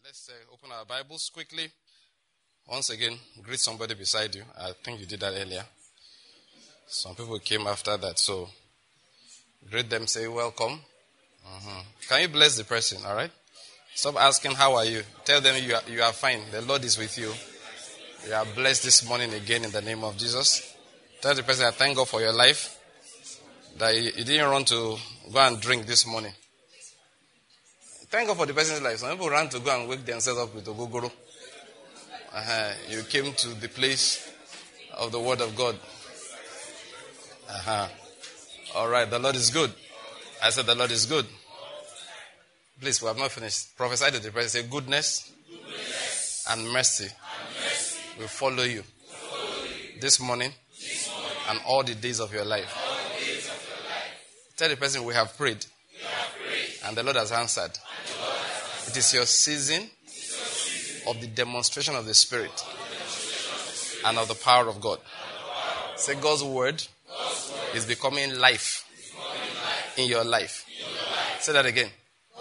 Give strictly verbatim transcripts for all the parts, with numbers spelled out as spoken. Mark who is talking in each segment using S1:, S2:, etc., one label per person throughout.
S1: Let's uh, open our Bibles quickly. Once again, greet somebody beside you. I think you did that earlier. Some people came after that, so greet them, say welcome. Uh-huh. Can you bless the person, all right? Stop asking, how are you? Tell them you are, you are fine. The Lord is with you. You are blessed this morning again in the name of Jesus. Tell the person, I thank God for your life, that you, you didn't run to go and drink this morning. Thank God for the person's life. Some people ran to go and wake themselves up with ogogoro. Uh-huh. You came to the place of the word of God. Uh-huh. All right, the Lord is good. I said the Lord is good. Please, we have not finished. Prophesy to the person. Say, goodness, goodness and mercy, and mercy will follow you, follow you. This, morning, this morning and all the days of your life. All the days of your life. Tell the person, we have prayed, we have prayed and the Lord has answered. It is your season of the demonstration of the Spirit and of the power of God. Say, God's word is becoming life in your life. Say that again.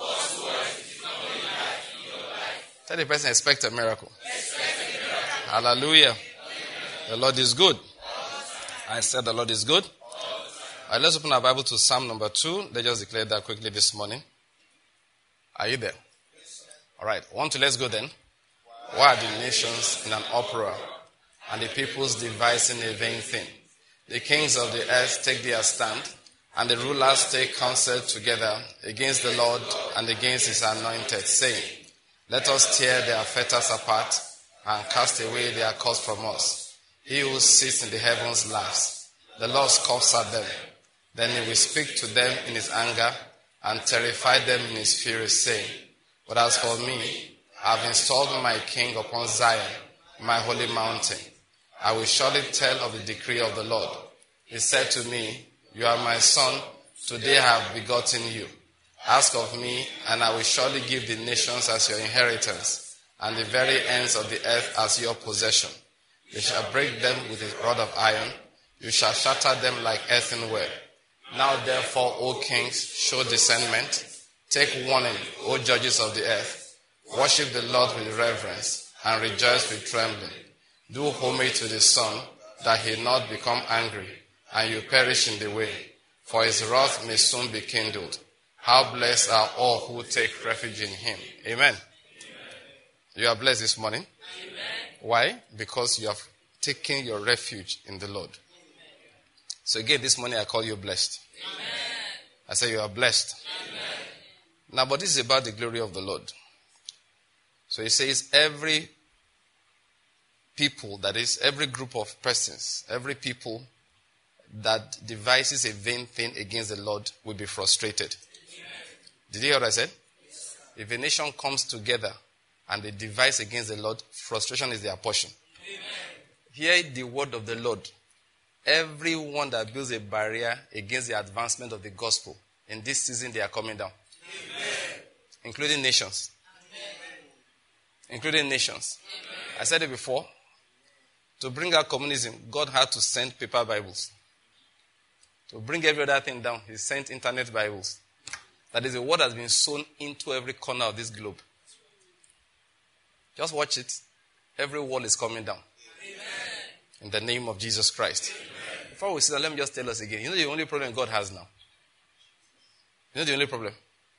S1: Tell the person, expect a miracle. Hallelujah. The Lord is good. I said the Lord is good. All right, let's open our Bible to Psalm number two. Let's just declare that quickly this morning. Are you there? All right. One, two, let's go then. Why are the nations in an uproar, and the peoples devising a vain thing? The kings of the earth take their stand, and the rulers take counsel together against the Lord and against his anointed, saying, let us tear their fetters apart and cast away their cords from us. He who sits in the heavens laughs. The Lord scoffs at them. Then he will speak to them in his anger and terrify them in his fury, saying, but as for me, I have installed my king upon Zion, my holy mountain. I will surely tell of the decree of the Lord. He said to me, you are my son, today I have begotten you. Ask of me, and I will surely give the nations as your inheritance, and the very ends of the earth as your possession. You shall break them with a rod of iron. You shall shatter them like earthenware. Now therefore, O kings, show discernment. Take warning, O judges of the earth. Worship the Lord with reverence, and rejoice with trembling. Do homage to the Son, that he not become angry, and you perish in the way. For his wrath may soon be kindled. How blessed are all who take refuge in him. Amen. Amen. You are blessed this morning. Amen. Why? Because you have taken your refuge in the Lord. Amen. So again, this morning I call you blessed. Amen. I say you are blessed. Amen. Now, but this is about the glory of the Lord. So he says every people, that is every group of persons, every people that devises a vain thing against the Lord will be frustrated. Did you hear what I said? Yes. If a nation comes together and they devise against the Lord, frustration is their portion. Amen. Hear the word of the Lord. Everyone that builds a barrier against the advancement of the gospel, in this season they are coming down. Amen. Including nations. Amen. Including nations. Amen. I said it before. To bring out communism, God had to send paper Bibles. To bring every other thing down, he sent internet Bibles. That is, the word has been sown into every corner of this globe. Just watch it. Every wall is coming down. Amen. In the name of Jesus Christ. Amen. Before we sit down, let me just tell us again. You know the only problem God has now? You know the only problem?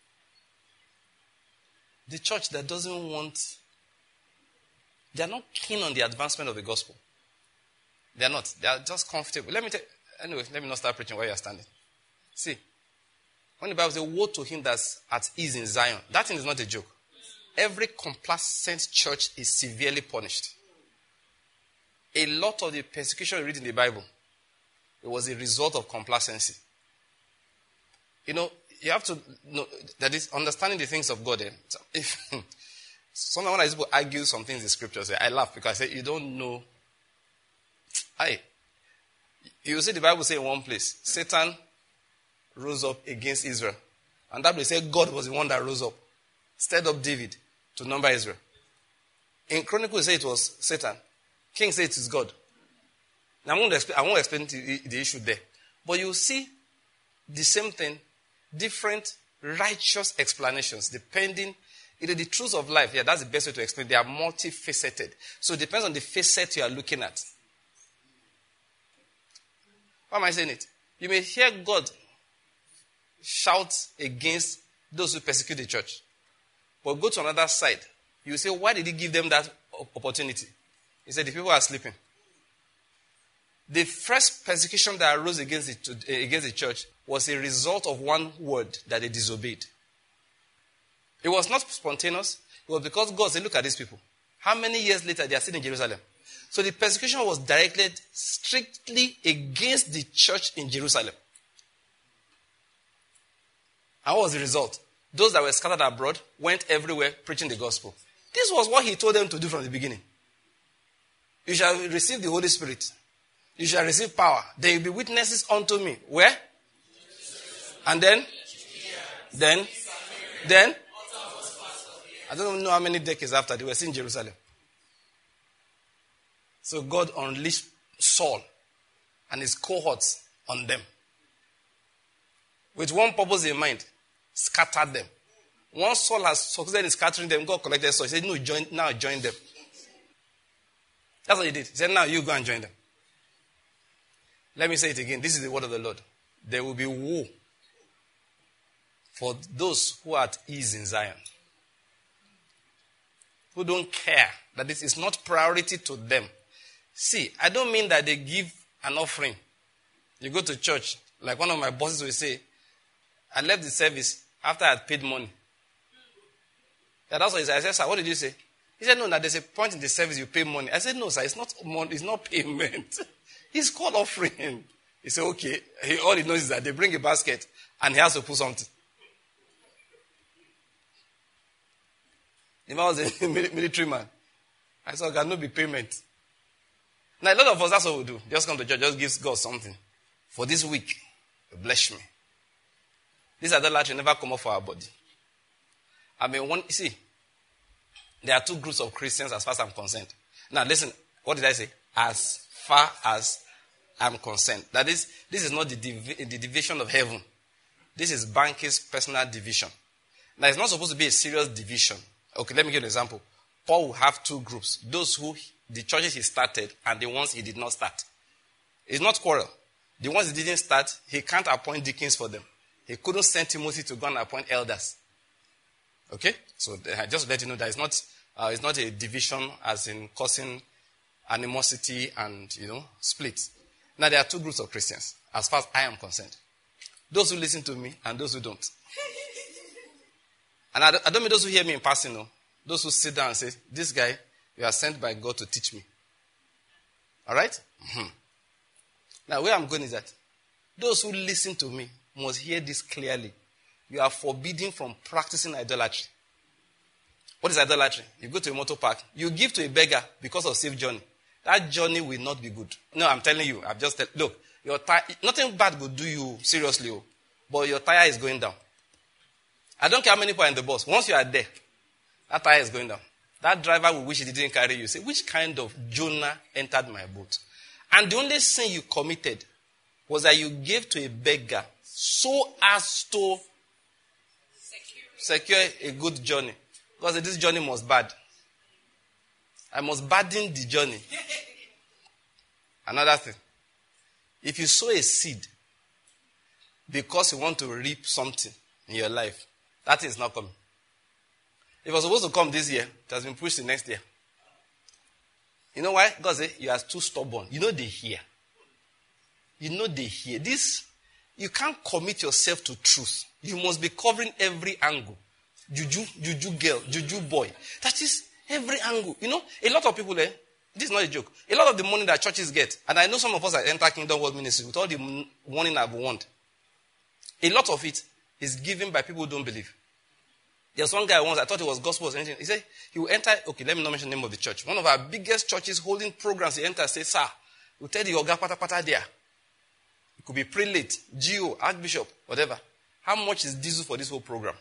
S1: The church that doesn't want... They are not keen on the advancement of the gospel. They are not. They are just comfortable. Let me tell Anyway, let me not start preaching while you are standing. See. When the Bible says, woe to him that's at ease in Zion, that thing is not a joke. Every complacent church is severely punished. A lot of the persecution you read in the Bible, it was a result of complacency. You know, you have to know that is understanding the things of God. Eh? If sometimes when I people argue some things in scriptures, I laugh because I say, you don't know. Aye. You see the Bible say in one place, Satan rose up against Israel. And that will say God was the one that rose up, stirred up David to number Israel. In Chronicles, say it was Satan. King say it is God. Now, I won't explain, I won't explain the, the issue there. But you see the same thing, different righteous explanations, depending It is the truth of life. Yeah, that's the best way to explain. They are multifaceted. So it depends on the facet you are looking at. Why am I saying it? You may hear God shout against those who persecute the church. But go to another side. You say, why did he give them that opportunity? He said, the people are sleeping. The first persecution that arose against the, against the church was a result of one word that they disobeyed. It was not spontaneous. It was because God said, look at these people. How many years later they are still in Jerusalem? So the persecution was directed strictly against the church in Jerusalem. And what was the result? Those that were scattered abroad went everywhere preaching the gospel. This was what he told them to do from the beginning. You shall receive the Holy Spirit. You shall receive power. They will be witnesses unto me. Where? And then? Then? Then? I don't know how many decades after they were still in Jerusalem. So God unleashed Saul and his cohorts on them. With one purpose in mind, scattered them. Once Saul has succeeded in scattering them, God collected Saul. He said, no, join, now join them. That's what he did. He said, now you go and join them. Let me say it again. This is the word of the Lord. There will be woe for those who are at ease in Zion, who don't care, that this is not priority to them. See, I don't mean that they give an offering. You go to church, like one of my bosses will say, I left the service after I had paid money. Yeah, that's what he said. I said, sir, what did you say? He said, no, that there's a point in the service you pay money. I said, no, sir, it's not money, it's not payment. It's called offering. He said, okay. He, all he knows is that they bring a basket and he has to put something. If I was a military man, I said, God, no be payment. Now, a lot of us, that's what we do. Just come to church, just give God something. For this week, bless me. This idolatry never come up for our body. I mean, one, see, there are two groups of Christians as far as I'm concerned. Now, listen, what did I say? As far as I'm concerned. That is, this is not the, div- the division of heaven. This is Banky's personal division. Now, it's not supposed to be a serious division. Okay, let me give you an example. Paul will have two groups. Those who, the churches he started and the ones he did not start. It's not quarrel. The ones he didn't start, he can't appoint deacons for them. He couldn't send Timothy to go and appoint elders. Okay? So I just let you know that it's not, uh, it's not a division as in causing animosity and, you know, split. Now there are two groups of Christians as far as I am concerned. Those who listen to me and those who don't. And I don't, I don't mean those who hear me in passing, no. Those who sit down and say, this guy, you are sent by God to teach me. All right? Mm-hmm. Now where I'm going is that those who listen to me must hear this clearly. You are forbidden from practicing idolatry. What is idolatry? You go to a motor park, you give to a beggar because of safe journey. That journey will not be good. No, I'm telling you. I've just tell, look, your tire, nothing bad will do you seriously, oh, but your tire is going down. I don't care how many people are in the bus. Once you are there, that tire is going down. That driver will wish he didn't carry you. Say, which kind of Jonah entered my boat? And the only sin you committed was that you gave to a beggar so as to secure, secure a good journey. Because this journey was bad. I must burden the journey. Another thing. If you sow a seed because you want to reap something in your life, that is not coming. If it was supposed to come this year, it has been pushed to next year. You know why? God said, you are too stubborn. You know they hear. You know they hear. This, you can't commit yourself to truth. You must be covering every angle. Juju, juju girl, juju boy. That is every angle. You know, a lot of people, eh, this is not a joke. A lot of the money that churches get, and I know some of us that enter Kingdom World Ministry with all the warning I've warned. A lot of it is given by people who don't believe. There's one guy once, I thought it was gospel or anything. He said, he will enter, okay, let me not mention the name of the church. One of our biggest churches holding programs, he enters, say, sir, we'll tell the Yoga Pata Pata there. It could be prelate, G O, Archbishop, whatever. How much is diesel for this whole program?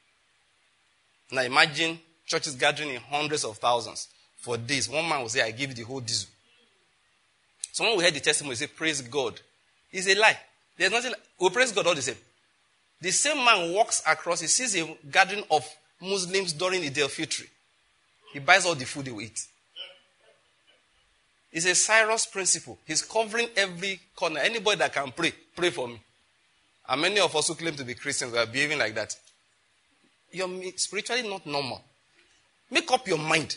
S1: Now imagine churches gathering in hundreds of thousands for days. One man will say, I give you the whole diesel. Someone will hear the testimony, say, praise God. It's a lie. There's nothing like, we praise God all the same. The same man walks across, he sees a gathering of Muslims during Eid al-Fitr. He buys all the food they will eat. It's a Cyrus principle. He's covering every corner. Anybody that can pray, pray for me. And many of us who claim to be Christians are behaving like that. You're spiritually not normal. Make up your mind.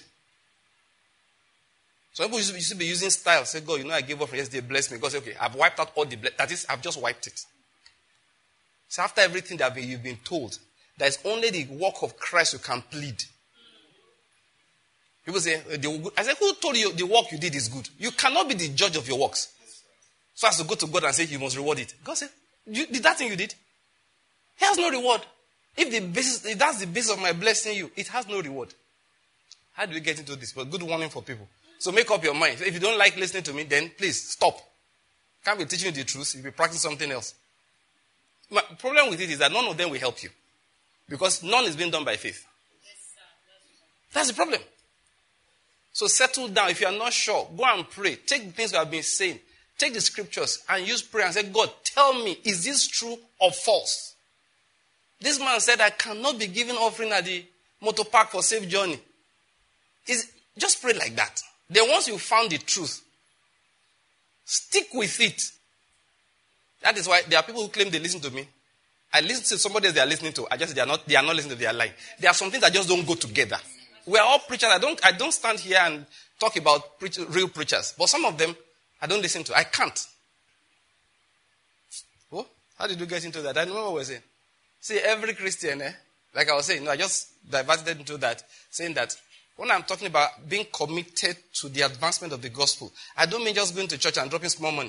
S1: Some people used to be using style. Say, God, you know, I gave up from yesterday, bless me. God said, okay, I've wiped out all the blessings. That is, I've just wiped it. So after everything that you've been told, there is only the work of Christ you can plead. People say, I said, who told you the work you did is good? You cannot be the judge of your works. So as to go to God and say, you must reward it. God said, you, did that thing you did? He has no reward. If, the basis, if that's the basis of my blessing you, it has no reward. How do we get into this? But good warning for people. So make up your mind. If you don't like listening to me, then please stop. Can't be teaching you the truth. You'll be practicing something else. My problem with it is that none of them will help you. Because none is being done by faith. That's the problem. So settle down. If you are not sure, go and pray. Take the things we have been saying. Take the scriptures and use prayer and say, God, tell me, is this true or false? This man said, I cannot be giving offering at the motor park for safe journey. Is just pray like that. Then once you found the truth, stick with it. That is why there are people who claim they listen to me. I listen to somebody else they are listening to. I just they are not they are not listening to their line. There are some things that just don't go together. We are all preachers. I don't I don't stand here and talk about preach, real preachers. But some of them I don't listen to. I can't. Oh, how did you get into that? I don't know what we're saying. See, every Christian, eh, like I was saying, no, I just diverted into that, saying that when I'm talking about being committed to the advancement of the gospel, I don't mean just going to church and dropping small money.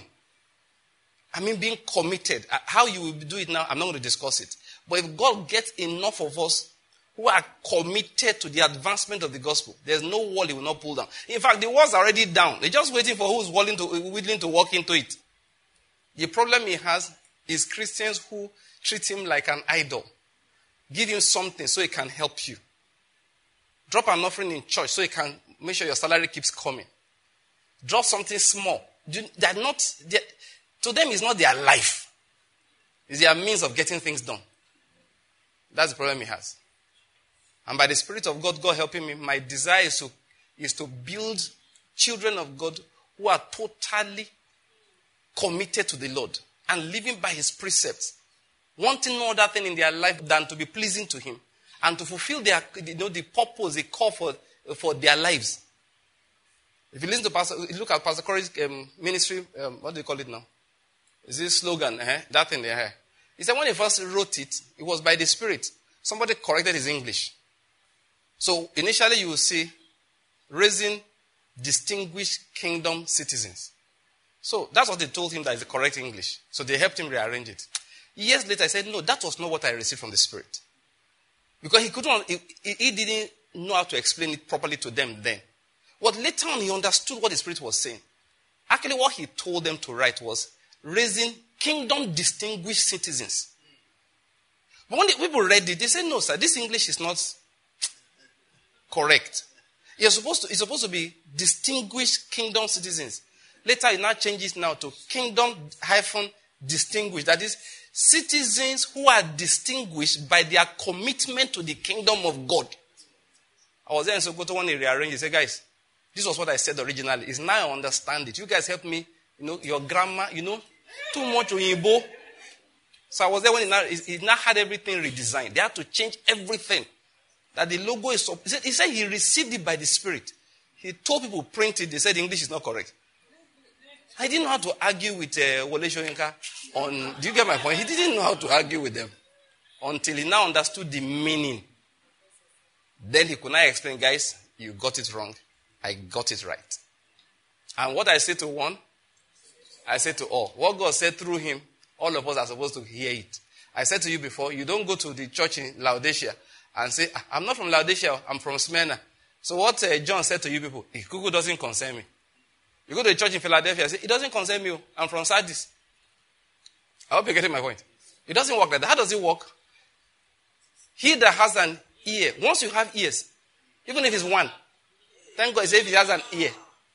S1: I mean being committed. How you will do it now, I'm not going to discuss it. But if God gets enough of us who are committed to the advancement of the gospel, there's no wall he will not pull down. In fact, the wall's already down. They're just waiting for who's willing to, willing to walk into it. The problem he has is Christians who treat him like an idol. Give him something so he can help you. Drop an offering in church so you can make sure your salary keeps coming. Drop something small. They're not, they're, to them, it's not their life. It's their means of getting things done. That's the problem he has. And by the Spirit of God, God helping me, my desire is to, is to build children of God who are totally committed to the Lord and living by his precepts, wanting no other thing in their life than to be pleasing to him and to fulfill their, you know, the purpose, the call for, for their lives. If you listen to Pastor, you look at Pastor Corey's um, ministry, um, what do you call it now? Is this slogan? Eh? That thing there. Eh? He said when he first wrote it, it was by the Spirit. Somebody corrected his English. So initially you will see raising distinguished kingdom citizens. So that's what they told him that is the correct English. So they helped him rearrange it. Years later, I said, no, that was not what I received from the Spirit. Because he couldn't, he, he didn't know how to explain it properly to them then. But later on, he understood what the Spirit was saying. Actually, what he told them to write was raising kingdom distinguished citizens. But when the people read it, they said, no, sir, this English is not correct. You're supposed to, it's supposed to be distinguished kingdom citizens. Later, it now changes now to kingdom hyphen distinguished. That is, citizens who are distinguished by their commitment to the kingdom of God. I was there in Sokoto when he rearranged. He said, guys, this was what I said originally. It's now I understand it. You guys help me, you know, your grammar, you know, too much Oyinbo. So I was there when he now, he now had everything redesigned. They had to change everything. That the logo is, he said, he said he received it by the Spirit. He told people print it. They said the English is not correct. I didn't know how to argue with uh, Wole Soyinka on, do you get my point? He didn't know how to argue with them until he now understood the meaning. Then he could now explain, guys, you got it wrong. I got it right. And what I say to one, I say to all. What God said through him, all of us are supposed to hear it. I said to you before, you don't go to the church in Laodicea and say, I'm not from Laodicea, I'm from Smyrna. So what uh, John said to you people, it doesn't concern me. You go to a church in Philadelphia and say, it doesn't concern me, I'm from Sardis. I hope you're getting my point. It doesn't work like that. How does it work? He that has an ear, once you have ears, even if it's one, thank God, if he has an ear,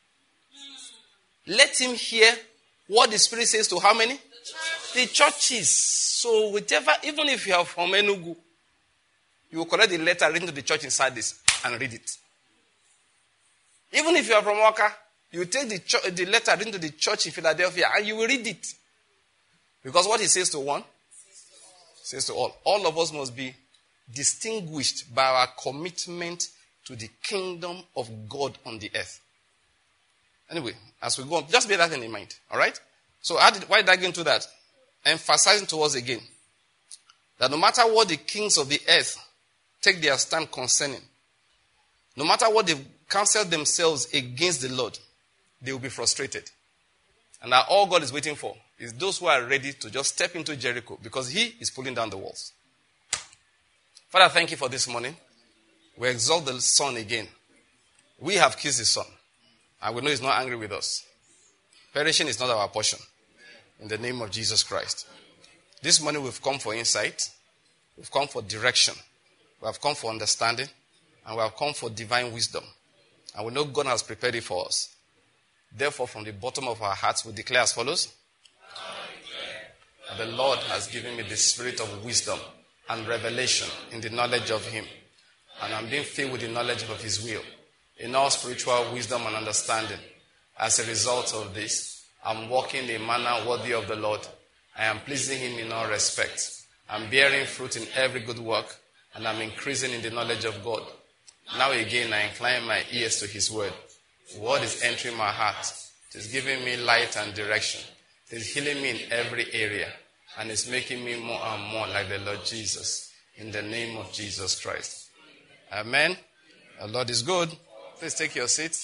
S1: let him hear what the Spirit says to how many? The, the churches. So whichever, even if you are from Enugu, you will collect the letter written to the church in Sardis and read it. Even if you are from Waka, you take the, ch- the letter written to the church in Philadelphia and you will read it. Because what he says to one, says to all. All of us must be distinguished by our commitment to the kingdom of God on the earth. Anyway, as we go on, just bear that in mind. All right? So how did, why did I go into that? Emphasizing to us again that no matter what the kings of the earth take their stand concerning, no matter what they've counseled themselves against the Lord, they will be frustrated. And that all God is waiting for is those who are ready to just step into Jericho because he is pulling down the walls. Father, thank you for this morning. We exalt the Son again. We have kissed the Son, and we know he's not angry with us. Perishing is not our portion. In the name of Jesus Christ. This morning we've come for insight. We've come for direction. We have come for understanding. And we have come for divine wisdom. And we know God has prepared it for us. Therefore, from the bottom of our hearts, we declare as follows. That the Lord has given me the spirit of wisdom and revelation in the knowledge of him. And I'm being filled with the knowledge of his will, in all spiritual wisdom and understanding. As a result of this, I'm walking in a manner worthy of the Lord. I am pleasing him in all respects. I'm bearing fruit in every good work, and I'm increasing in the knowledge of God. Now again, I incline my ears to his word. The word is entering my heart. It is giving me light and direction. It is healing me in every area, and it's making me more and more like the Lord Jesus. In the name of Jesus Christ. Amen. The Lord is good. Please take your seats.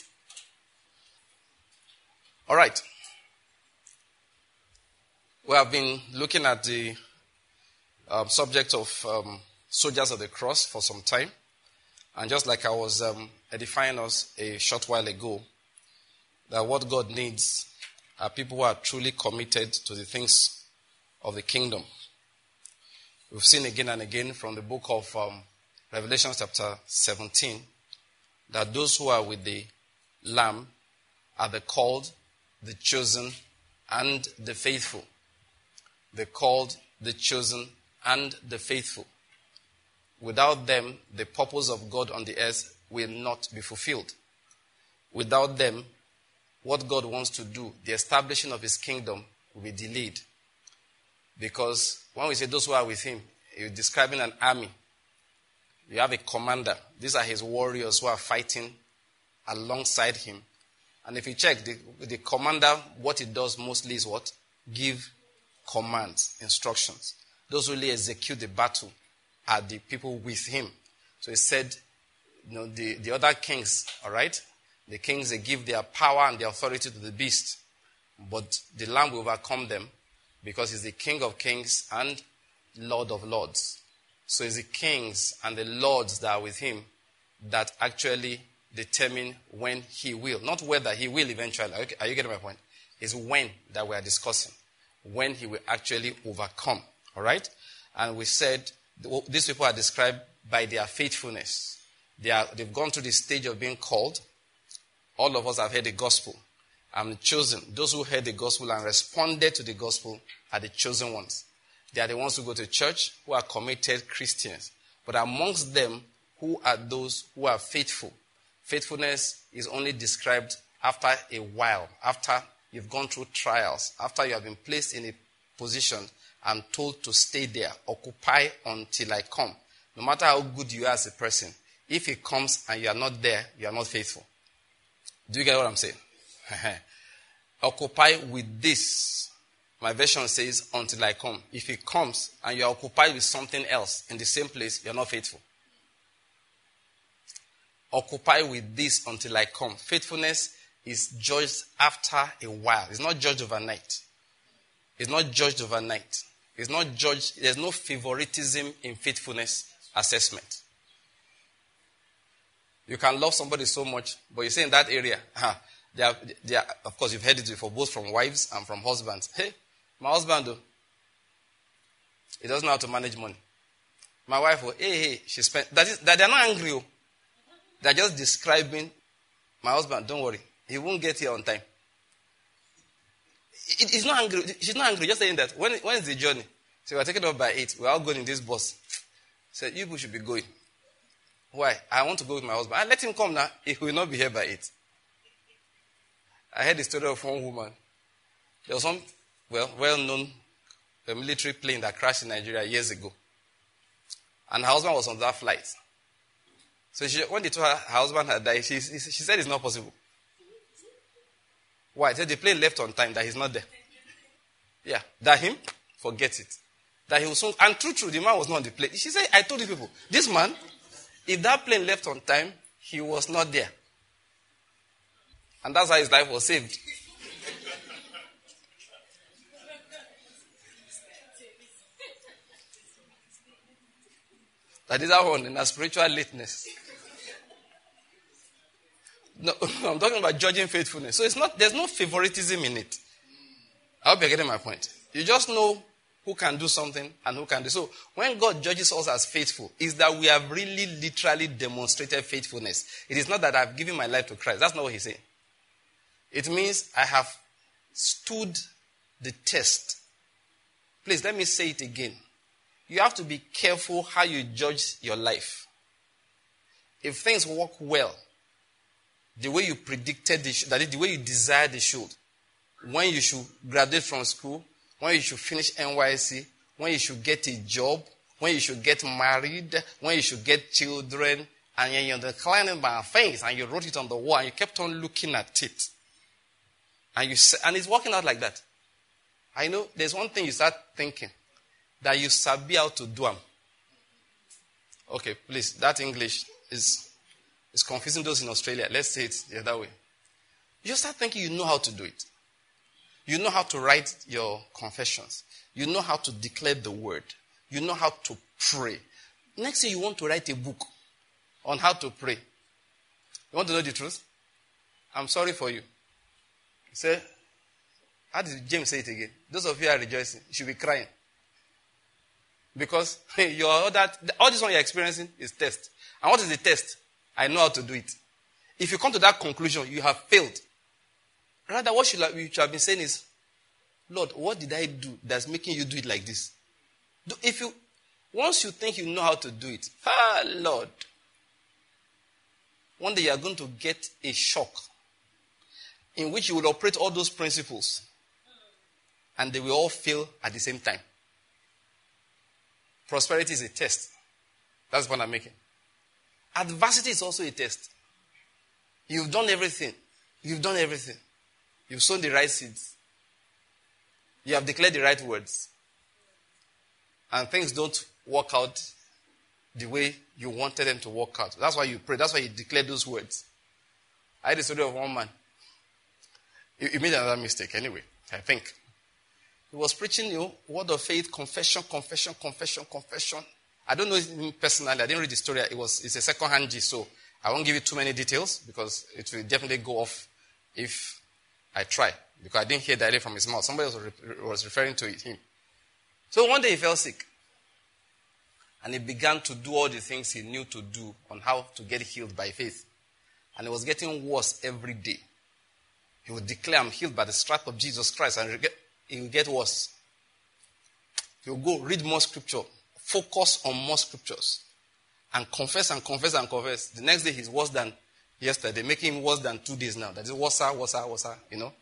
S1: All right. We have been looking at the um, subject of um, soldiers of the cross for some time. And just like I was um, edifying us a short while ago, that what God needs are people who are truly committed to the things of the kingdom. We've seen again and again from the book of um, Revelation chapter seventeen that those who are with the Lamb are the called, the chosen, and the faithful. The called, the chosen, and the faithful. Without them, the purpose of God on the earth will not be fulfilled. Without them, what God wants to do, the establishing of his kingdom, will be delayed. Because when we say those who are with him, you're describing an army. You have a commander. These are his warriors who are fighting alongside him. And if you check, the, the commander, what he does mostly is what? Give commands, instructions. Those who really execute the battle are the people with him. So he said, you know, the, the other kings, all right? The kings, they give their power and their authority to the beast. But the Lamb will overcome them because he's the King of kings and Lord of lords. So it's the kings and the lords that are with him that actually determine when he will. Not whether he will eventually. Are you, are you getting my point? It's when that we are discussing. When he will actually overcome. All right? And we said these people are described by their faithfulness. They are, they've gone through the stage of being called. All of us have heard the gospel. I'm chosen. Those who heard the gospel and responded to the gospel are the chosen ones. They are the ones who go to church, who are committed Christians. But amongst them, who are those who are faithful? Faithfulness is only described after a while, after you've gone through trials, after you have been placed in a position and told to stay there, occupy until I come. No matter how good you are as a person, if he comes and you are not there, you are not faithful. Do you get what I'm saying? Occupy with this. My version says, until I come. If he comes and you are occupied with something else in the same place, you are not faithful. Occupy with this until I come. Faithfulness is judged after a while. It's not judged overnight. It's not judged overnight. It's not judged. There's no favoritism in faithfulness assessment. You can love somebody so much, but you say in that area, ah, they are, they are, of course, you've heard it before, both from wives and from husbands. Hey, my husband, though, he doesn't know how to manage money. My wife, oh, hey, hey, she spent. That is, that they're not angry. Oh. They're just describing my husband. Don't worry, he won't get here on time. It, it's not angry. She's not angry. Just saying that when when is the journey? So we're taking off by eight. We're all going in this bus. said, you people should be going. Why? I want to go with my husband. I let him come now. He will not be here by eight. I heard the story of one woman. There was some well, well-known military plane that crashed in Nigeria years ago. And her husband was on that flight. So she, when they told her her husband had died, she, she said it's not possible. Why? She said the plane left on time, that he's not there. Yeah. That him? Forget it. That he was soon, and true, true, the man was not on the plane. She said, I told you people, this man, if that plane left on time, he was not there. And that's how his life was saved. That is our one in our spiritual lateness. No, I'm talking about judging faithfulness. So it's not, there's no favoritism in it. I hope you're getting my point. You just know who can do something and who can do. So when God judges us as faithful, is that we have really literally demonstrated faithfulness. It is not that I've given my life to Christ. That's not what he's saying. It means I have stood the test. Please, let me say it again. You have to be careful how you judge your life. If things work well, the way you predicted, they should, that is, the way you desired they should, when you should graduate from school, when you should finish N Y S C, when you should get a job, when you should get married, when you should get children, and you're declining by faith, and you wrote it on the wall, and you kept on looking at it. And, you, and it's working out like that. I know there's one thing you start thinking, that you sabi how to do them. Okay, please, that English is, is confusing those in Australia. Let's say it the other way. You just start thinking you know how to do it. You know how to write your confessions. You know how to declare the word. You know how to pray. Next thing you want to write a book on how to pray. You want to know the truth? I'm sorry for you. Say, how did James say it again? Those of you who are rejoicing, you should be crying. Because your other, all this one you're experiencing is test. And what is the test? I know how to do it. If you come to that conclusion, you have failed. Rather, what you should have been saying is, Lord, what did I do that's making you do it like this? If you, once you think you know how to do it, ah, Lord, one day you are going to get a shock in which you will operate all those principles and they will all fail at the same time. Prosperity is a test. That's the point I'm making. Adversity is also a test. You've done everything. You've done everything. You've sown the right seeds. You have declared the right words. And things don't work out the way you wanted them to work out. That's why you pray. That's why you declare those words. I had a story of one man. He, he made another mistake anyway, I think. He was preaching, you know, word of faith, confession, confession, confession, confession. I don't know him personally. I didn't read the story. It was, it's a second-hand gist, so I won't give you too many details because it will definitely go off if I try. Because I didn't hear directly from his mouth. Somebody was, re- was referring to him. So one day he fell sick. And he began to do all the things he knew to do on how to get healed by faith. And it was getting worse every day. He would declare, I'm healed by the stripe of Jesus Christ. And it will get worse. He will go read more scripture. Focus on more scriptures. And confess and confess and confess. The next day he's worse than yesterday. Making him worse than two days now. That is worse, worse, worse, you know.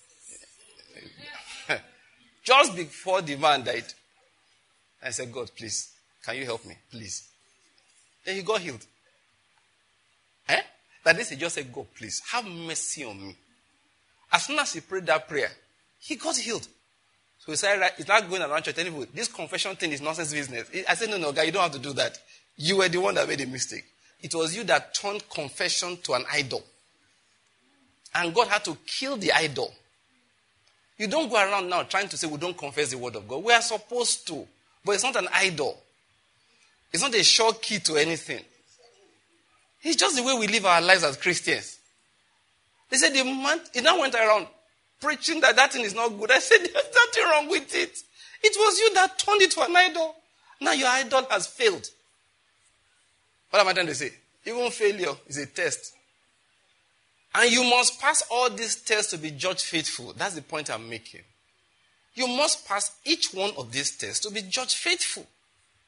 S1: Just before the man died, I said, God, please, can you help me? Please. Then he got healed. Eh? That is, he just said, God, please, have mercy on me. As soon as he prayed that prayer, he got healed. So he said, right, he's not going around church anyway. This confession thing is nonsense business. I said, no, no, guy, you don't have to do that. You were the one that made a mistake. It was you that turned confession to an idol. And God had to kill the idol. You don't go around now trying to say we don't confess the word of God. We are supposed to. But it's not an idol. It's not a sure key to anything. It's just the way we live our lives as Christians. They said the man, he now went around preaching that that thing is not good. I said, there's nothing wrong with it. It was you that turned it to an idol. Now your idol has failed. What am I trying to say? Even failure is a test. And you must pass all these tests to be judged faithful. That's the point I'm making. You must pass each one of these tests to be judged faithful.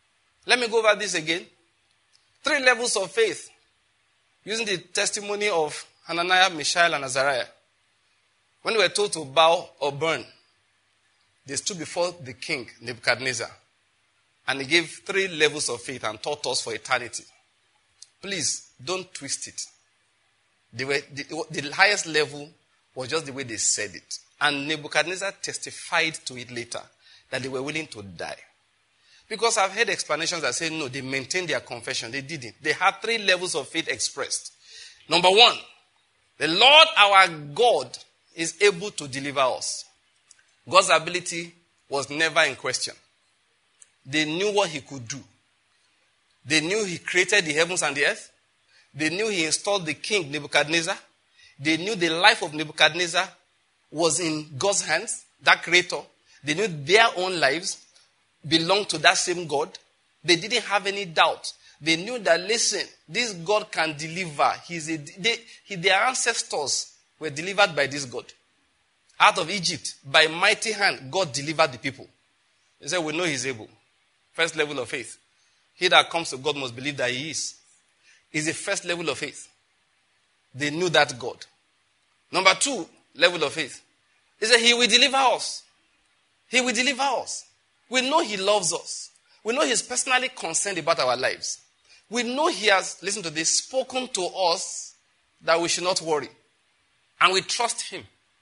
S1: Let me go over this again. Three levels of faith. Using the testimony of Hananiah, Mishael, and Azariah. When they were told to bow or burn, they stood before the king, Nebuchadnezzar. And he gave three levels of faith and taught us for eternity. Please, don't twist it. They were, the, the highest level was just the way they said it. And Nebuchadnezzar testified to it later that they were willing to die. Because I've heard explanations that say, no, they maintained their confession. They didn't. They had three levels of faith expressed. Number one, the Lord our God is able to deliver us. God's ability was never in question. They knew what he could do. They knew he created the heavens and the earth. They knew he installed the king Nebuchadnezzar. They knew the life of Nebuchadnezzar was in God's hands, that creator. They knew their own lives belonged to that same God. They didn't have any doubt. They knew that, listen, this God can deliver. He's a, they, he, their ancestors were delivered by this God. Out of Egypt, by mighty hand, God delivered the people. They said, we know he's able. First level of faith. He that comes to God must believe that he is. Is the first level of faith. They knew that God. Number two level of faith is that he will deliver us. He will deliver us. We know he loves us. We know he's personally concerned about our lives. We know he has, listen to this, spoken to us that we should not worry. And we trust him.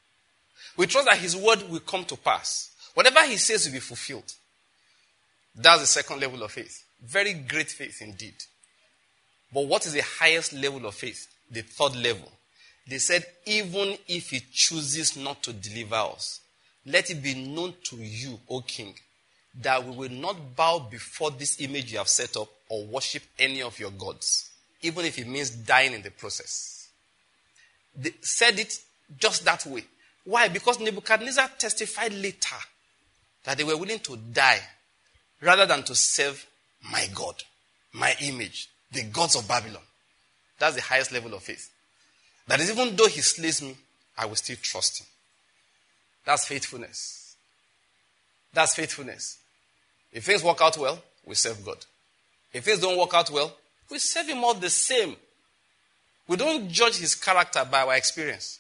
S1: We trust that his word will come to pass. Whatever he says will be fulfilled. That's the second level of faith. Very great faith indeed. But what is the highest level of faith? The third level. They said, even if he chooses not to deliver us, let it be known to you, O king, that we will not bow before this image you have set up or worship any of your gods, even if it means dying in the process. They said it just that way. Why? Because Nebuchadnezzar testified later that they were willing to die rather than to serve my God, my image, the gods of Babylon. That's the highest level of faith. That is, even though he slays me, I will still trust him. That's faithfulness. That's faithfulness. If things work out well, we serve God. If things don't work out well, we serve him all the same. We don't judge his character by our experience.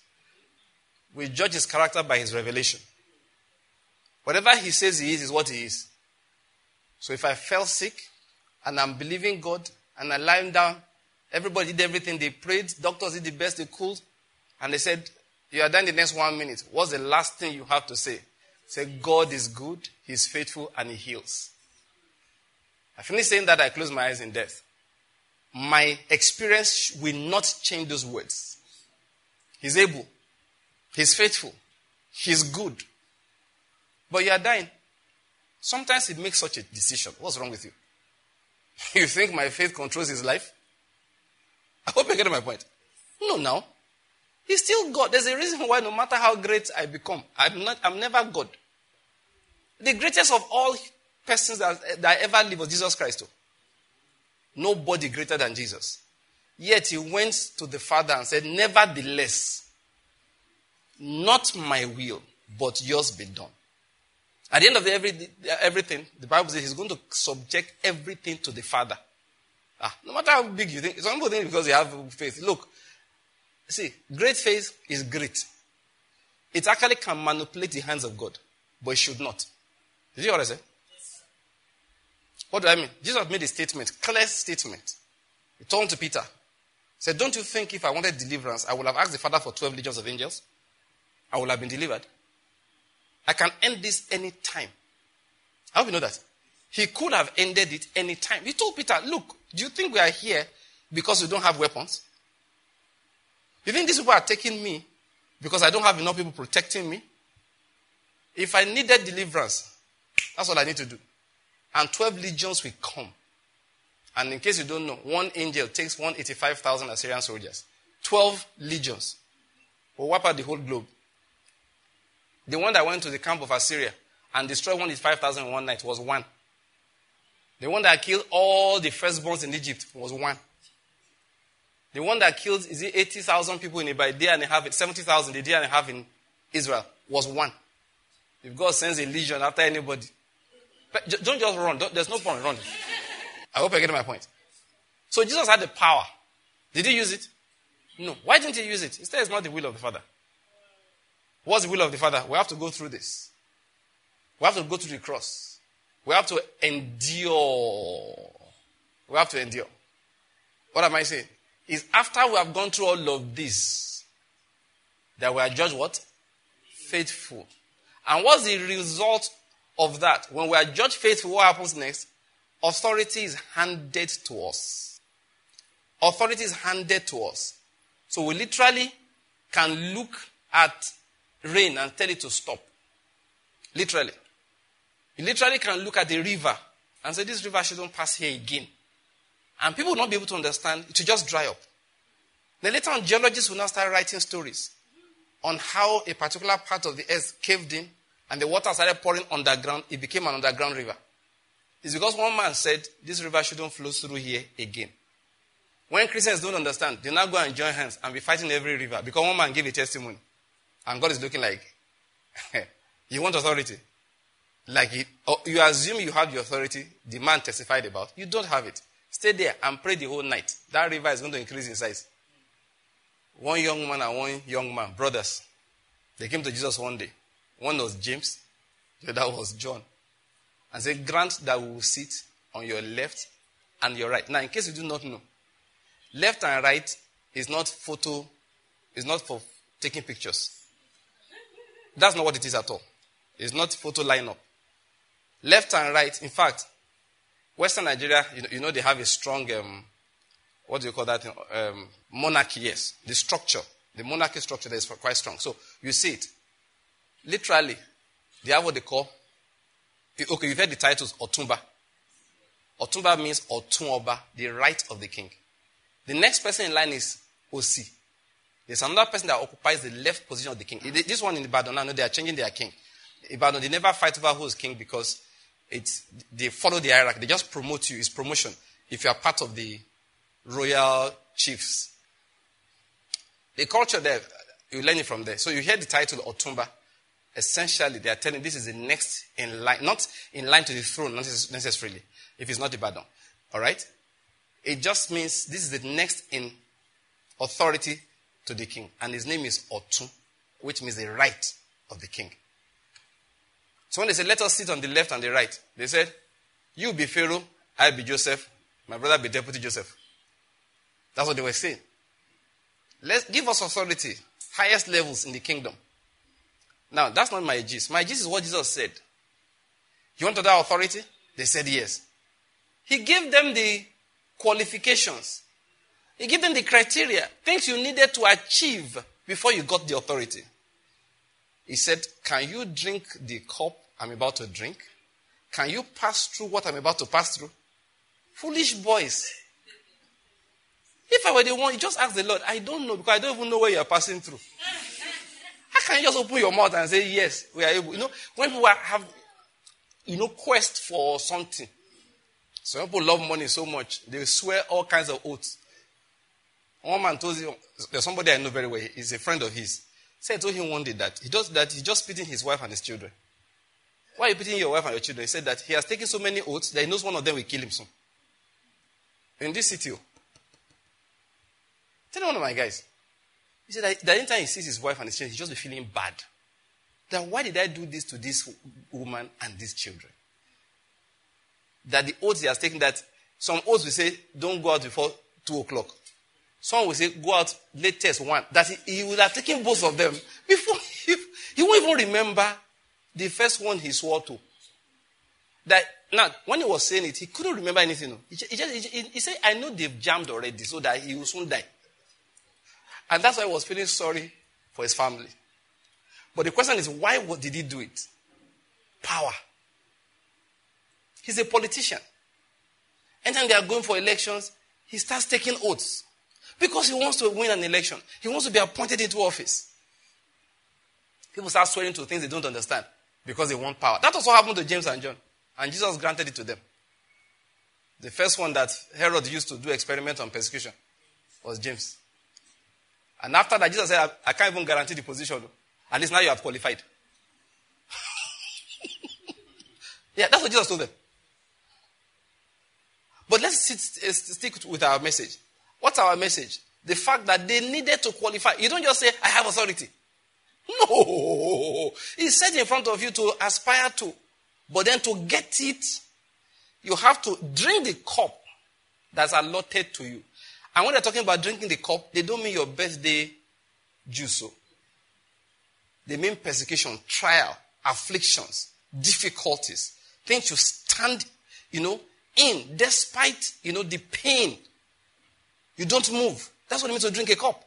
S1: We judge his character by his revelation. Whatever he says he is, is what he is. So if I fell sick, and I'm believing God, and I lying down, everybody did everything they prayed, doctors did the best they could, and they said, you are done in the next one minute. What's the last thing you have to say? Say, God is good, he's faithful, and he heals. I finished saying that, I closed my eyes in death. My experience will not change those words. He's able. He's faithful. He's good. But you are dying. Sometimes it makes such a decision. What's wrong with you? You think my faith controls his life? I hope you get my point. No, now. He's still God. There's a reason why no matter how great I become, I'm not. I'm never God. The greatest of all persons that, that ever lived was Jesus Christ. Nobody greater than Jesus. Yet he went to the Father and said, nevertheless, not my will, but yours be done. At the end of the every, everything, the Bible says he's going to subject everything to the Father. Ah, no matter how big you think, some people think because you have faith. Look, see, great faith is great. It actually can manipulate the hands of God, but it should not. Did you hear what I said? Yes. What do I mean? Jesus made a statement, clear statement. He turned to Peter. He said, don't you think if I wanted deliverance, I would have asked the Father for twelve legions of angels? I would have been delivered. I can end this any time. I hope you know that. He could have ended it any time. He told Peter, look, do you think we are here because we don't have weapons? You think these people are taking me because I don't have enough people protecting me? If I needed deliverance, that's all I need to do. And twelve legions will come. And in case you don't know, one angel takes one hundred eighty-five thousand Assyrian soldiers. twelve legions will wipe out the whole globe. The one that went to the camp of Assyria and destroyed one hundred eighty-five thousand in one night was one. The one that killed all the firstborns in Egypt was one. The one that killed, is it eighty thousand people in a day and a half, seventy thousand a day and a half in Israel was one. If God sends a legion after anybody, don't just run. Don't, there's no point, run. I hope you're getting my point. So Jesus had the power. Did he use it? No. Why didn't he use it? He said it's not the will of the Father. What's the will of the Father? We have to go through this. We have to go to the cross. We have to endure. We have to endure. What am I saying? Is after we have gone through all of this, that we are judged what? Faithful. And what's the result of that? When we are judged faithful, what happens next? Authority is handed to us. Authority is handed to us. So we literally can look at rain and tell it to stop. Literally. You literally can look at the river and say, this river shouldn't pass here again. And people will not be able to understand. It will just dry up. Then later on, geologists will now start writing stories on how a particular part of the earth caved in and the water started pouring underground. It became an underground river. It's because one man said, this river shouldn't flow through here again. When Christians don't understand, they now go and join hands and be fighting every river because one man gave a testimony. And God is looking like, you want authority? Like it, or you assume you have the authority the man testified about. You don't have it. Stay there and pray the whole night. That river is going to increase in size. One young man and one young man, brothers, they came to Jesus one day. One was James, the other was John. And said, grant that we will sit on your left and your right. Now, in case you do not know, left and right is not photo, is not for taking pictures. That's not what it is at all. It's not photo lineup. Left and right, in fact, Western Nigeria, you know, you know they have a strong, um, what do you call that? Um, monarchy, yes. The structure, the monarchy structure that is quite strong. So you see it. Literally, they have what they call, okay, you've heard the titles, Otumba. Otumba means Otunoba, the right of the king. The next person in line is Osi. There's another person that occupies the left position of the king. This one in Ibadan, I know they are changing their king. Ibadan, they never fight over who is king because it's, they follow the hierarchy. They just promote you. It's promotion if you are part of the royal chiefs. The culture there, you learn it from there. So you hear the title Otumba. Essentially, they are telling this is the next in line, not in line to the throne, not necessarily, if it's not Ibadan. All right? It just means this is the next in authority to the king. And his name is Otun, which means the right of the king. So when they said, let us sit on the left and the right, they said, you be Pharaoh, I be Joseph, my brother be Deputy Joseph. That's what they were saying. Let's give us authority, highest levels in the kingdom. Now, that's not my gist. My gist is what Jesus said. You want that authority? They said yes. He gave them the qualifications. He gave them the criteria, things you needed to achieve before you got the authority. He said, can you drink the cup I'm about to drink? Can you pass through what I'm about to pass through? Foolish boys. If I were the one, you just ask the Lord, I don't know, because I don't even know where you're passing through. How can you just open your mouth and say, yes, we are able? You know, when people have, you know, quest for something, some people love money so much, they swear all kinds of oaths. One man told him, there's somebody I know very well, he's a friend of his. Said to him one day that he does that he's just pitying his wife and his children. Why are you pitying your wife and your children? He said that he has taken so many oaths that he knows one of them will kill him soon. In this city. Tell one of my guys. He said that, that anytime he sees his wife and his children, he just be feeling bad. That why did I do this to this woman and these children? That the oaths he has taken, that some oaths will say, don't go out before two o'clock. Some will say, go out latest one. That he, he would have taken both of them before he, he won't even remember the first one he swore to. That now, when he was saying it, he couldn't remember anything. He, just, he, just, he, he said, I know they've jammed already so that he will soon die. And that's why he was feeling sorry for his family. But the question is, why did he do it? Power. He's a politician. Anytime they are going for elections, he starts taking oaths. Because he wants to win an election. He wants to be appointed into office. People start swearing to things they don't understand because they want power. That was what happened to James and John. And Jesus granted it to them. The first one that Herod used to do experiment on persecution was James. And after that, Jesus said, I, I can't even guarantee the position. At least now you have qualified. Yeah, that's what Jesus told them. But let's sit, stick with our message. What's our message? The fact that they needed to qualify. You don't just say, I have authority. No. It's set in front of you to aspire to. But then to get it, you have to drink the cup that's allotted to you. And when they're talking about drinking the cup, they don't mean your birthday juice. They mean persecution, trial, afflictions, difficulties. Things you stand, you know, in despite, you know, the pain. You don't move. That's what it means to drink a cup.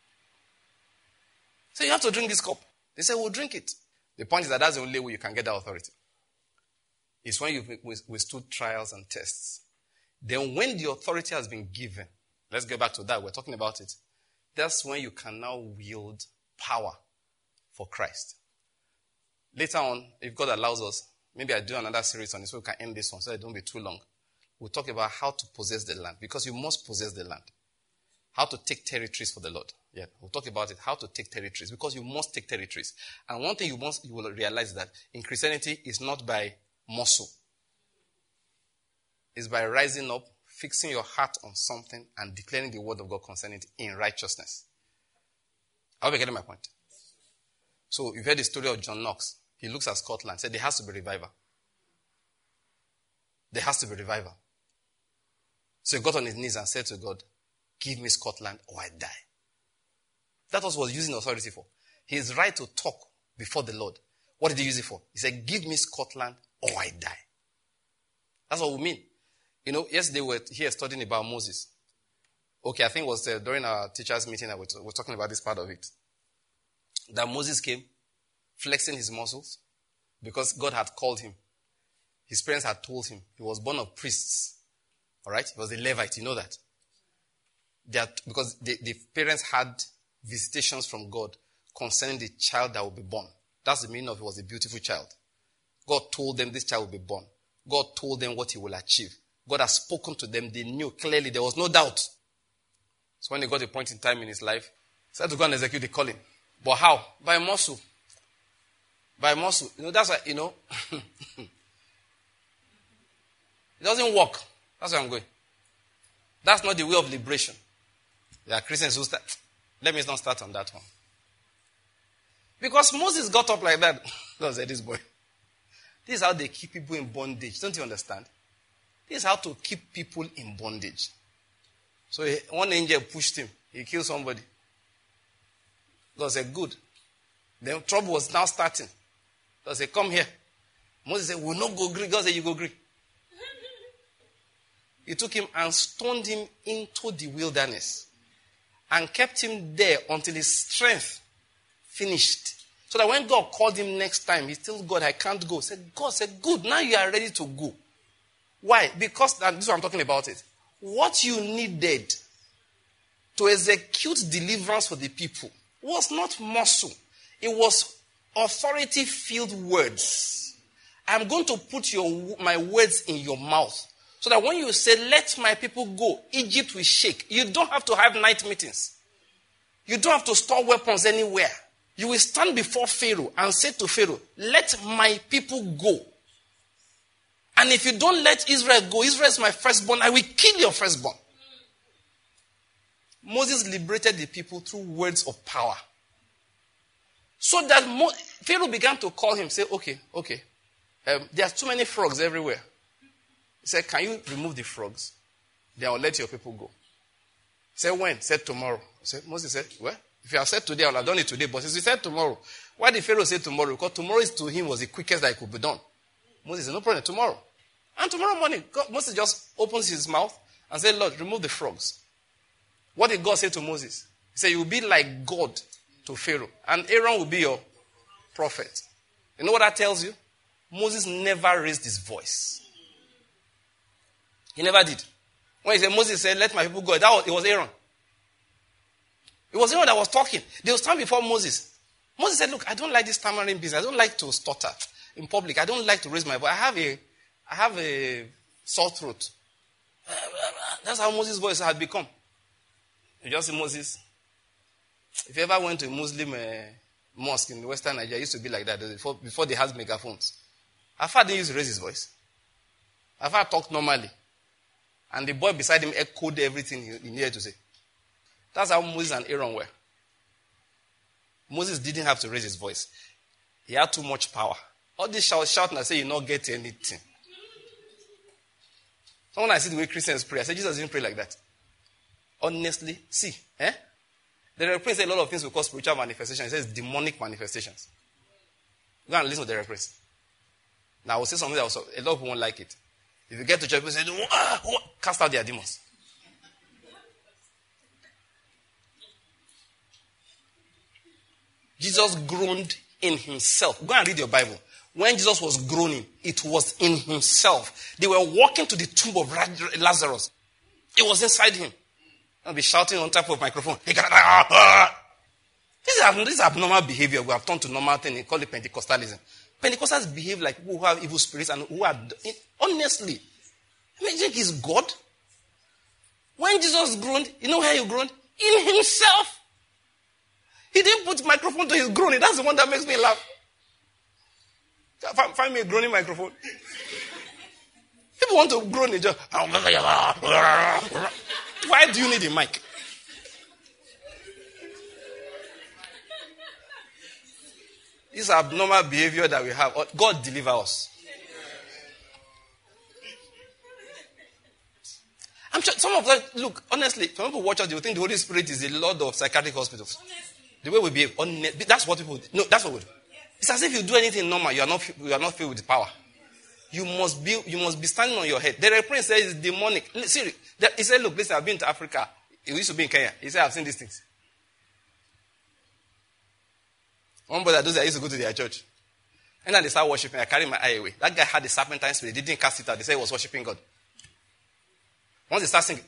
S1: So you have to drink this cup. They say, we'll drink it. The point is that that's the only way you can get that authority. It's when you've withstood trials and tests. Then when the authority has been given, let's get back to that. We're talking about it. That's when you can now wield power for Christ. Later on, if God allows us, maybe I do another series on this so we can end this one so it don't be too long. We'll talk about how to possess the land, because you must possess the land. How to take territories for the Lord. Yeah, we'll talk about it, how to take territories, because you must take territories. And one thing you must you will realize that in Christianity is not by muscle. It's by rising up, fixing your heart on something, and declaring the word of God concerning it in righteousness. Are we getting my point? So you've heard the story of John Knox. He looks at Scotland, said there has to be revival. There has to be revival. So he got on his knees and said to God, give me Scotland or I die. That was what he was using authority for. His right to talk before the Lord. What did he use it for? He said, give me Scotland or I die. That's what we mean. You know, yesterday we were here studying about Moses. Okay, I think it was uh, during our teachers' meeting that we were talking about this part of it. That Moses came, flexing his muscles, because God had called him. His parents had told him he was born of priests. All right? He was a Levite, you know that. That because the, the parents had visitations from God concerning the child that will be born. That's the meaning of it was a beautiful child. God told them this child will be born. God told them what he will achieve. God has spoken to them. They knew clearly. There was no doubt. So when he got a point in time in his life, he said to go and execute the calling. But how? By muscle. By muscle. You know, that's why, you know, it doesn't work. That's where I'm going. That's not the way of liberation. There are Christians who start. Let me not start on that one. Because Moses got up like that. God said, this boy. This is how they keep people in bondage. Don't you understand? This is how to keep people in bondage. So he, one angel pushed him. He killed somebody. God said, good. Then trouble was now starting. God said, come here. Moses said, we'll not go Greek. God said, you go Greek. He took him and stoned him into the wilderness and kept him there until his strength finished. So that when God called him next time, he told God, I can't go. Said, God said, good, now you are ready to go. Why? Because, and this is what I'm talking about it. What you needed to execute deliverance for the people was not muscle. It was authority-filled words. I'm going to put your my words in your mouth. So that when you say, let my people go, Egypt will shake. You don't have to have night meetings. You don't have to store weapons anywhere. You will stand before Pharaoh and say to Pharaoh, let my people go. And if you don't let Israel go, Israel is my firstborn, I will kill your firstborn. Moses liberated the people through words of power. So that Mo- Pharaoh began to call him, say, okay, okay, um, there are too many frogs everywhere. He said, can you remove the frogs? Then I'll let your people go. He said, when? He said, tomorrow. He said, Moses said, well, if you have said today, I'll have done it today. But since he said tomorrow, why did Pharaoh say tomorrow? Because tomorrow is to him was the quickest that it could be done. Moses said, no problem, tomorrow. And tomorrow morning, God, Moses just opens his mouth and said, Lord, remove the frogs. What did God say to Moses? He said, you will be like God to Pharaoh. And Aaron will be your prophet. You know what that tells you? Moses never raised his voice. He never did. When he said, Moses said, let my people go, that was, it was Aaron. It was Aaron that was talking. They will stand before Moses. Moses said, look, I don't like this stammering business. I don't like to stutter in public. I don't like to raise my voice. I have a, I have a sore throat. That's how Moses' voice had become. You just see Moses. If you ever went to a Muslim uh, mosque in Western Nigeria, it used to be like that before, before they had megaphones. Afar didn't used to raise his voice. Afar talked normally. And the boy beside him echoed everything he, he needed to say. That's how Moses and Aaron were. Moses didn't have to raise his voice. He had too much power. All this shout, shouting, I say, you not get anything. Someone I see the way Christians pray, I say, Jesus didn't pray like that. Honestly, see, eh? The reference says a lot of things will cause spiritual manifestations. It says demonic manifestations. Go and listen to the reference. Now, I will say something that also, a lot of people won't like it. If you get to church, people say, ah, oh, cast out their demons. Jesus groaned in himself. Go and read your Bible. When Jesus was groaning, it was in himself. They were walking to the tomb of Lazarus. It was inside him. I'll be shouting on top of microphone. This is, this is abnormal behavior. We have turned to normal thing. We call it Pentecostalism. Pentecostals behave like people who have evil spirits and who are, honestly, I mean, you think he's God? When Jesus groaned, you know how he groaned? In himself. He didn't put microphone to his groaning. That's the one that makes me laugh. Find, find me a groaning microphone. People want to groan in just. Why do you need a mic? This abnormal behavior that we have. God deliver us. I'm sure some of them, look, honestly, some people watch us, they will think the Holy Spirit is the Lord of psychiatric hospitals. The way we behave, that's what people do. No, that's what we do. It's as if you do anything normal, you are not you are not filled with power. You must be you must be standing on your head. The reference says it's demonic. Seriously, he said, look, listen, I've been to Africa. He used to be in Kenya. He said, I've seen these things. One brother, those that used to go to their church. And then they start worshiping. I carried my eye away. That guy had the serpentine spirit. They didn't cast it out. They said he was worshiping God. Once they start singing,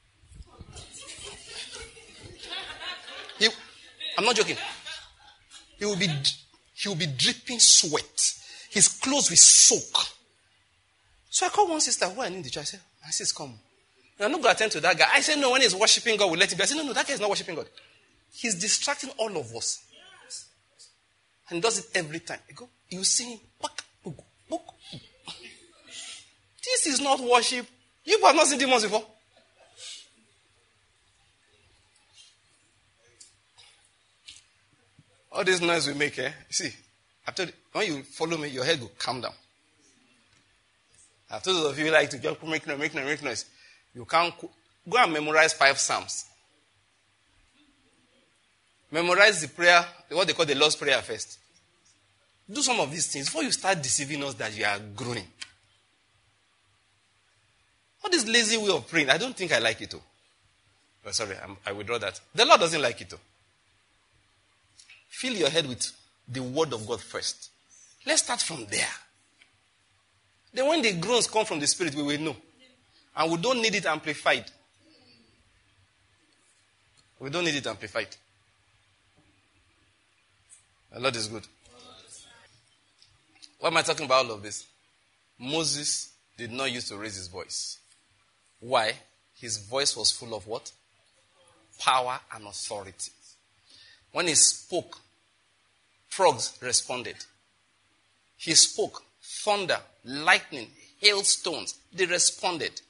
S1: he, I'm not joking. He will be he will be dripping sweat. His clothes will soak. So I called one sister who I knew in the church. I said, my sister, come. I'm not going to attend to that guy. I said, no, when he's worshiping God, we'll let him be. I said, no, no, that guy is not worshiping God. He's distracting all of us. And he does it every time. You go, you see him. This is not worship. You have not seen demons before. All this noise we make, eh? See, after the, when you follow me, your head will calm down. After those of you who like to just make noise, make noise, make noise, you can't go and memorize five psalms. Memorize the prayer, what they call the Lord's Prayer first. Do some of these things before you start deceiving us that you are growing. All this lazy way of praying, I don't think I like it too. Oh, sorry, I'm, I withdraw that. The Lord doesn't like it too. Fill your head with the word of God first. Let's start from there. Then when the groans come from the Spirit, we will know. And we don't need it amplified. We don't need it amplified. The Lord is good. Why am I talking about all of this? Moses did not use to raise his voice. Why? His voice was full of what? Power and authority. When he spoke, frogs responded. He spoke, thunder, lightning, hailstones, they responded.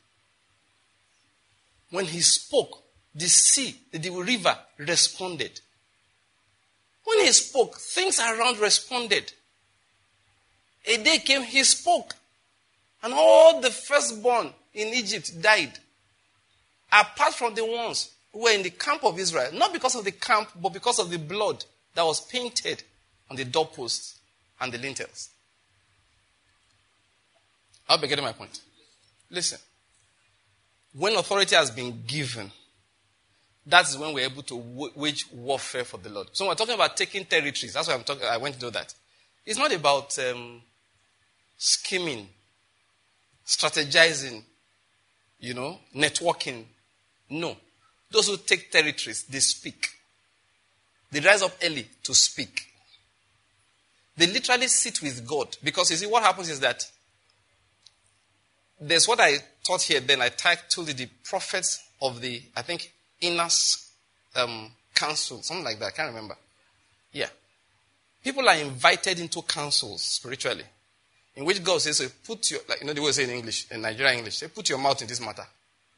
S1: When he spoke, the sea, the river responded. When he spoke, things around responded. A day came, he spoke. And all the firstborn in Egypt died. Apart from the ones who were in the camp of Israel. Not because of the camp, but because of the blood that was painted on the doorposts and the lintels. I'll be getting my point. Listen. When authority has been given, that is when we're able to wage warfare for the Lord. So we're talking about taking territories. That's why I'm talking. I went to do that. It's not about um, scheming, strategizing, you know, networking. No. Those who take territories, they speak. They rise up early to speak. They literally sit with God. Because you see, what happens is that there's what I taught here then. I told you the prophets of the, I think, inner um, council, something like that. I can't remember. Yeah. People are invited into councils spiritually, in which God says, so put your, like, you know the way they say in English, in Nigerian English, say, put your mouth in this matter.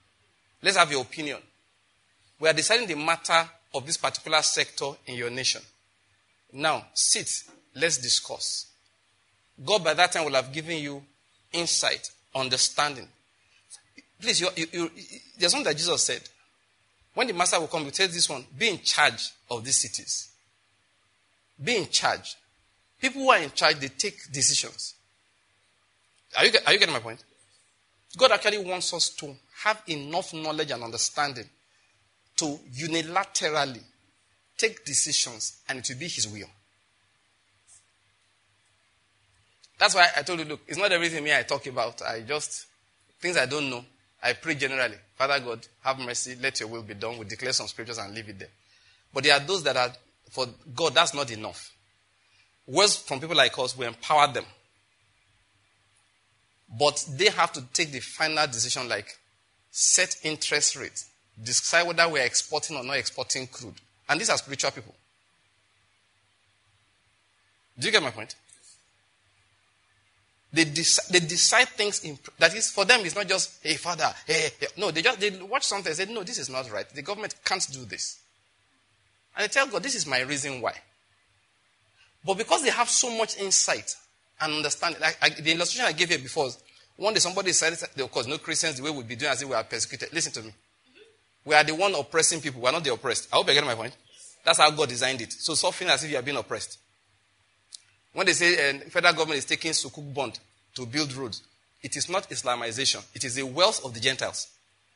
S1: Let's have your opinion. We are deciding the matter of this particular sector in your nation. Now, sit. Let's discuss. God by that time will have given you insight, understanding. Please, you, you, you, there's something that Jesus said. When the master will come, he tells this one, be in charge of these cities. Be in charge. People who are in charge, they take decisions. Are you, are you getting my point? God actually wants us to have enough knowledge and understanding to unilaterally take decisions, and it will be his will. That's why I told you, look, it's not everything me I talk about. I just, things I don't know, I pray generally. Father God, have mercy, let your will be done. We declare some scriptures and leave it there. But there are those that are, for God, that's not enough. Words from people like us, we empower them. But they have to take the final decision, like set interest rate, decide whether we're exporting or not exporting crude. And these are spiritual people. Do you get my point? They, deci- they decide things, in, that is, for them, it's not just, hey, Father, hey, hey. No, they just, they watch something and say, no, this is not right. The government can't do this. And they tell God, this is my reason why. But because they have so much insight and understanding, like I, the illustration I gave you before, one day somebody said, of course, no Christians, the way we'll be doing as if we are persecuted. Listen to me. We are the one oppressing people. We are not the oppressed. I hope you're getting my point. That's how God designed it. So stop feeling as if you are being oppressed. When they say uh, federal government is taking sukuk bond to build roads, it is not Islamization. It is the wealth of the Gentiles.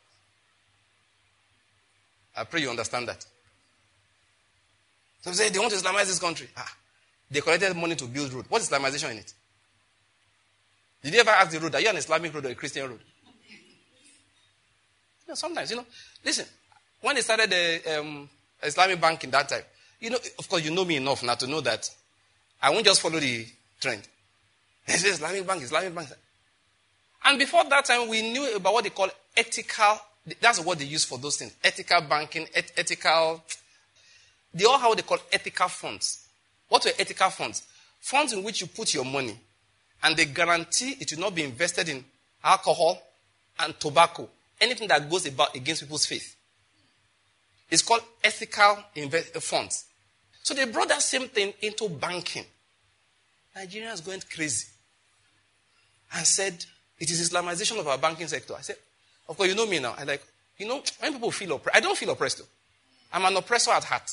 S1: I pray you understand that. So they say they want to Islamize this country. Ah, they collected money to build road. What is Islamization in it? Did you ever ask the road, are you an Islamic road or a Christian road? You know, sometimes, you know, listen, when they started the um, Islamic banking that time, you know, of course, you know me enough now to know that I won't just follow the trend. They say Islamic bank, Islamic bank. And before that time, we knew about what they call ethical, that's what they use for those things. Ethical banking, et- ethical, they all have what they call ethical funds. What were ethical funds? Funds in which you put your money, and they guarantee it will not be invested in alcohol and tobacco, anything that goes about against people's faith. It's called ethical invest- funds. So they brought that same thing into banking. Nigerians went crazy and said, it is Islamization of our banking sector. I said, of course, you know me now. I like, you know, when people feel oppressed, I don't feel oppressed though. I'm an oppressor at heart.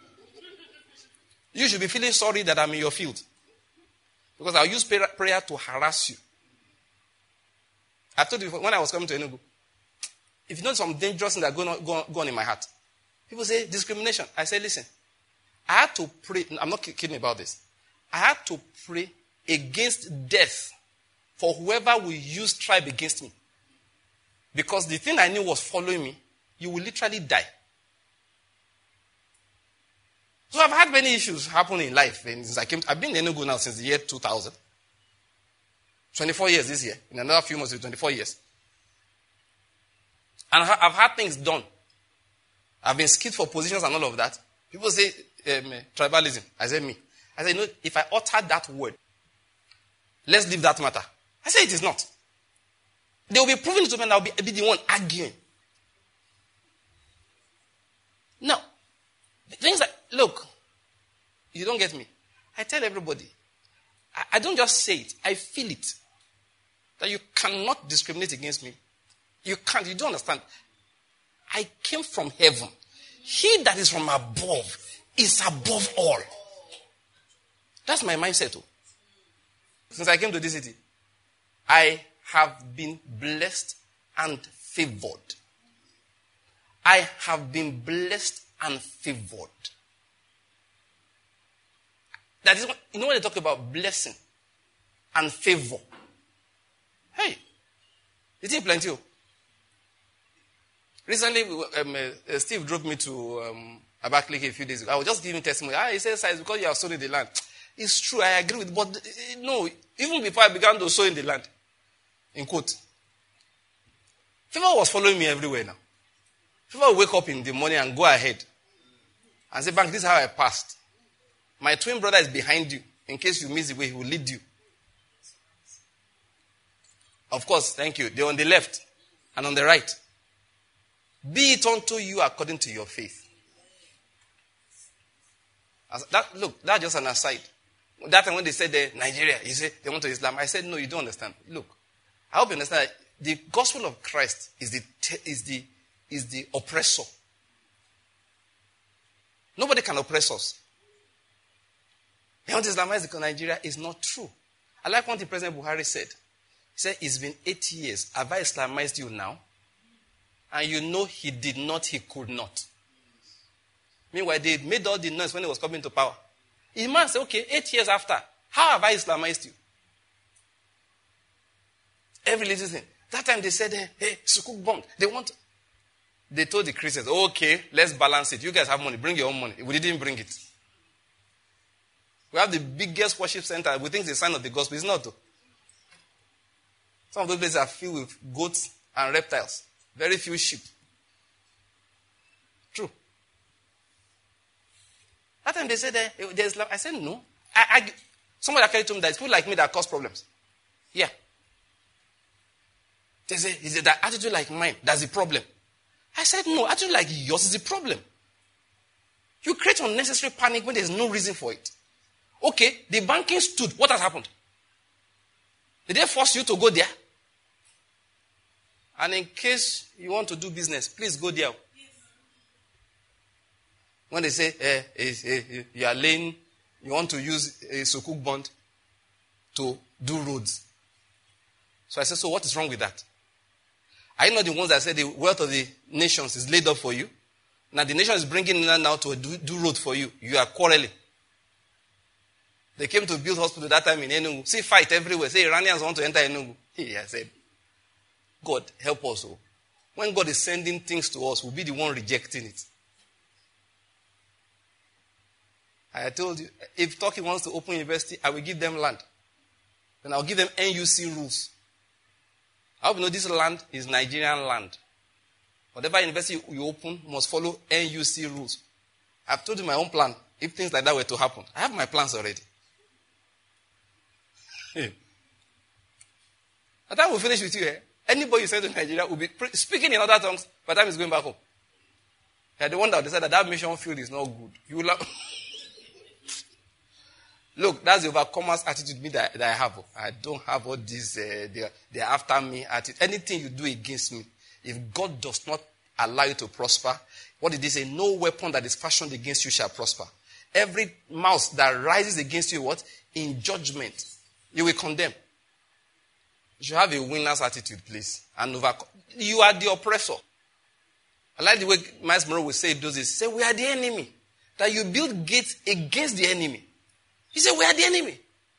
S1: You should be feeling sorry that I'm in your field. Because I'll use prayer, prayer to harass you. I told you when I was coming to Enugu, if you know some dangerous things that are going on, go on, go on in my heart, people say discrimination. I say, listen, I had to pray. I'm not kidding about this. I had to pray against death for whoever will use tribe against me. Because the thing I knew was following me, you will literally die. So I've had many issues happen in life. And since I came, to, I've been in Enugu now since the year two thousand. twenty-four years this year. In another few months, twenty-four years. And I've had things done. I've been skipped for positions and all of that. People say um, tribalism. I say me. I say, no, if I utter that word, let's leave that matter. I say it is not. They will be proving it to me and I'll be, be the one arguing. Now, the things that, look, you don't get me. I tell everybody, I, I don't just say it, I feel it. That you cannot discriminate against me. You can't, you don't understand. I came from heaven. He that is from above is above all. That's my mindset too. Since I came to this city, I have been blessed and favored. I have been blessed and favored. That is, you know when they talk about blessing and favor. Hey, it is plenty. Recently, um, uh, Steve drove me to um, Abakaliki a few days ago. I was just giving testimony. Ah, he says, it's because you have sown in the land. It's true, I agree with it. But uh, no, even before I began to sow in the land, in quote, favor was following me everywhere now. Favor will wake up in the morning and go ahead and say, Bank, this is how I passed. My twin brother is behind you. In case you miss the way, he will lead you. Of course, thank you. They're on the left and on the right. Be it unto you according to your faith. As that, look, that's just an aside. That time when they said uh, Nigeria, you say they want to Islam. I said, no, you don't understand. Look, I hope you understand that the gospel of Christ is the is the is the oppressor. Nobody can oppress us. They want to Islamize Nigeria is not true. I like what the President Buhari said. He said, it's been eight years. Have I Islamized you now? And you know he did not, he could not. Meanwhile, they made all the noise when he was coming to power. The man said, okay, eight years after, how have I Islamized you? Every little thing. That time they said, hey, hey Sukuk bombed. They want. They told the Christians, okay, let's balance it. You guys have money. Bring your own money. We didn't bring it. We have the biggest worship center. We think it's a sign of the gospel. It's not, though. Some of those places are filled with goats and reptiles. Very few sheep. True. That time they said, uh, there's I said, no. I, I, somebody carried to me that it's people like me that cause problems. Yeah. They say, is it that attitude like mine that's the problem? I said, no, attitude like yours is the problem. You create unnecessary panic when there's no reason for it. Okay, the banking stood. What has happened? Did they force you to go there? And in case you want to do business, please go there. When they say, eh, eh, eh, you are laying, you want to use a Sukuk bond to do roads. So I said, so what is wrong with that? Are you not the ones that say the wealth of the nations is laid up for you? Now the nation is bringing in now to do, do road for you. You are quarreling. They came to build hospital that time in Enugu. See fight everywhere. Say Iranians want to enter Enugu. He I said, God help us. Oh. When God is sending things to us, we'll be the one rejecting it. I told you, if Turkey wants to open university, I will give them land. Then I'll give them N U C rules. I hope you know this land is Nigerian land. Whatever university you open must follow N U C rules. I've told you my own plan. If things like that were to happen, I have my plans already. By the time we finish with you, eh, anybody you send to Nigeria will be pre- speaking in other tongues by the time he's going back home. Yeah, the one that decided that that mission field is not good. You will have Look, that's the overcomer's attitude me that, that I have. I don't have all this, uh, they're, they're after me attitude. Anything you do against me, if God does not allow you to prosper, what did he say? No weapon that is fashioned against you shall prosper. Every mouth that rises against you, what? In judgment, you will condemn. You should have a winner's attitude, please. And overcome. You are the oppressor. I like the way Miles Monroe will say it does this. Say, we are the enemy. That you build gates against the enemy. He said, we are the enemy.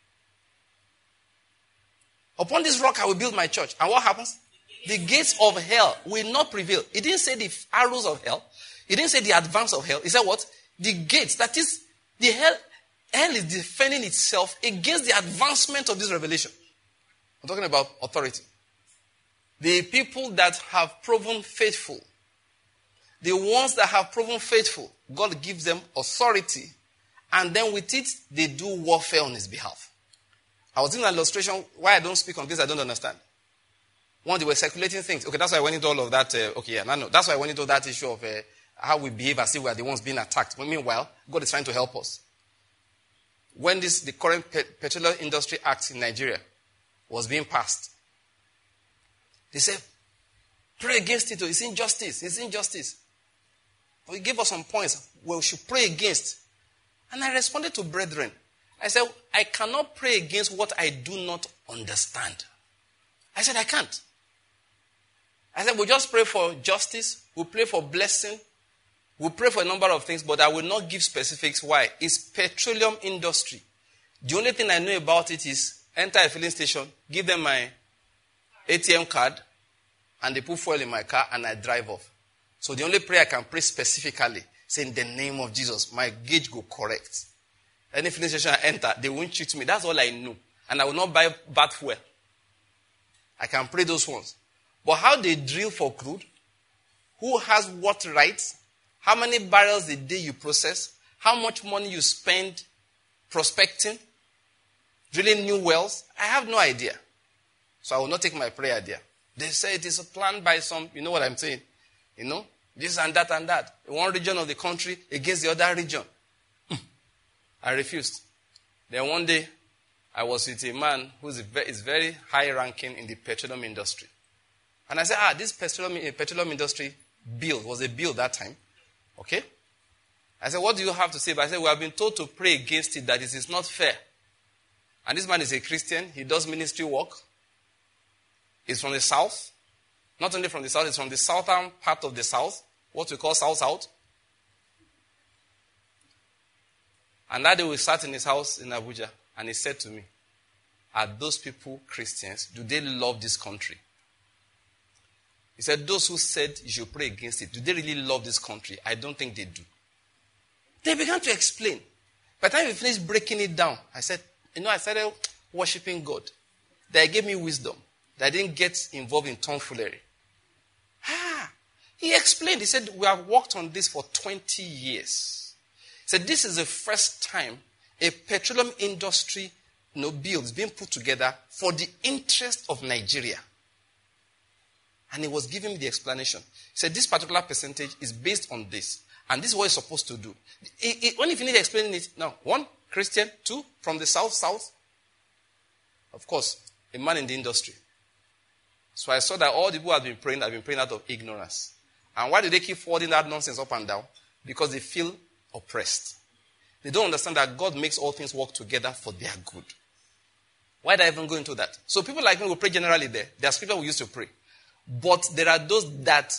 S1: Upon this rock I will build my church. And what happens? The gates of hell will not prevail. He didn't say the arrows of hell. He didn't say the advance of hell. He said what? The gates. That is, the hell, hell is defending itself against the advancement of this revelation. I'm talking about authority. The people that have proven faithful, the ones that have proven faithful, God gives them authority. And then with it, they do warfare on his behalf. I was doing an illustration. Why I don't speak on this, I don't understand. One, they were circulating things. Okay, that's why I went into all of that. Uh, okay, yeah, no, no. That's why I went into that issue of uh, how we behave as if we are the ones being attacked. But meanwhile, God is trying to help us. When this, the current Pe- Petroleum Industry Act in Nigeria was being passed, they said, pray against it. It's injustice. It's injustice. But he gave us some points where we should pray against. And I responded to brethren. I said, I cannot pray against what I do not understand. I said, I can't. I said, we'll just pray for justice. We'll pray for blessing. We'll pray for a number of things, but I will not give specifics. Why? It's petroleum industry. The only thing I know about it is enter a filling station, give them my A T M card, and they put fuel in my car, and I drive off. So the only prayer I can pray specifically, say in the name of Jesus, my gauge go correct. Any filling station I enter, they won't cheat me. That's all I know. And I will not buy bad fuel. I can pray those ones. But how they drill for crude, who has what rights, how many barrels a day you process, how much money you spend prospecting, drilling new wells, I have no idea. So I will not take my prayer there. They say it is planned by some, you know what I'm saying? You know, this and that and that. One region of the country against the other region. I refused. Then one day, I was with a man who is very high ranking in the petroleum industry. And I said, ah, this petroleum, petroleum industry bill was a bill that time. Okay? I said, what do you have to say? But I said, we have been told to pray against it, that it is not fair. And this man is a Christian. He does ministry work. He's from the south. Not only from the south, he's from the southern part of the south, what we call south-south. And that day we sat in his house in Abuja, and he said to me, are those people Christians? Do they love this country? He said, those who said you should pray against it, do they really love this country? I don't think they do. They began to explain. By the time we finished breaking it down, I said, you know, I started worshiping God. That gave me wisdom. That I didn't get involved in tomfoolery. Ah, he explained. He said, we have worked on this for twenty years. He said, this is the first time a petroleum industry you know, bill is being put together for the interest of Nigeria. And he was giving me the explanation. He said, this particular percentage is based on this. And this is what it's supposed to do. It, it, when he finished explaining it, now, one, Christian, two, from the south, south. Of course, a man in the industry. So I saw that all the people who had been praying had been praying out of ignorance. And why do they keep forwarding that nonsense up and down? Because they feel oppressed. They don't understand that God makes all things work together for their good. Why did I even go into that? So people like me will pray generally there. There are scriptures we used to pray. But there are those that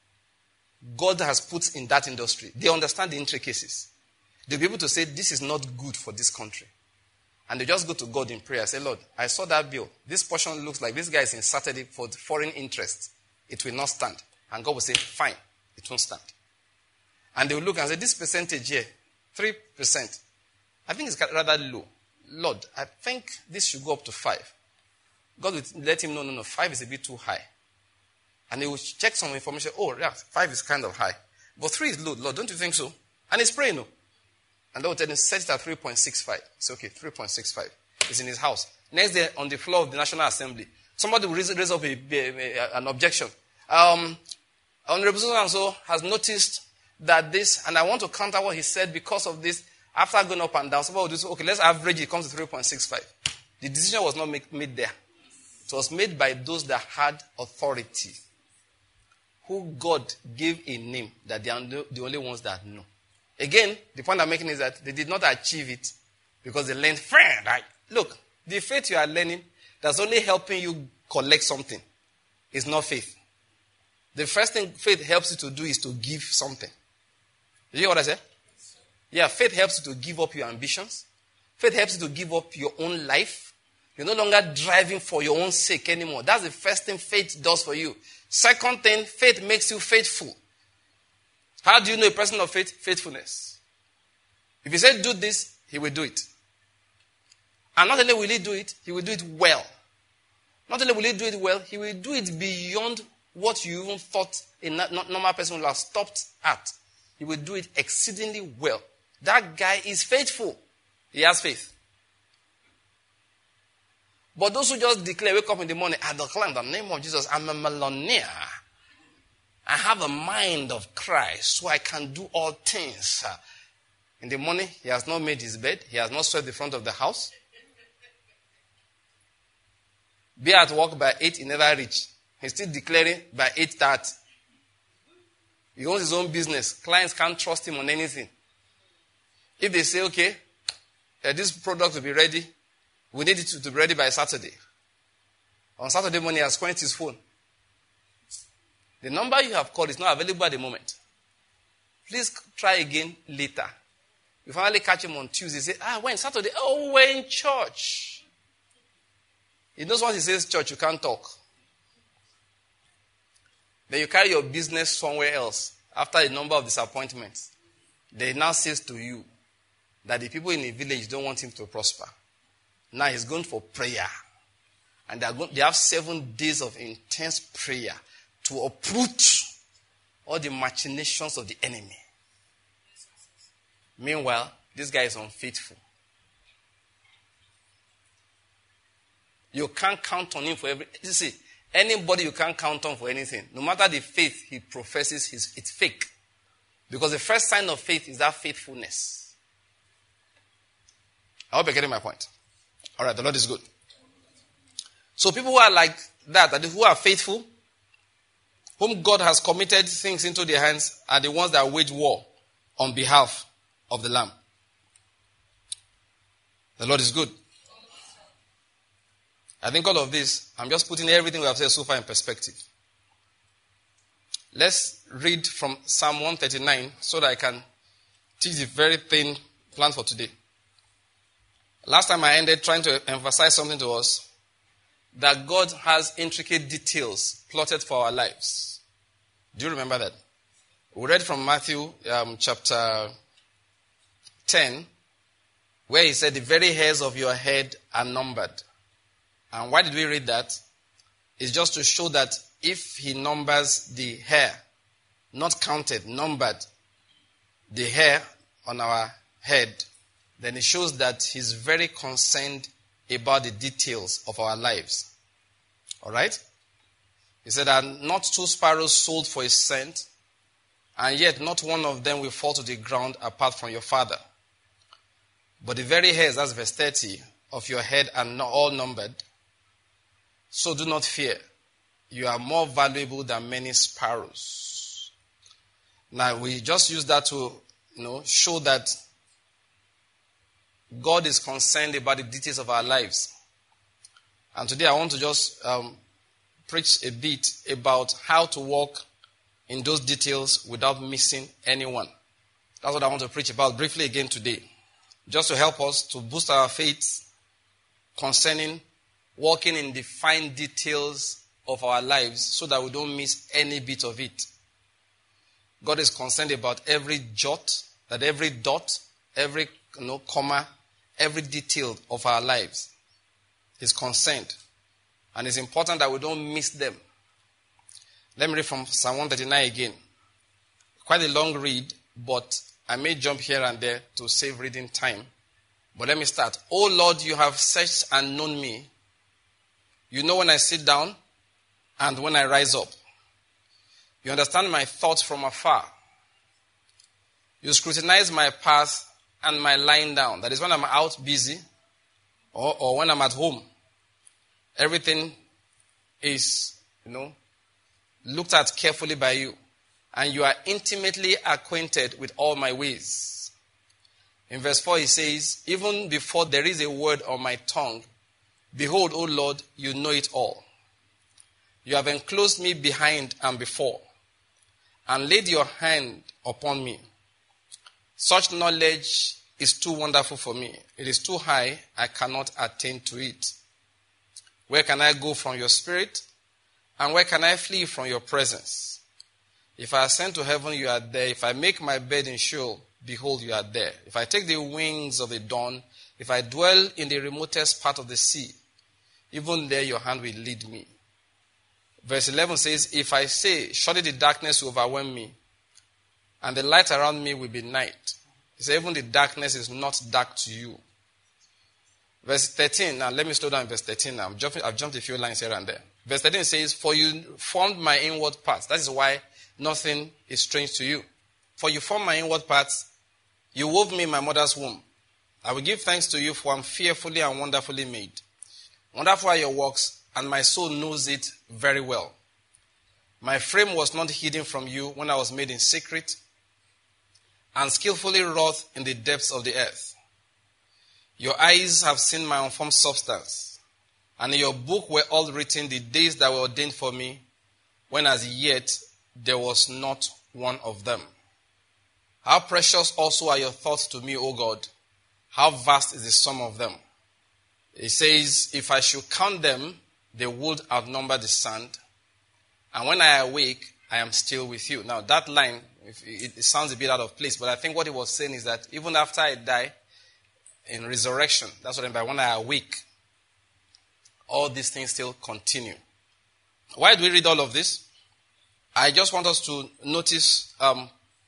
S1: God has put in that industry. They understand the intricacies. They'll be able to say, this is not good for this country. And they just go to God in prayer. Say, Lord, I saw that bill. This portion looks like this guy is inserted it for foreign interest. It will not stand. And God will say, fine, it won't stand. And they will look and say, this percentage here, three percent. I think it's rather low. Lord, I think this should go up to five. God will let him know, no, no, five is a bit too high. And he will check some information. Oh, yeah, five is kind of high. But three is low. Lord, don't you think so? And he's praying, no. And they will tell him, set it at three point six five. It's okay, three point six five. It's in his house. Next day, on the floor of the National Assembly, somebody will raise, raise up a, a, a, an objection. Um, Honorable so and so has noticed that this, and I want to counter what he said because of this. After going up and down, somebody will do so, okay, let's average it, comes to three point six five. The decision was not make, made there. It was made by those that had authority, who God gave a name that they are the only ones that know. Again, the point I'm making is that they did not achieve it because they learned, right? Look, the faith you are learning that's only helping you collect something is not faith. The first thing faith helps you to do is to give something. You hear what I said? Yeah, faith helps you to give up your ambitions. Faith helps you to give up your own life. You're no longer driving for your own sake anymore. That's the first thing faith does for you. Second thing, faith makes you faithful. How do you know a person of faith? Faithfulness. If he said do this, he will do it. And not only will he do it, he will do it well. Not only will he do it well, he will do it beyond what you even thought a normal person would have stopped at. He will do it exceedingly well. That guy is faithful. He has faith. But those who just declare, wake up in the morning, I declare in the name of Jesus, I'm a millionaire. I have a mind of Christ, so I can do all things. In the morning, he has not made his bed. He has not swept the front of the house. Be at work by eight, he never reach. He's still declaring by eight thirty. He owns his own business. Clients can't trust him on anything. If they say, okay, uh, this product will be ready, we need it to, to be ready by Saturday. On Saturday morning, he has quenched his phone. The number you have called is not available at the moment. Please try again later. You finally catch him on Tuesday. Say, ah, when? Saturday? Oh, we're in church. He knows once he says church, you can't talk. Then you carry your business somewhere else after a number of disappointments. They now says to you that the people in the village don't want him to prosper. Now he's going for prayer. And they, are going, they have seven days of intense prayer to uproot all the machinations of the enemy. Meanwhile, this guy is unfaithful. You can't count on him for every... You see, Anybody you can't count on for anything. No matter the faith he professes, it's fake. Because the first sign of faith is that faithfulness. I hope you're getting my point. All right, the Lord is good. So people who are like that, that who are faithful, whom God has committed things into their hands, are the ones that wage war on behalf of the Lamb. The Lord is good. I think all of this, I'm just putting everything we have said so far in perspective. Let's read from Psalm one thirty-nine so that I can teach the very thing planned for today. Last time I ended trying to emphasize something to us, that God has intricate details plotted for our lives. Do you remember that? We read from Matthew um, chapter ten, where he said, the very hairs of your head are numbered. And why did we read that? It's just to show that if he numbers the hair, not counted, numbered, the hair on our head, then it shows that he's very concerned about the details of our lives. All right? He said, are not two sparrows sold for a cent, and yet not one of them will fall to the ground apart from your Father. But the very hairs, that's verse thirty, of your head are not all numbered. So do not fear. You are more valuable than many sparrows. Now, we just use that to, you know, show that God is concerned about the details of our lives. And today I want to just um, preach a bit about how to walk in those details without missing anyone. That's what I want to preach about briefly again today. Just to help us to boost our faith concerning walking in the fine details of our lives so that we don't miss any bit of it. God is concerned about every jot, that every dot, every you know, comma, every detail of our lives. He's concerned. And it's important that we don't miss them. Let me read from Psalm one thirty-nine again. Quite a long read, but I may jump here and there to save reading time. But let me start. O Lord, you have searched and known me. You know when I sit down and when I rise up. You understand my thoughts from afar. You scrutinize my path and my lying down. That is when I'm out busy or, or when I'm at home. Everything is, you know, looked at carefully by you. And you are intimately acquainted with all my ways. In verse four he says, even before there is a word on my tongue, behold, O Lord, you know it all. You have enclosed me behind and before, and laid your hand upon me. Such knowledge is too wonderful for me. It is too high, I cannot attain to it. Where can I go from your spirit? And where can I flee from your presence? If I ascend to heaven, you are there. If I make my bed in Sheol, behold, you are there. If I take the wings of the dawn, if I dwell in the remotest part of the sea, even there your hand will lead me. Verse eleven says, if I say, surely the darkness will overwhelm me, and the light around me will be night. He said, even the darkness is not dark to you. Verse thirteen, now let me slow down in verse thirteen now. I'm jumping, I've jumped a few lines here and there. Verse thirteen says, for you formed my inward parts. That is why nothing is strange to you. For you formed my inward parts. You wove me in my mother's womb. I will give thanks to you, for I am fearfully and wonderfully made. Wonderful are your works, and my soul knows it very well. My frame was not hidden from you when I was made in secret, and skillfully wrought in the depths of the earth. Your eyes have seen my unformed substance, and in your book were all written the days that were ordained for me, when as yet there was not one of them. How precious also are your thoughts to me, O God. How vast is the sum of them. It says, if I should count them, they would outnumber the sand. And when I awake, I am still with you. Now that line, it sounds a bit out of place, but I think what he was saying is that even after I die, in resurrection, that's what I mean by when I awake, all these things still continue. Why do we read all of this? I just want us to notice um,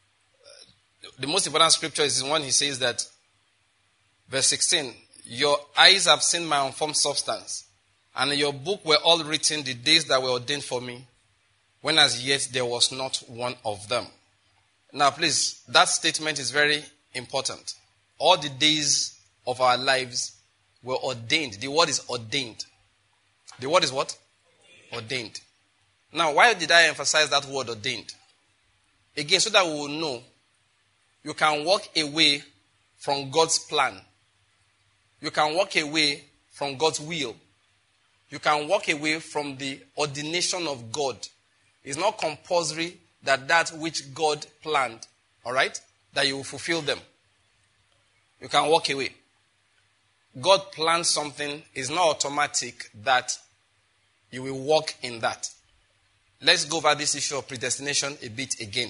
S1: the most important scripture is the one he says that, verse sixteen, your eyes have seen my unformed substance, And in your book were all written the days that were ordained for me, when as yet there was not one of them. Now please, that statement is very important. All the days of our lives were ordained. The word is ordained. The word is what? Ordained. Now, why did I emphasize that word ordained? Again, so that we will know you can walk away from God's plan. You can walk away from God's will. You can walk away from the ordination of God. It's not compulsory that that which God planned, all right, that you will fulfill them. You can walk away. God plans something. It's not automatic that you will walk in that. Let's go over this issue of predestination a bit again.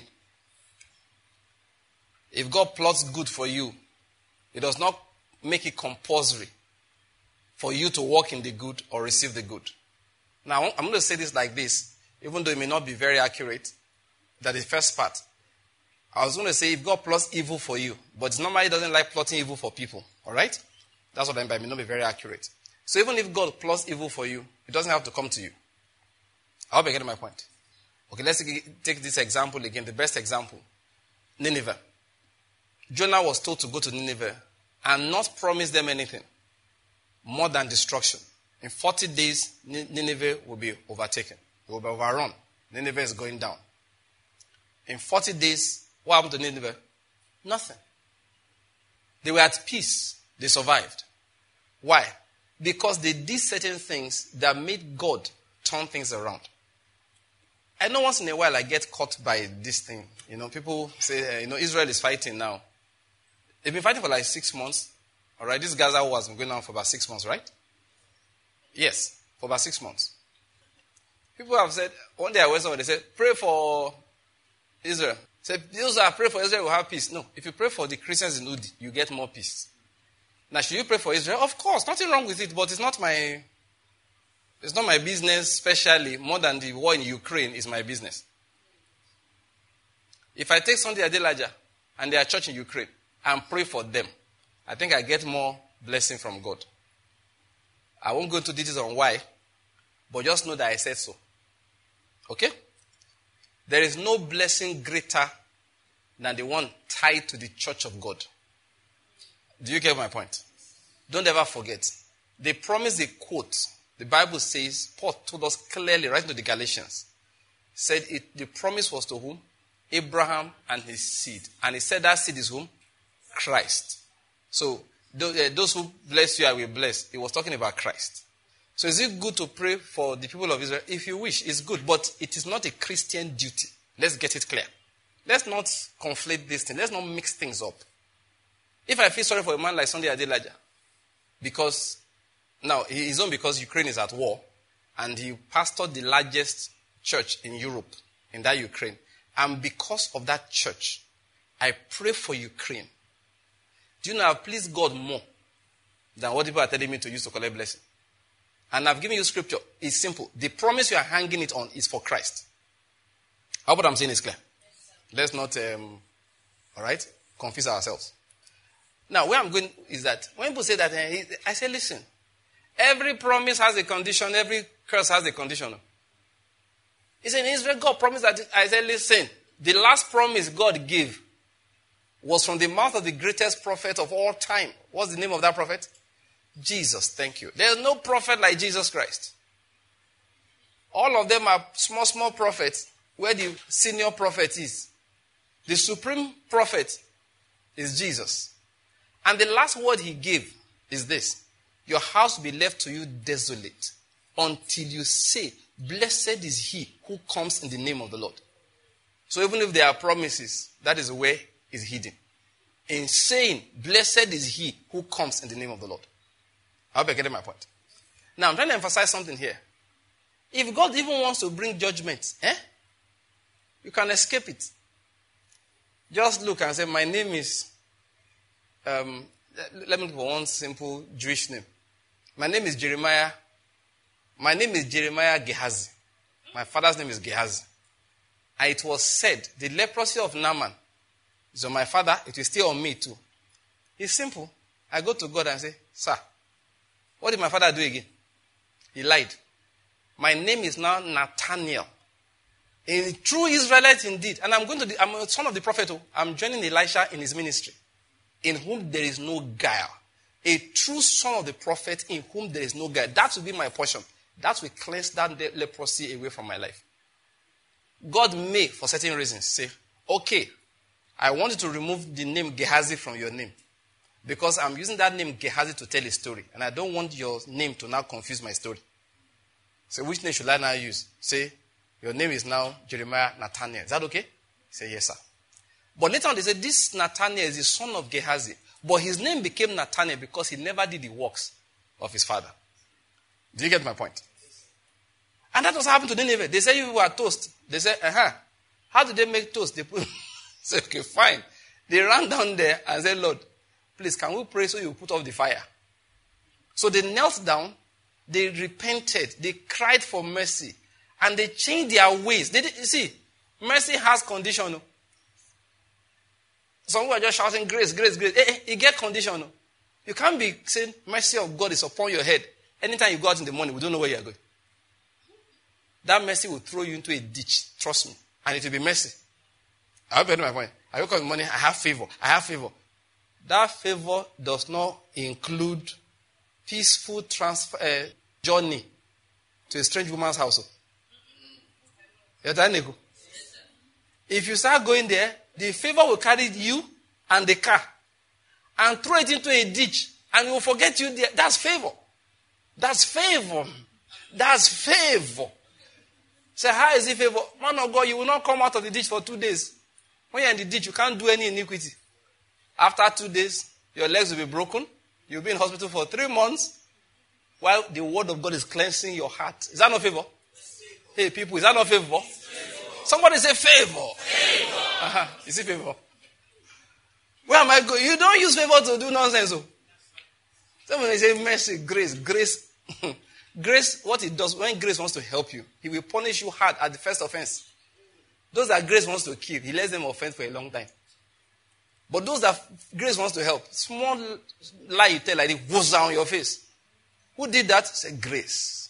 S1: If God plots good for you, it does not make it compulsory for you to walk in the good or receive the good. Now, I'm going to say this like this, even though it may not be very accurate. That is the first part. I was going to say if God plots evil for you, but normally doesn't like plotting evil for people. All right? That's what I mean by may not be very accurate. So even if God plots evil for you, it doesn't have to come to you. I hope you're getting my point. Okay, let's take this example again, the best example. Nineveh. Jonah was told to go to Nineveh and not promise them anything more than destruction. In forty days, Nineveh will be overtaken. It will be overrun. Nineveh is going down. In forty days, what happened to Nineveh? Nothing. They were at peace. They survived. Why? Because they did certain things that made God turn things around. I know once in a while I get caught by this thing. You know, people say, uh, you know, Israel is fighting now. They've been fighting for like six months. All right, this Gaza war has been going on for about six months, right? Yes, for about six months. People have said, one day I went somewhere, they said, pray for Israel. Say, those that pray for Israel will have peace. No, if you pray for the Christians in Udi, you get more peace. Now, should you pray for Israel? Of course, nothing wrong with it, but it's not my, it's not my business, especially more than the war in Ukraine is my business. If I take Sunday Adelaja and their church in Ukraine and pray for them, I think I get more blessing from God. I won't go into details on why, but just know that I said so. Okay? There is no blessing greater than the one tied to the church of God. Do you get my point? Don't ever forget. They promised a quote. The Bible says, Paul told us clearly, right into the Galatians, said it, the promise was to whom? Abraham and his seed. And he said that seed is whom? Christ. So, those who bless you, I will bless. He was talking about Christ. So is it good to pray for the people of Israel? If you wish, it's good. But it is not a Christian duty. Let's get it clear. Let's not conflate this thing. Let's not mix things up. If I feel sorry for a man like Sunday Adelaja, because, now, he's on because Ukraine is at war, and he pastored the largest church in Europe, in that Ukraine. And because of that church, I pray for Ukraine. Do you know I've pleased God more than what people are telling me to use to collect blessing? And I've given you scripture. It's simple. The promise you are hanging it on is for Christ. I hope what I'm saying is clear. Let's not, um, all right, confuse ourselves. Now, where I'm going is that when people say that, I say, listen, every promise has a condition, every curse has a condition. He said, in Israel, God promised that. I said, listen, the last promise God gave was from the mouth of the greatest prophet of all time. What's the name of that prophet? Jesus. Thank you. There's no prophet like Jesus Christ. All of them are small, small prophets where the senior prophet is. The supreme prophet is Jesus. And the last word he gave is this: your house will be left to you desolate until you say, blessed is he who comes in the name of the Lord. So even if there are promises, that is where it's hidden. In saying, blessed is he who comes in the name of the Lord. I hope you're getting my point. Now, I'm trying to emphasize something here. If God even wants to bring judgment, eh, you can escape it. Just look and say, my name is, um, let me look for one simple Jewish name. My name is Jeremiah. My name is Jeremiah Gehazi. My father's name is Gehazi. And it was said, the leprosy of Naaman is on my father, it will stay on me too. It's simple. I go to God and say, sir, what did my father do again? He lied. My name is now Nathaniel. A true Israelite indeed. And I'm going to, the, I'm a son of the prophet. I'm joining Elisha in his ministry. In whom there is no guile. A true son of the prophet in whom there is no guile. That will be my portion. That will cleanse that le- leprosy away from my life. God may, for certain reasons, say, okay, I want you to remove the name Gehazi from your name. Because I'm using that name Gehazi to tell a story. And I don't want your name to now confuse my story. So which name should I now use? Say, your name is now Jeremiah Nathaniel. Is that okay? Say, yes, sir. But later on they said, this Nathaniel is the son of Gehazi. But his name became Nathaniel because he never did the works of his father. Do you get my point? And that was happened to Nineveh. They said you were toast. They said, uh-huh. How did they make toast? They put, said, okay, fine. They ran down there and said, Lord, please, can we pray so you put off the fire? So they knelt down. They repented. They cried for mercy. And they changed their ways. They did, you see, mercy has condition. Some people are just shouting, grace, grace, grace. Hey, hey, you get condition. You can't be saying, mercy of God is upon your head. Anytime you go out in the morning, we don't know where you are going. That mercy will throw you into a ditch. Trust me. And it will be mercy. I hope you know my point. I wake up in the morning, I have favor. I have favor. That favor does not include peaceful transfer, uh, journey to a strange woman's house. If you start going there, the favor will carry you and the car and throw it into a ditch and it will forget you there. That's favor. That's favor. That's favor. Say, how is it favor? Man of God, you will not come out of the ditch for two days. When you're in the ditch, you can't do any iniquity. After two days, your legs will be broken. You'll be in hospital for three months while the word of God is cleansing your heart. Is that not favor? Hey, people, is that not favor? favor. Somebody say favor. favor. Uh-huh. Is it favor? Where am I going? You don't use favor to do nonsense. So. Somebody say mercy, grace, grace. Grace, what it does, when grace wants to help you, he will punish you hard at the first offense. Those that grace wants to kill, he lets them offend for a long time. But those that grace wants to help, small lie you tell like it goes down your face. Who did that? Say grace.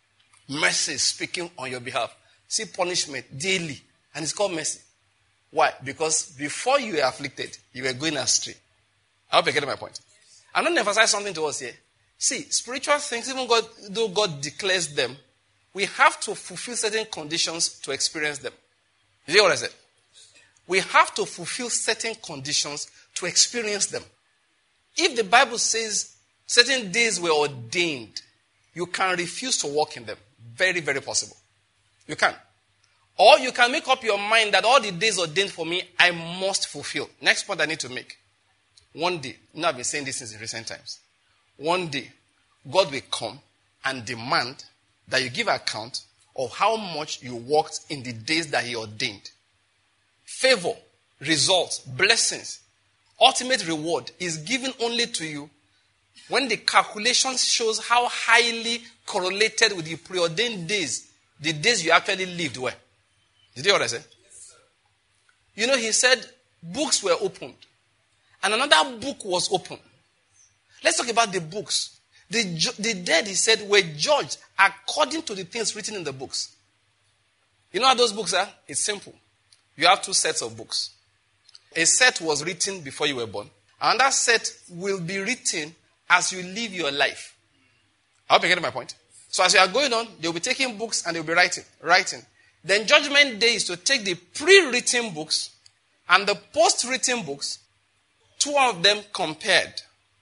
S1: Mercy is speaking on your behalf. See punishment daily. And it's called mercy. Why? Because before you were afflicted, you were going astray. I hope you get my point. I'm going to emphasize something to us here. See, spiritual things, even God, though God declares them, we have to fulfill certain conditions to experience them. You hear what I said? We have to fulfill certain conditions to experience them. If the Bible says certain days were ordained, you can refuse to walk in them. Very, very possible. You can. Or you can make up your mind that all the days ordained for me, I must fulfill. Next point I need to make. One day, you know I've been saying this since in recent times. One day, God will come and demand that you give account of how much you worked in the days that he ordained. Favor, results, blessings, ultimate reward is given only to you when the calculation shows how highly correlated with the preordained days, the days you actually lived were. Did you hear what I said? Yes, you know, he said books were opened. And another book was opened. Let's talk about the books. The, ju- the dead, he said, were judged according to the things written in the books. You know how those books are? It's simple. You have two sets of books. A set was written before you were born. Another set will be written as you live your life. I hope you're getting my point. So as you are going on, they'll be taking books and they'll be writing. Writing. Then judgment day is to take the pre-written books and the post-written books, two of them compared.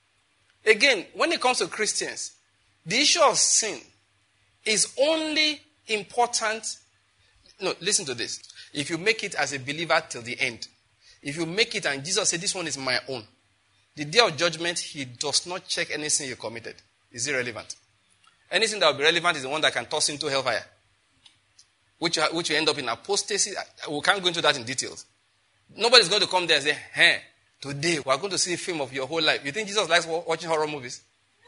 S1: Again, when it comes to Christians, the issue of sin is only important. No, listen to this. If you make it as a believer till the end, if you make it and Jesus said, this one is my own, the day of judgment, he does not check any sin you committed. It's irrelevant. Anything that will be relevant is the one that can toss into hellfire, which, which will end up in apostasy. We can't go into that in details. Nobody's going to come there and say, hey, today we are going to see a film of your whole life. You think Jesus likes watching horror movies?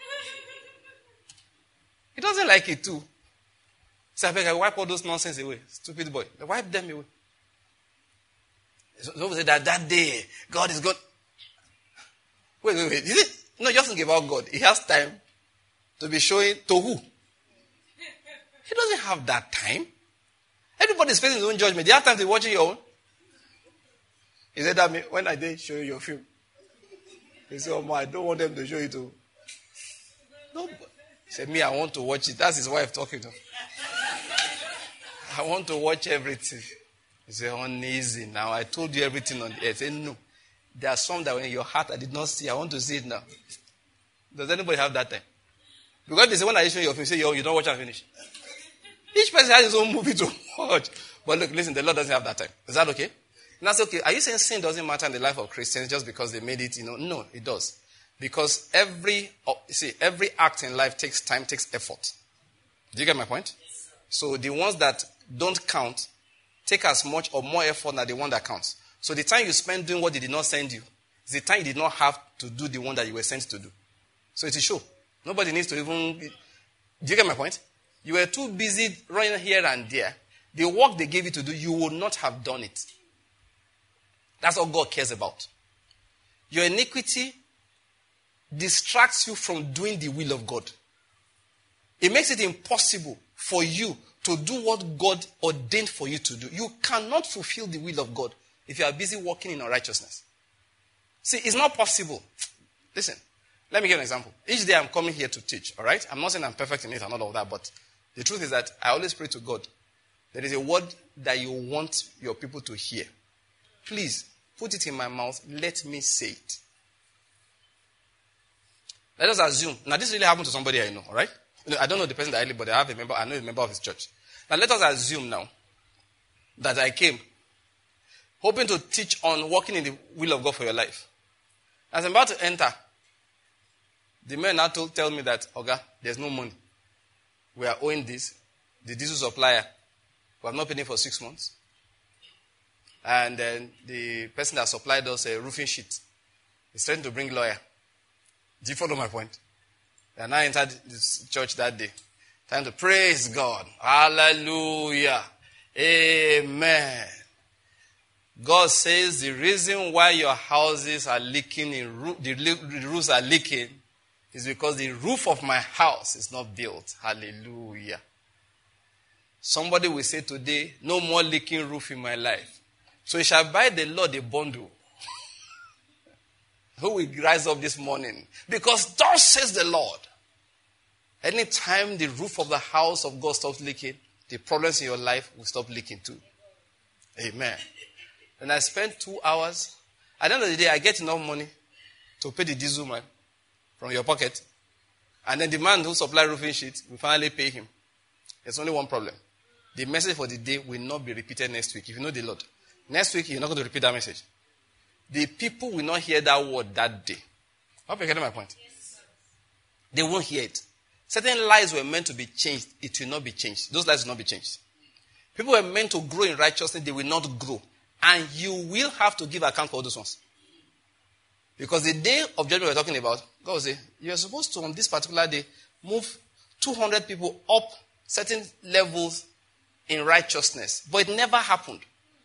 S1: He doesn't like it too. So I beg, I wipe all those nonsense away. Stupid boy. I wipe them away. Someone say that that day, God is good. Wait, wait, wait. Is it? No, just think about God. He has time to be showing to who? He doesn't have that time. Everybody's facing his own judgment. Do you have time to be watching your own? He said that when I did show you your film. He said, oh, I don't want them to show it to. No. He said, me, I want to watch it. That's his wife talking to him. I want to watch everything. He said, uneasy now. I told you everything on the earth. He said, no. There are some that were in your heart I did not see. I want to see it now. Does anybody have that time? Because they say, when I show you your film, you say, yo, you don't watch and finish. Each person has his own movie to watch. But look, listen, the Lord doesn't have that time. Is that okay? And that's okay. Are you saying sin doesn't matter in the life of Christians just because they made it, you know? No, it does. Because every, oh, see, every act in life takes time, takes effort. Do you get my point? So the ones that don't count take as much or more effort than the one that counts. So the time you spend doing what they did not send you is the time you did not have to do the one that you were sent to do. So it's a show. Nobody needs to even... Do you get my point? You were too busy running here and there. The work they gave you to do, you would not have done it. That's all God cares about. Your iniquity distracts you from doing the will of God. It makes it impossible for you to do what God ordained for you to do. You cannot fulfill the will of God if you are busy walking in unrighteousness. See, it's not possible. Listen, let me give an example. Each day I'm coming here to teach, all right? I'm not saying I'm perfect in it and all of that, but the truth is that I always pray to God. There is a word that you want your people to hear. Please, put it in my mouth. Let me say it. Let us assume. Now, this really happened to somebody I know, all right? You know, I don't know the person directly, but I have a member. I know a member of his church. Now, let us assume now that I came hoping to teach on walking in the will of God for your life. As I'm about to enter, the man now told, tell me that, Oga, there's no money. We are owing this. The diesel supplier, we have not paid him for six months. And then the person that supplied us a roofing sheet is trying to bring lawyer. Do you follow my point? And I entered this church that day. Time to praise God. Hallelujah. Amen. God says the reason why your houses are leaking, in roo- the, the roofs are leaking, is because the roof of my house is not built. Hallelujah. Somebody will say today, no more leaking roof in my life. So he shall buy the Lord a bundle. Who will rise up this morning? Because thus says the Lord. Anytime the roof of the house of God stops leaking, the problems in your life will stop leaking too. Amen. And I spent two hours. At the end of the day, I get enough money to pay the diesel man from your pocket. And then the man who supplied roofing sheet, we finally pay him. There's only one problem. The message for the day will not be repeated next week. If you know the Lord. Next week, you're not going to repeat that message. The people will not hear that word that day. I hope you're getting my point. Yes, they won't hear it. Certain lives were meant to be changed. It will not be changed. Those lives will not be changed. People were meant to grow in righteousness. They will not grow. And you will have to give account for all those ones. Because the day of judgment we're talking about, God will say, you're supposed to, on this particular day, move two hundred people up certain levels in righteousness. But it never happened.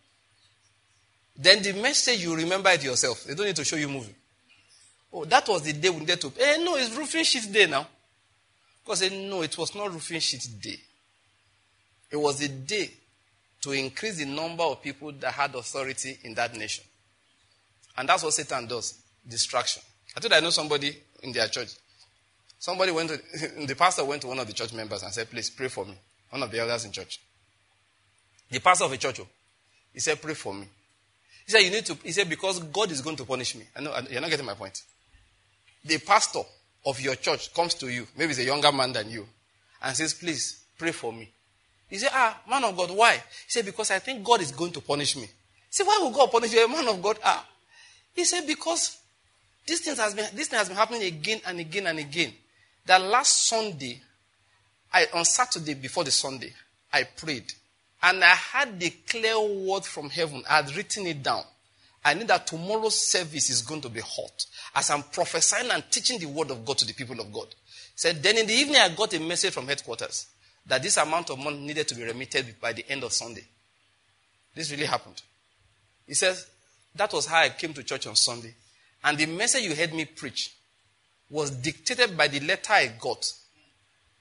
S1: Then the message, you remember it yourself. They don't need to show you moving. Oh, that was the day we needed to... Eh, no, it's roofing sheet day now. God said, no, it was not roofing sheet day. It was the day to increase the number of people that had authority in that nation. And that's what Satan does. Distraction. I told you I know somebody in their church. Somebody went to... The pastor went to one of the church members and said, please pray for me. One of the elders in church. The pastor of a church, he said, pray for me. He said, you need to, he said, because God is going to punish me. I know, you're not getting my point. The pastor of your church comes to you, maybe he's a younger man than you, and says, please, pray for me. He said, ah, man of God, why? He said, because I think God is going to punish me. He said, why will God punish you? A man of God, ah. He said, because this thing has been, this thing has been happening again and again and again. That last Sunday, I, on Saturday before the Sunday, I prayed. And I had the clear word from heaven. I had written it down. I knew that tomorrow's service is going to be hot. As I'm prophesying and teaching the word of God to the people of God. Said, then in the evening I got a message from headquarters that this amount of money needed to be remitted by the end of Sunday. This really happened. He says, that was how I came to church on Sunday. And the message you heard me preach was dictated by the letter I got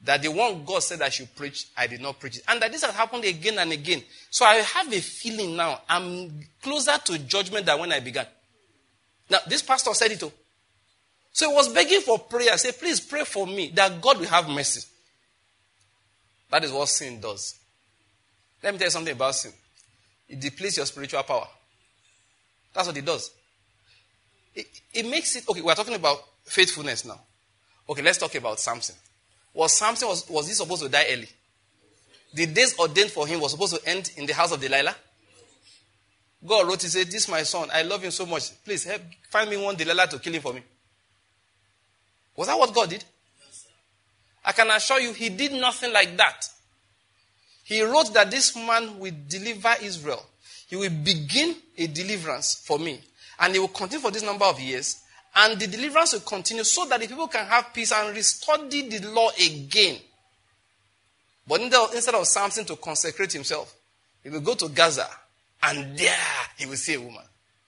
S1: that the one God said I should preach, I did not preach it. And that this has happened again and again. So I have a feeling now, I'm closer to judgment than when I began. Now, this pastor said it too. So he was begging for prayer. I said, please pray for me that God will have mercy. That is what sin does. Let me tell you something about sin. It depletes your spiritual power. That's what it does. It, it makes it, okay, we're talking about faithfulness now. Okay, let's talk about Samson. Was Samson, was, was he supposed to die early? The days ordained for him was supposed to end in the house of Delilah? God wrote, he said, this is my son, I love him so much. Please help, find me one Delilah to kill him for me. Was that what God did? I can assure you, he did nothing like that. He wrote that this man will deliver Israel. He will begin a deliverance for me. And he will continue for this number of years. And the deliverance will continue so that the people can have peace and restudy the law again. But instead of Samson to consecrate himself, he will go to Gaza. And there he will see a woman.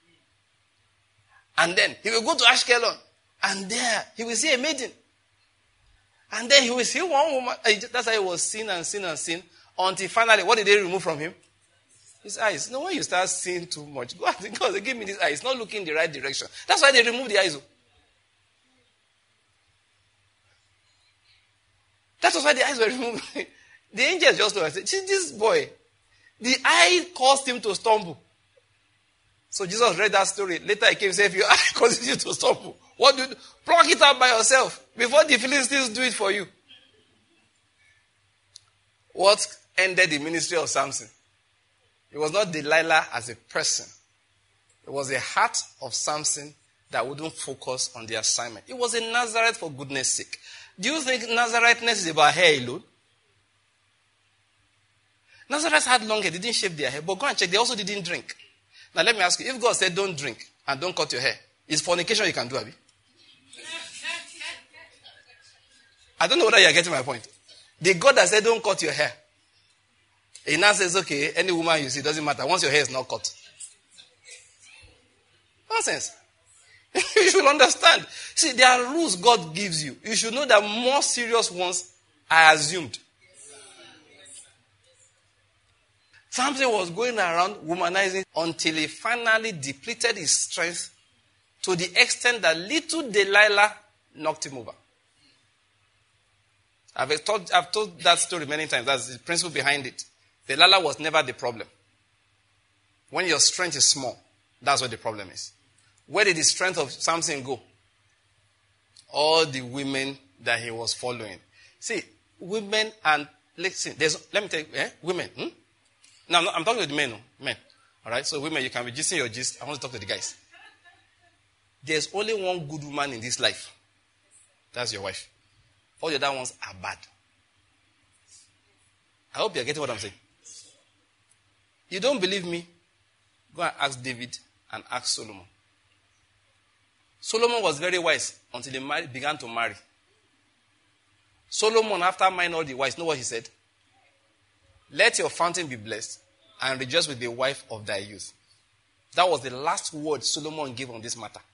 S1: And then he will go to Ashkelon. And there he will see a maiden. And then he will see one woman. That's how he was sin and sin and sin. Until finally, what did they remove from him? His eyes. No, when you start seeing too much, God, God, they give me this eye. It's not looking in the right direction. That's why they remove the eyes. That was why the eyes were removed. The angels just know. I said, see this boy. The eye caused him to stumble. So Jesus read that story. Later he came and said, if your eye causes you to stumble, what do you do? Pluck it out by yourself before the Philistines do it for you. What ended the ministry of Samson? It was not Delilah as a person. It was the heart of Samson that wouldn't focus on the assignment. It was a Nazareth for goodness sake. Do you think Nazarethness is about hair alone? Nazareth had long hair. They didn't shave their hair. But go and check. They also didn't drink. Now let me ask you. If God said don't drink and don't cut your hair, is fornication you can do, Abi? I don't know whether you're getting my point. The God that said don't cut your hair. He now says, okay, any woman you see, doesn't matter. Once your hair is not cut. Nonsense. You should understand. See, there are rules God gives you. You should know that more serious ones are assumed. Samson was going around womanizing until he finally depleted his strength to the extent that little Delilah knocked him over. I've told, I've told that story many times. That's the principle behind it. Delilah was never the problem. When your strength is small, that's what the problem is. Where did the strength of Samson go? All the women that he was following. See, women and, listen, there's, let me tell you, eh, women. Hmm? Now, I'm talking to the men. No? Men. All right? So, women, you can be gisting your gist. I want to talk to the guys. There's only one good woman in this life. That's your wife. All the other ones are bad. I hope you're getting what I'm saying. You don't believe me? Go and ask David and ask Solomon. Solomon was very wise until he married, began to marry. Solomon, after marrying all the wives, know what he said? Let your fountain be blessed and rejoice with the wife of thy youth. That was the last word Solomon gave on this matter.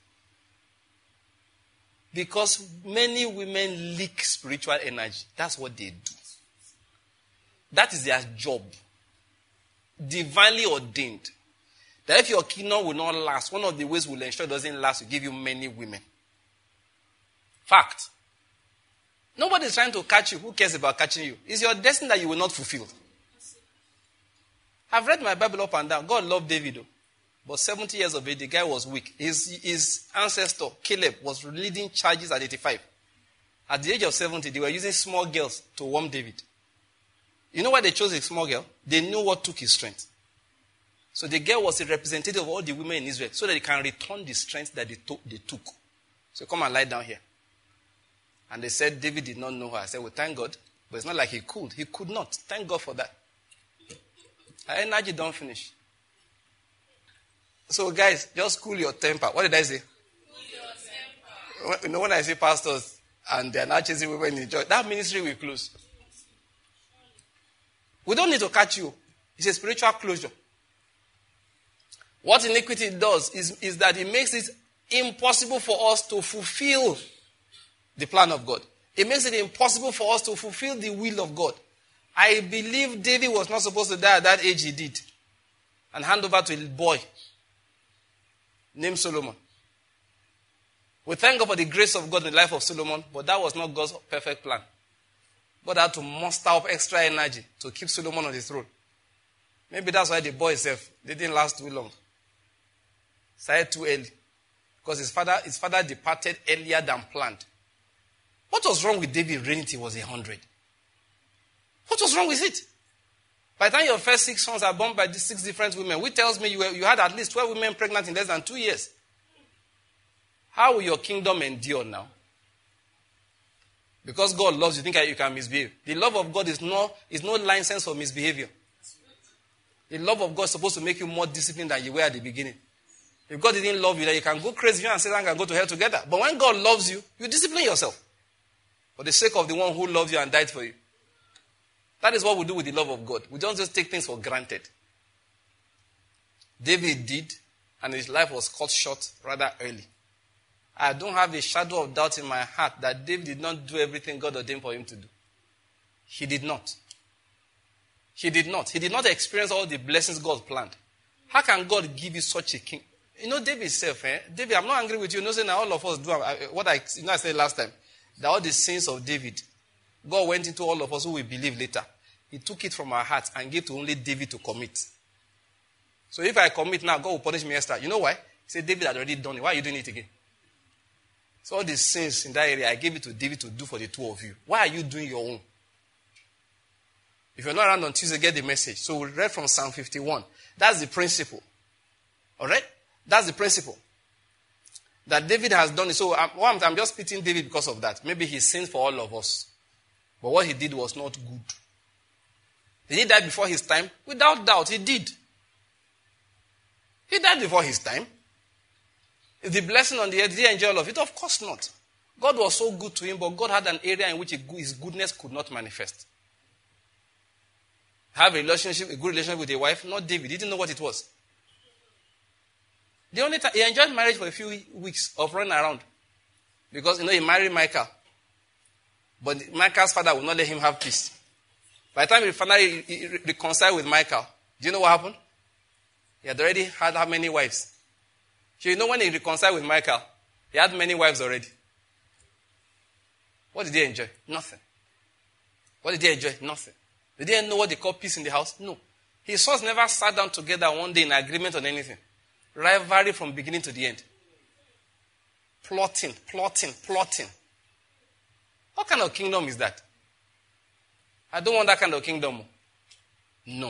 S1: Because many women leak spiritual energy. That's what they do. That is their job. Divinely ordained. That if your kingdom will not last, one of the ways will ensure it doesn't last will give you many women. Fact. Nobody is trying to catch you. Who cares about catching you? It's your destiny that you will not fulfill. I've read my Bible up and down. God loved David, though. But seventy years of age, the guy was weak. His, his ancestor, Caleb, was leading charges at eighty-five. At the age of seventy, they were using small girls to warm David. You know why they chose a small girl? They knew what took his strength. So the girl was a representative of all the women in Israel so that they can return the strength that they, to- they took. So come and lie down here. And they said David did not know her. I said, well, thank God. But it's not like he could. He could not. Thank God for that. Our energy don't finish. So guys, just cool your temper. What did I say? Cool your temper. You know when I say pastors and they are not chasing women in church, that ministry will close. We don't need to catch you. It's a spiritual closure. What iniquity does is, is that it makes it impossible for us to fulfill the plan of God. It makes it impossible for us to fulfill the will of God. I believe David was not supposed to die at that age he did. And hand over to a boy named Solomon. We thank God for the grace of God in the life of Solomon, but that was not God's perfect plan. God had to muster up extra energy to keep Solomon on the throne. Maybe that's why the boy himself didn't last too long. Started too early. Because his father, his father departed earlier than planned. What was wrong with David reigning till he was a hundred? What was wrong with it? By the time your first six sons are born by these six different women, which tells me you, were, you had at least twelve women pregnant in less than two years. How will your kingdom endure now? Because God loves you, think you can misbehave. The love of God is no, is no license for misbehavior. The love of God is supposed to make you more disciplined than you were at the beginning. If God didn't love you, then you can go crazy, you and Satan can go to hell together. But when God loves you, you discipline yourself. For the sake of the one who loved you and died for you. That is what we do with the love of God. We don't just take things for granted. David did, and his life was cut short rather early. I don't have a shadow of doubt in my heart that David did not do everything God ordained for him to do. He did not. He did not. He did not experience all the blessings God planned. How can God give you such a king? You know, David himself, eh? David, I'm not angry with you. You know, saying that all of us do what I, you know, I said last time. That all the sins of David, God went into all of us who will believe later. He took it from our hearts and gave to only David to commit. So if I commit now, God will punish me extra. You know why? He said, David had already done it. Why are you doing it again? So all the sins in that area, I gave it to David to do for the two of you. Why are you doing your own? If you're not around on Tuesday, get the message. So we read from Psalm fifty-one. That's the principle. All right? That's the principle. That David has done it. So I'm, I'm just pitying David because of that. Maybe he sinned for all of us. But what he did was not good. Did he die before his time? Without doubt, he did. He died before his time. Is the blessing on the earth, did he enjoy all of it? Of course not. God was so good to him, but God had an area in which his goodness could not manifest. Have a relationship, a good relationship with a wife? Not David. He didn't know what it was. The only time he enjoyed marriage for a few weeks of running around. Because, you know, he married Michael. But Michael's father would not let him have peace. By the time he finally reconciled with Michael, do you know what happened? He had already had how many wives? So you know when he reconciled with Michael, he had many wives already. What did he enjoy? Nothing. What did he enjoy? Nothing. Did he know what they call peace in the house? No. His sons never sat down together one day in agreement on anything. Rivalry from beginning to the end. Plotting, plotting, plotting. What kind of kingdom is that? I don't want that kind of kingdom. No.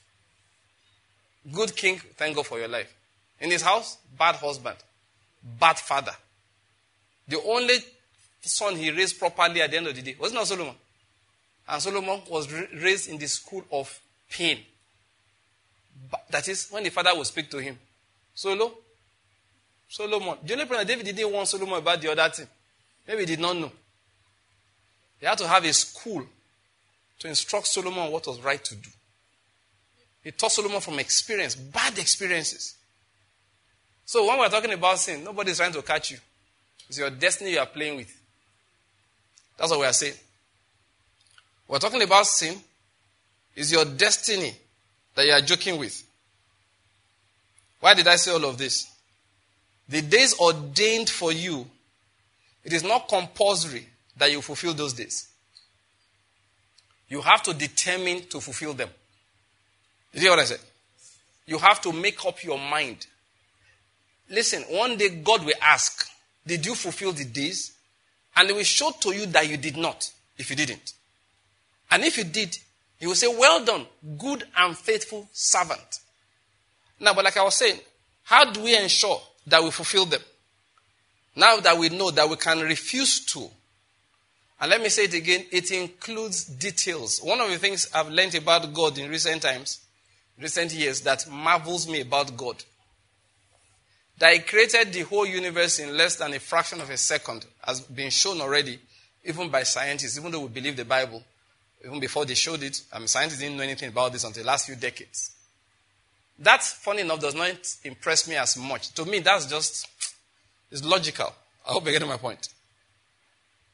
S1: Good king, thank God for your life. In his house, bad husband, bad father. The only son he raised properly at the end of the day was not Solomon. And Solomon was raised in the school of pain. That is, when the father would speak to him, Solo, Solomon. The only problem, David didn't warn Solomon about the other thing. Maybe he did not know. He had to have a school to instruct Solomon on what was right to do. He taught Solomon from experience, bad experiences. So when we're talking about sin, nobody's trying to catch you. It's your destiny you are playing with. That's what we are saying. We're talking about sin. It's your destiny that you are joking with. Why did I say all of this? The days ordained for you, it is not compulsory that you fulfill those days. You have to determine to fulfill them. Did you hear what I said? You have to make up your mind. Listen, one day God will ask, did you fulfill the days? And he will show to you that you did not, if you didn't. And if you did, he will say, well done, good and faithful servant. Now, but like I was saying, how do we ensure that we fulfill them? Now that we know that we can refuse to. And let me say it again, it includes details. One of the things I've learned about God in recent times, recent years, that marvels me about God. That he created the whole universe in less than a fraction of a second has been shown already, even by scientists, even though we believe the Bible. Even before they showed it, I mean, scientists didn't know anything about this until the last few decades. That, funny enough, does not impress me as much. To me, that's just, it's logical. I hope you're getting my point.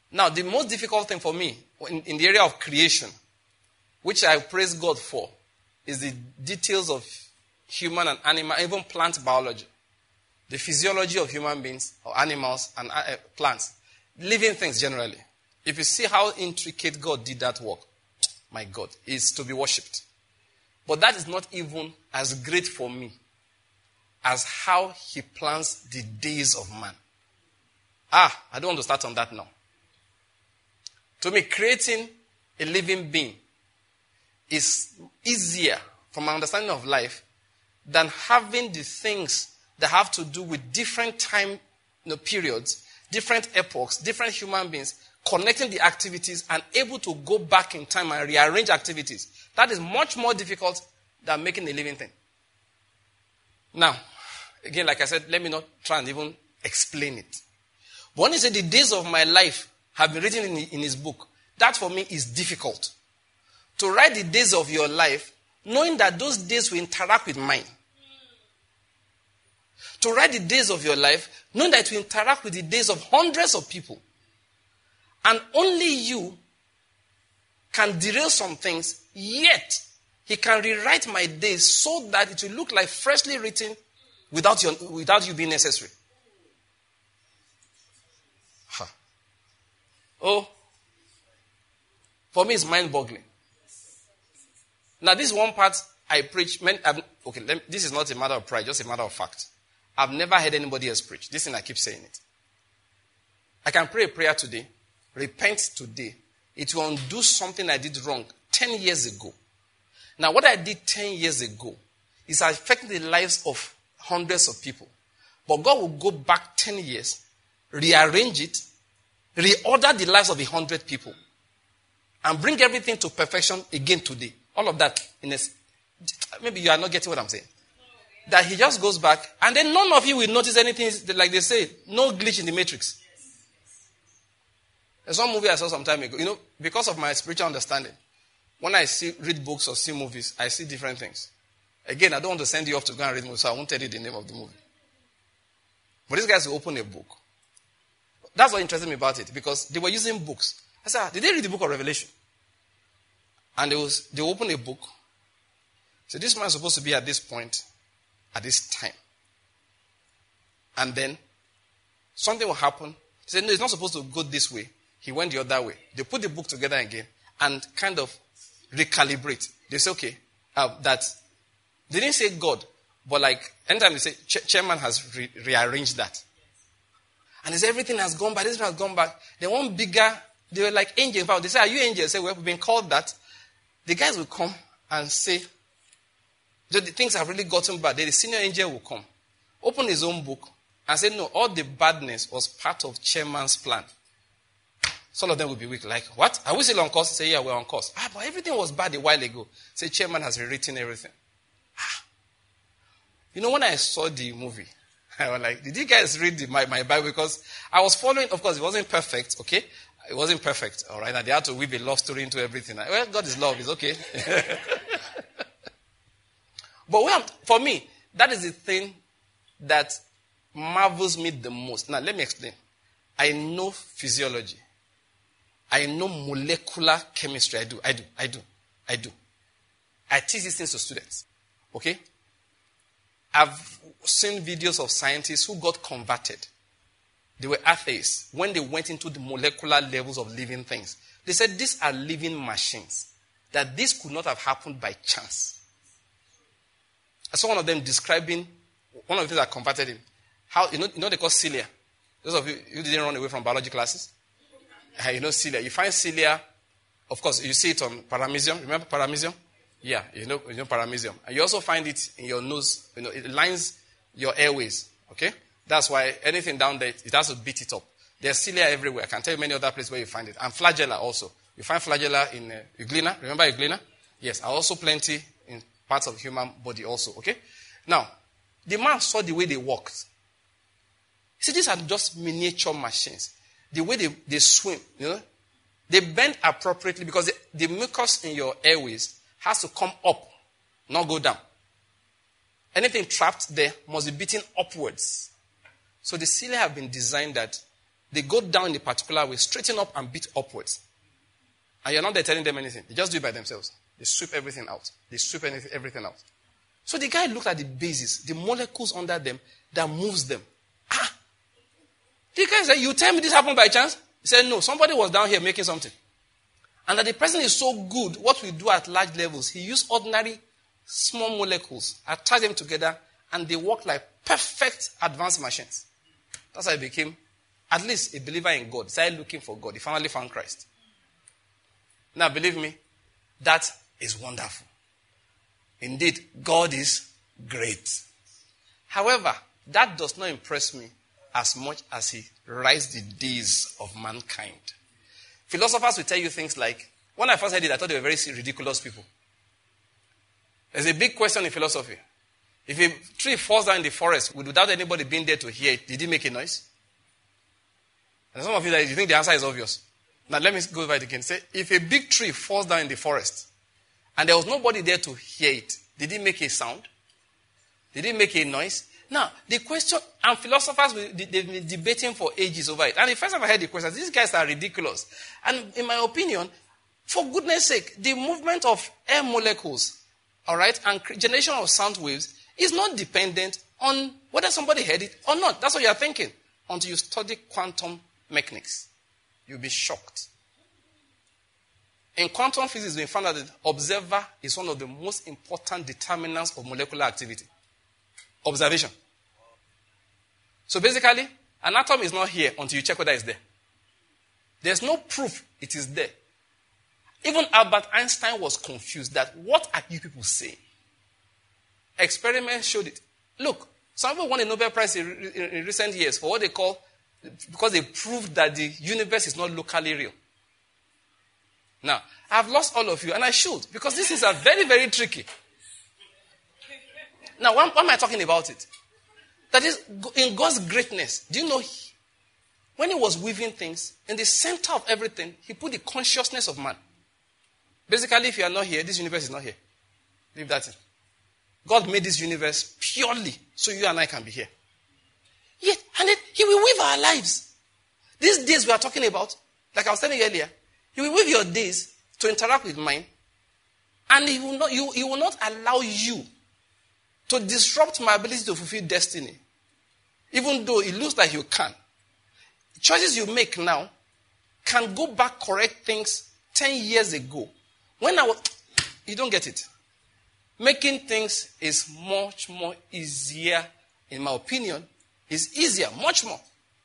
S1: Now, the most difficult thing for me in, in the area of creation, which I praise God for, is the details of human and animal, even plant biology. The physiology of human beings, or animals, and uh, plants. Living things generally. If you see how intricate God did that work, my God, it's to be worshipped. But that is not even as great for me as how he plans the days of man. Ah, I don't want to start on that now. To me, creating a living being is easier from my understanding of life than having the things that have to do with different time you know, periods, different epochs, different human beings, connecting the activities and able to go back in time and rearrange activities. That is much more difficult than making a living thing. Now, again, like I said, let me not try and even explain it. But when he said the days of my life have been written in, in his book, that for me is difficult. To write the days of your life, knowing that those days will interact with mine. To write the days of your life, knowing that it will interact with the days of hundreds of people. And only you can derail some things, yet he can rewrite my days so that it will look like freshly written without, your, without you being necessary. Huh. Oh, for me it's mind-boggling. Now this is one part I preach. Many, okay, let me, this is not a matter of pride, just a matter of fact. I've never heard anybody else preach. This thing I keep saying it. I can pray a prayer today, repent today. It will undo something I did wrong ten years ago. Now what I did ten years ago is affecting the lives of hundreds of people. But God will go back ten years, rearrange it, reorder the lives of a hundred people, and bring everything to perfection again today. All of that in a, maybe you are not getting what I'm saying. That he just goes back, and then none of you will notice anything, like they say, no glitch in the matrix. There's one movie I saw some time ago. You know, because of my spiritual understanding, when I see read books or see movies, I see different things. Again, I don't want to send you off to go and read movies, so I won't tell you the name of the movie. But these guys will open a book. That's what interested me about it, because they were using books. I said, did they read the book of Revelation? And they, was, they opened a book. So this man is supposed to be at this point, at this time. And then, something will happen. He said, no, it's not supposed to go this way. He went the other way. They put the book together again and kind of recalibrate. They say, okay, uh, that, they didn't say God, but like, anytime they say, Ch- chairman has re- rearranged that. And they say, everything has gone back, this has gone back. They want bigger, they were like angels. They say, are you angels? They say, well, we've been called that. The guys will come and say, the things have really gotten bad. The senior angel will come, open his own book, and say, no, all the badness was part of chairman's plan. Some of them will be weak. Like, what? Are we still on course? Say, yeah, we're on course. Ah, but everything was bad a while ago. Say, chairman has rewritten everything. Ah. You know, when I saw the movie, I was like, did you guys read the, my, my Bible? Because I was following, of course, it wasn't perfect, okay? It wasn't perfect, all right? And they had to weave a love story into everything. Well, God is love, it's okay. But when, for me, that is the thing that marvels me the most. Now, let me explain. I know physiology. I know molecular chemistry. I do, I do, I do, I do. I teach these things to students. Okay? I've seen videos of scientists who got converted. They were atheists. When they went into the molecular levels of living things, they said these are living machines. That this could not have happened by chance. I saw one of them describing, one of the things that converted him. How, you know, you know they call cilia. Those of you who didn't run away from biology classes, uh, you know cilia. You find cilia, of course, you see it on paramecium. Remember paramecium? Yeah, you know, you know paramecium. And you also find it in your nose. You know, it lines your airways. Okay? That's why anything down there, it has to beat it up. There's cilia everywhere. I can tell you many other places where you find it. And flagella also. You find flagella in uh, euglena. Remember euglena? Yes, are also plenty in parts of the human body also. Okay? Now, the man saw the way they walked. See, these are just miniature machines. The way they, they swim, you know, they bend appropriately because the, the mucus in your airways has to come up, not go down. Anything trapped there must be beaten upwards. So the cilia have been designed that they go down in a particular way, straighten up and beat upwards. And you're not there telling them anything. They just do it by themselves. They sweep everything out. They sweep anything, everything out. So the guy looked at the bases, the molecules under them that moves them. Ah! The guy said, you tell me this happened by chance? He said, no, somebody was down here making something. And that the person is so good, what we do at large levels, he used ordinary small molecules, attach them together, and they work like perfect advanced machines. That's how he became, at least, a believer in God. He started looking for God. He finally found Christ. Now, believe me, that is wonderful. Indeed, God is great. However, that does not impress me as much as he writes the days of mankind. Philosophers will tell you things like, when I first heard it, I thought they were very ridiculous people. There's a big question in philosophy. If a tree falls down in the forest without anybody being there to hear it, did it make a noise? And some of you, you think the answer is obvious. Now let me go over it again. Say, if a big tree falls down in the forest and there was nobody there to hear it, did it make a sound? Did it make a noise? Now, the question, and philosophers, they've been debating for ages over it. And the first time I heard the question, these guys are ridiculous. And in my opinion, for goodness sake, the movement of air molecules, all right, and generation of sound waves is not dependent on whether somebody heard it or not. That's what you are thinking. Until you study quantum mechanics, you'll be shocked. In quantum physics, we found out that the observer is one of the most important determinants of molecular activity. Observation. So basically, an atom is not here until you check whether it's there. There's no proof it is there. Even Albert Einstein was confused that what are you people saying? Experiments showed it. Look, some people won a Nobel Prize in, in, in recent years for what they call, because they proved that the universe is not locally real. Now, I've lost all of you, and I should, because this is a very, very tricky. Now, why, why am I talking about it? That is, in God's greatness, do you know, he, when he was weaving things, in the center of everything, he put the consciousness of man. Basically, if you are not here, this universe is not here. Leave that in. God made this universe purely so you and I can be here. Yet, and then he will weave our lives. These days we are talking about, like I was telling you earlier, he will weave your days to interact with mine, and he will not, you, he will not allow you to disrupt my ability to fulfill destiny, even though it looks like you can. Choices you make now can go back, correct things ten years ago. When I was, you don't get it. Making things is much more easier, in my opinion, is easier, much more,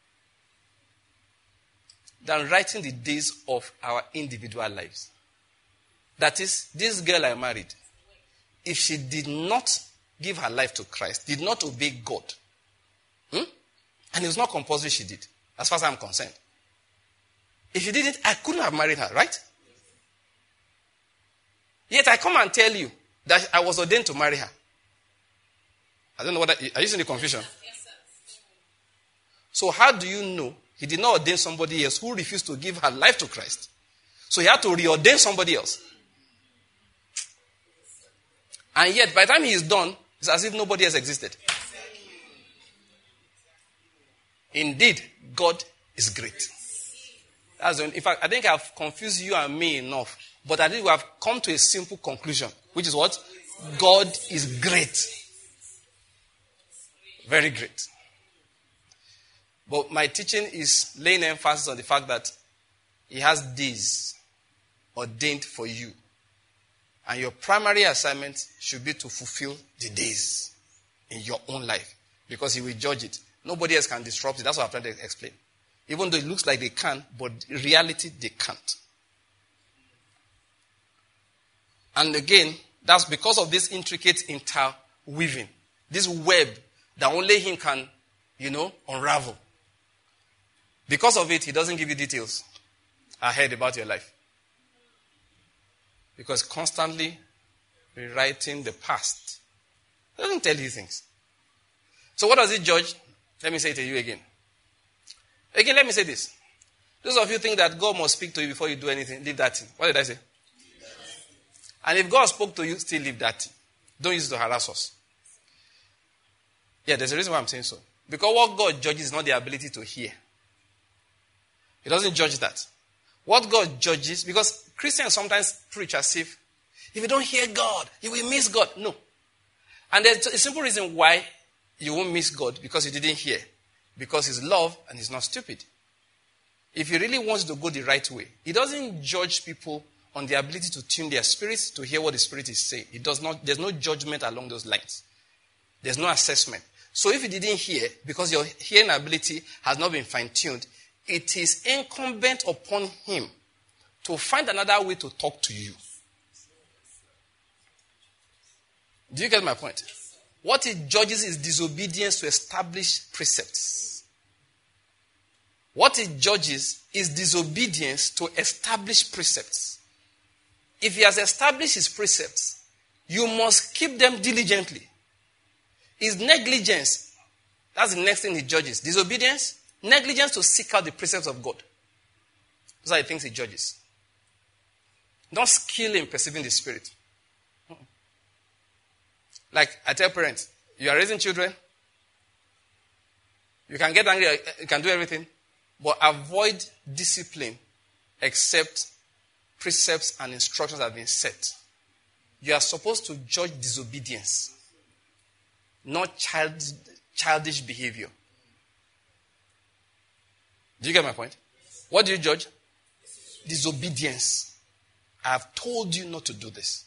S1: than writing the days of our individual lives. That is, this girl I married, if she did not give her life to Christ, did not obey God, hmm? and it was not compulsory she did, as far as I'm concerned. If she didn't, I couldn't have married her, right? Yet I come and tell you that I was ordained to marry her. I don't know what that, are you seeing the confusion? Yes, sir. So how do you know he did not ordain somebody else who refused to give her life to Christ? So he had to reordain somebody else. And yet, by the time he is done, it's as if nobody else existed. Indeed, God is great. That's when, in fact, I think I've confused you and me enough. But I think we have come to a simple conclusion, which is what? God is great. Very great. But my teaching is laying emphasis on the fact that he has days ordained for you. And your primary assignment should be to fulfill the days in your own life. Because he will judge it. Nobody else can disrupt it. That's what I'm trying to explain. Even though it looks like they can, but in reality, they can't. And again, that's because of this intricate interweaving. This web that only him can, you know, unravel. Because of it, he doesn't give you details ahead about your life. Because constantly rewriting the past. He doesn't tell you things. So what does it judge? Let me say it to you again. Again, let me say this. Those of you think that God must speak to you before you do anything, leave that in. What did I say? And if God spoke to you, still leave that. Don't use it to harass us. Yeah, there's a reason why I'm saying so. Because what God judges is not the ability to hear. He doesn't judge that. What God judges, because Christians sometimes preach as if, if you don't hear God, you will miss God. No. And there's a simple reason why you won't miss God, because you didn't hear. Because He's love and He's not stupid. If He really wants to go the right way, He doesn't judge people on the ability to tune their spirits to hear what the Spirit is saying. It does not, there's no judgment along those lines. There's no assessment. So if you didn't hear, because your hearing ability has not been fine-tuned, it is incumbent upon Him to find another way to talk to you. Do you get my point? What He judges is disobedience to established precepts. What He judges is disobedience to established precepts. If He has established His precepts, you must keep them diligently. His negligence, that's the next thing He judges. Disobedience, negligence to seek out the precepts of God. Those are the things He judges. Not skill in perceiving the Spirit. Like I tell parents, you are raising children, you can get angry, you can do everything, but avoid discipline except precepts and instructions have been set. You are supposed to judge disobedience, not child, childish behavior. Do you get my point? What do you judge? Disobedience. I have told you not to do this.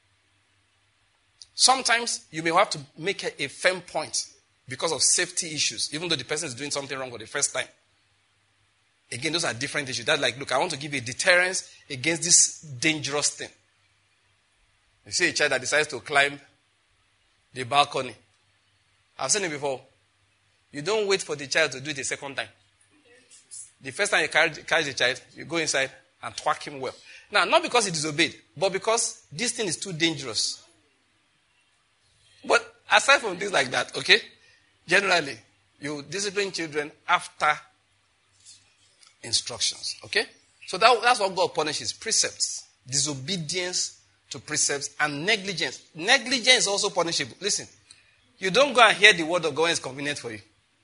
S1: Sometimes you may have to make a, a firm point because of safety issues, even though the person is doing something wrong for the first time. Again, those are different issues. That's like, look, I want to give you a deterrence against this dangerous thing. You see a child that decides to climb the balcony. I've seen it before. You don't wait for the child to do it a second time. The first time you carry, carry the child, you go inside and thwack him well. Now, not because he disobeyed, but because this thing is too dangerous. But aside from things like that, okay, generally, you discipline children after instructions, okay? So that, that's what God punishes, precepts, disobedience to precepts, and negligence. Negligence is also punishable. Listen, you don't go and hear the word of God when it's convenient for you.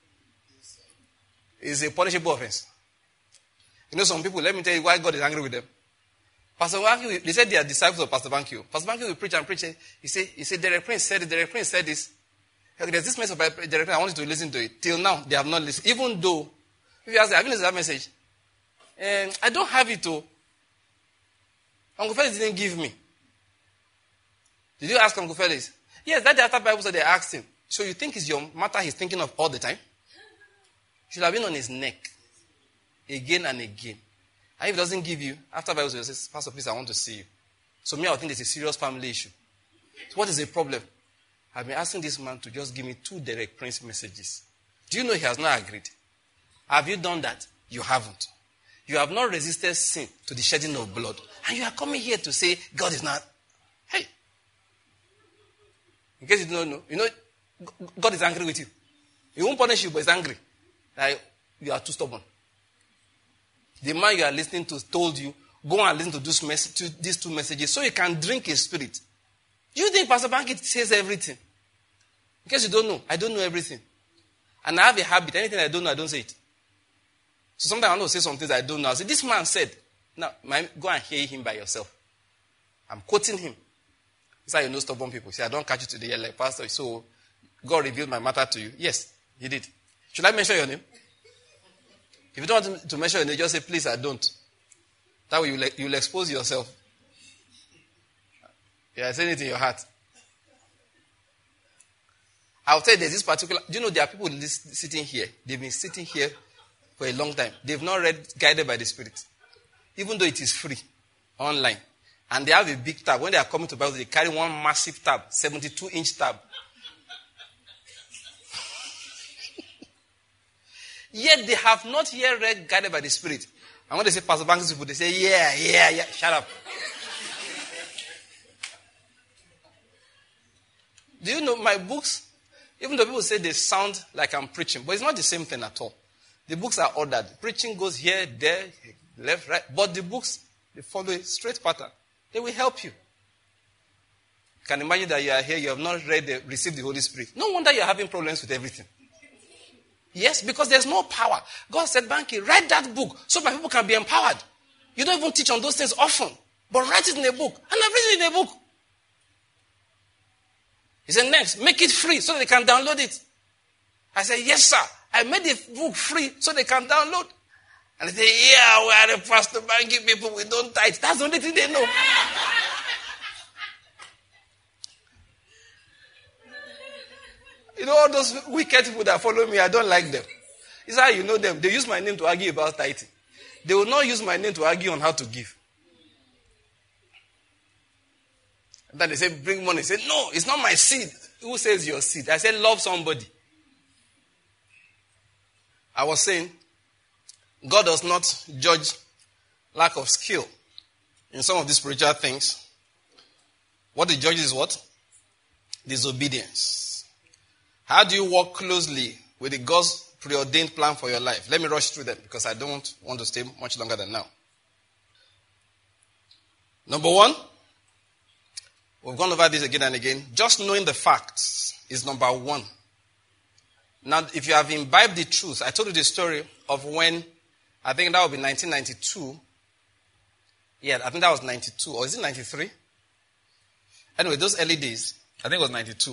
S1: It's a punishable offense. You know some people, let me tell you why God is angry with them. Pastor Banky, they said they are disciples of Pastor Banky. Pastor Banky will preach and preach. He said, he said, Derek Prince said it, Derek Prince said this. There's this message about Derek Prince, I want you to listen to it. Till now, they have not listened. Even though, if you ask them, have you listened to that message? Um, I don't have it, though. Uncle Felix didn't give me. Did you ask Uncle Felix? Yes, that after Bible study, they asked him. So you think it's your matter he's thinking of all the time? Should have been on his neck. Again and again. And if he doesn't give you, after Bible study, he says, Pastor, please, I want to see you. So me, I think there's a serious family issue. So what is the problem? I've been asking this man to just give me two Derek Prince messages. Do you know he has not agreed? Have you done that? You haven't. You have not resisted sin to the shedding of blood. And you are coming here to say, God is not. Hey. In case you don't know, you know, God is angry with you. He won't punish you, but he's angry. Like, you are too stubborn. The man you are listening to told you, go and listen to, this mes- to these two messages so you can drink his spirit. Do you think Pastor Banky says everything? In case you don't know, I don't know everything. And I have a habit, anything I don't know, I don't say it. So sometimes I want to say some things I don't know. I say, this man said, now, go and hear him by yourself. I'm quoting him. That's how you know stubborn people. Say, I don't catch you today. You're like, Pastor, so God revealed my matter to you. Yes, he did. Should I mention your name? If you don't want to mention your name, just say, please, I don't. That way you'll, you'll expose yourself. Yeah, say it in your heart. I'll tell you, there's this particular... Do you know there are people sitting here? They've been sitting here for a long time. They've not read Guided by the Spirit. Even though it is free, online. And they have a big tab. When they are coming to Bible, they carry one massive tab, seventy-two inch tab. Yet they have not yet read Guided by the Spirit. And when they say Pastor Banky's people, they say, yeah, yeah, yeah. Shut up. Do you know my books? Even though people say they sound like I'm preaching, but it's not the same thing at all. The books are ordered. Preaching goes here, there, left, right. But the books, they follow a straight pattern. They will help you. You can imagine that you are here, you have not read, the, received the Holy Spirit. No wonder you're having problems with everything. Yes, because there's no power. God said, Banky, write that book so my people can be empowered. You don't even teach on those things often, but write it in a book. And I've written it in a book. He said, next, make it free so they can download it. I said, yes, sir. I made the book free so they can download. And they say, yeah, we are the Pastor Banky people. We don't tithe. That's the only thing they know. You know, all those wicked people that follow me, I don't like them. It's how you know them. They use my name to argue about tithing. They will not use my name to argue on how to give. And then they say, bring money. I say, no, it's not my seed. Who says your seed? I said, love somebody. I was saying, God does not judge lack of skill in some of these spiritual things. What he judges is what? Disobedience. How do you work closely with the God's preordained plan for your life? Let me rush through them because I don't want to stay much longer than now. Number one, we've gone over this again and again. Just knowing the facts is number one. Now, if you have imbibed the truth, I told you the story of when, I think that would be nineteen ninety-two. Yeah, I think that was ninety-two. Or is it ninety-three? Anyway, those early days, I think it was ninety-two.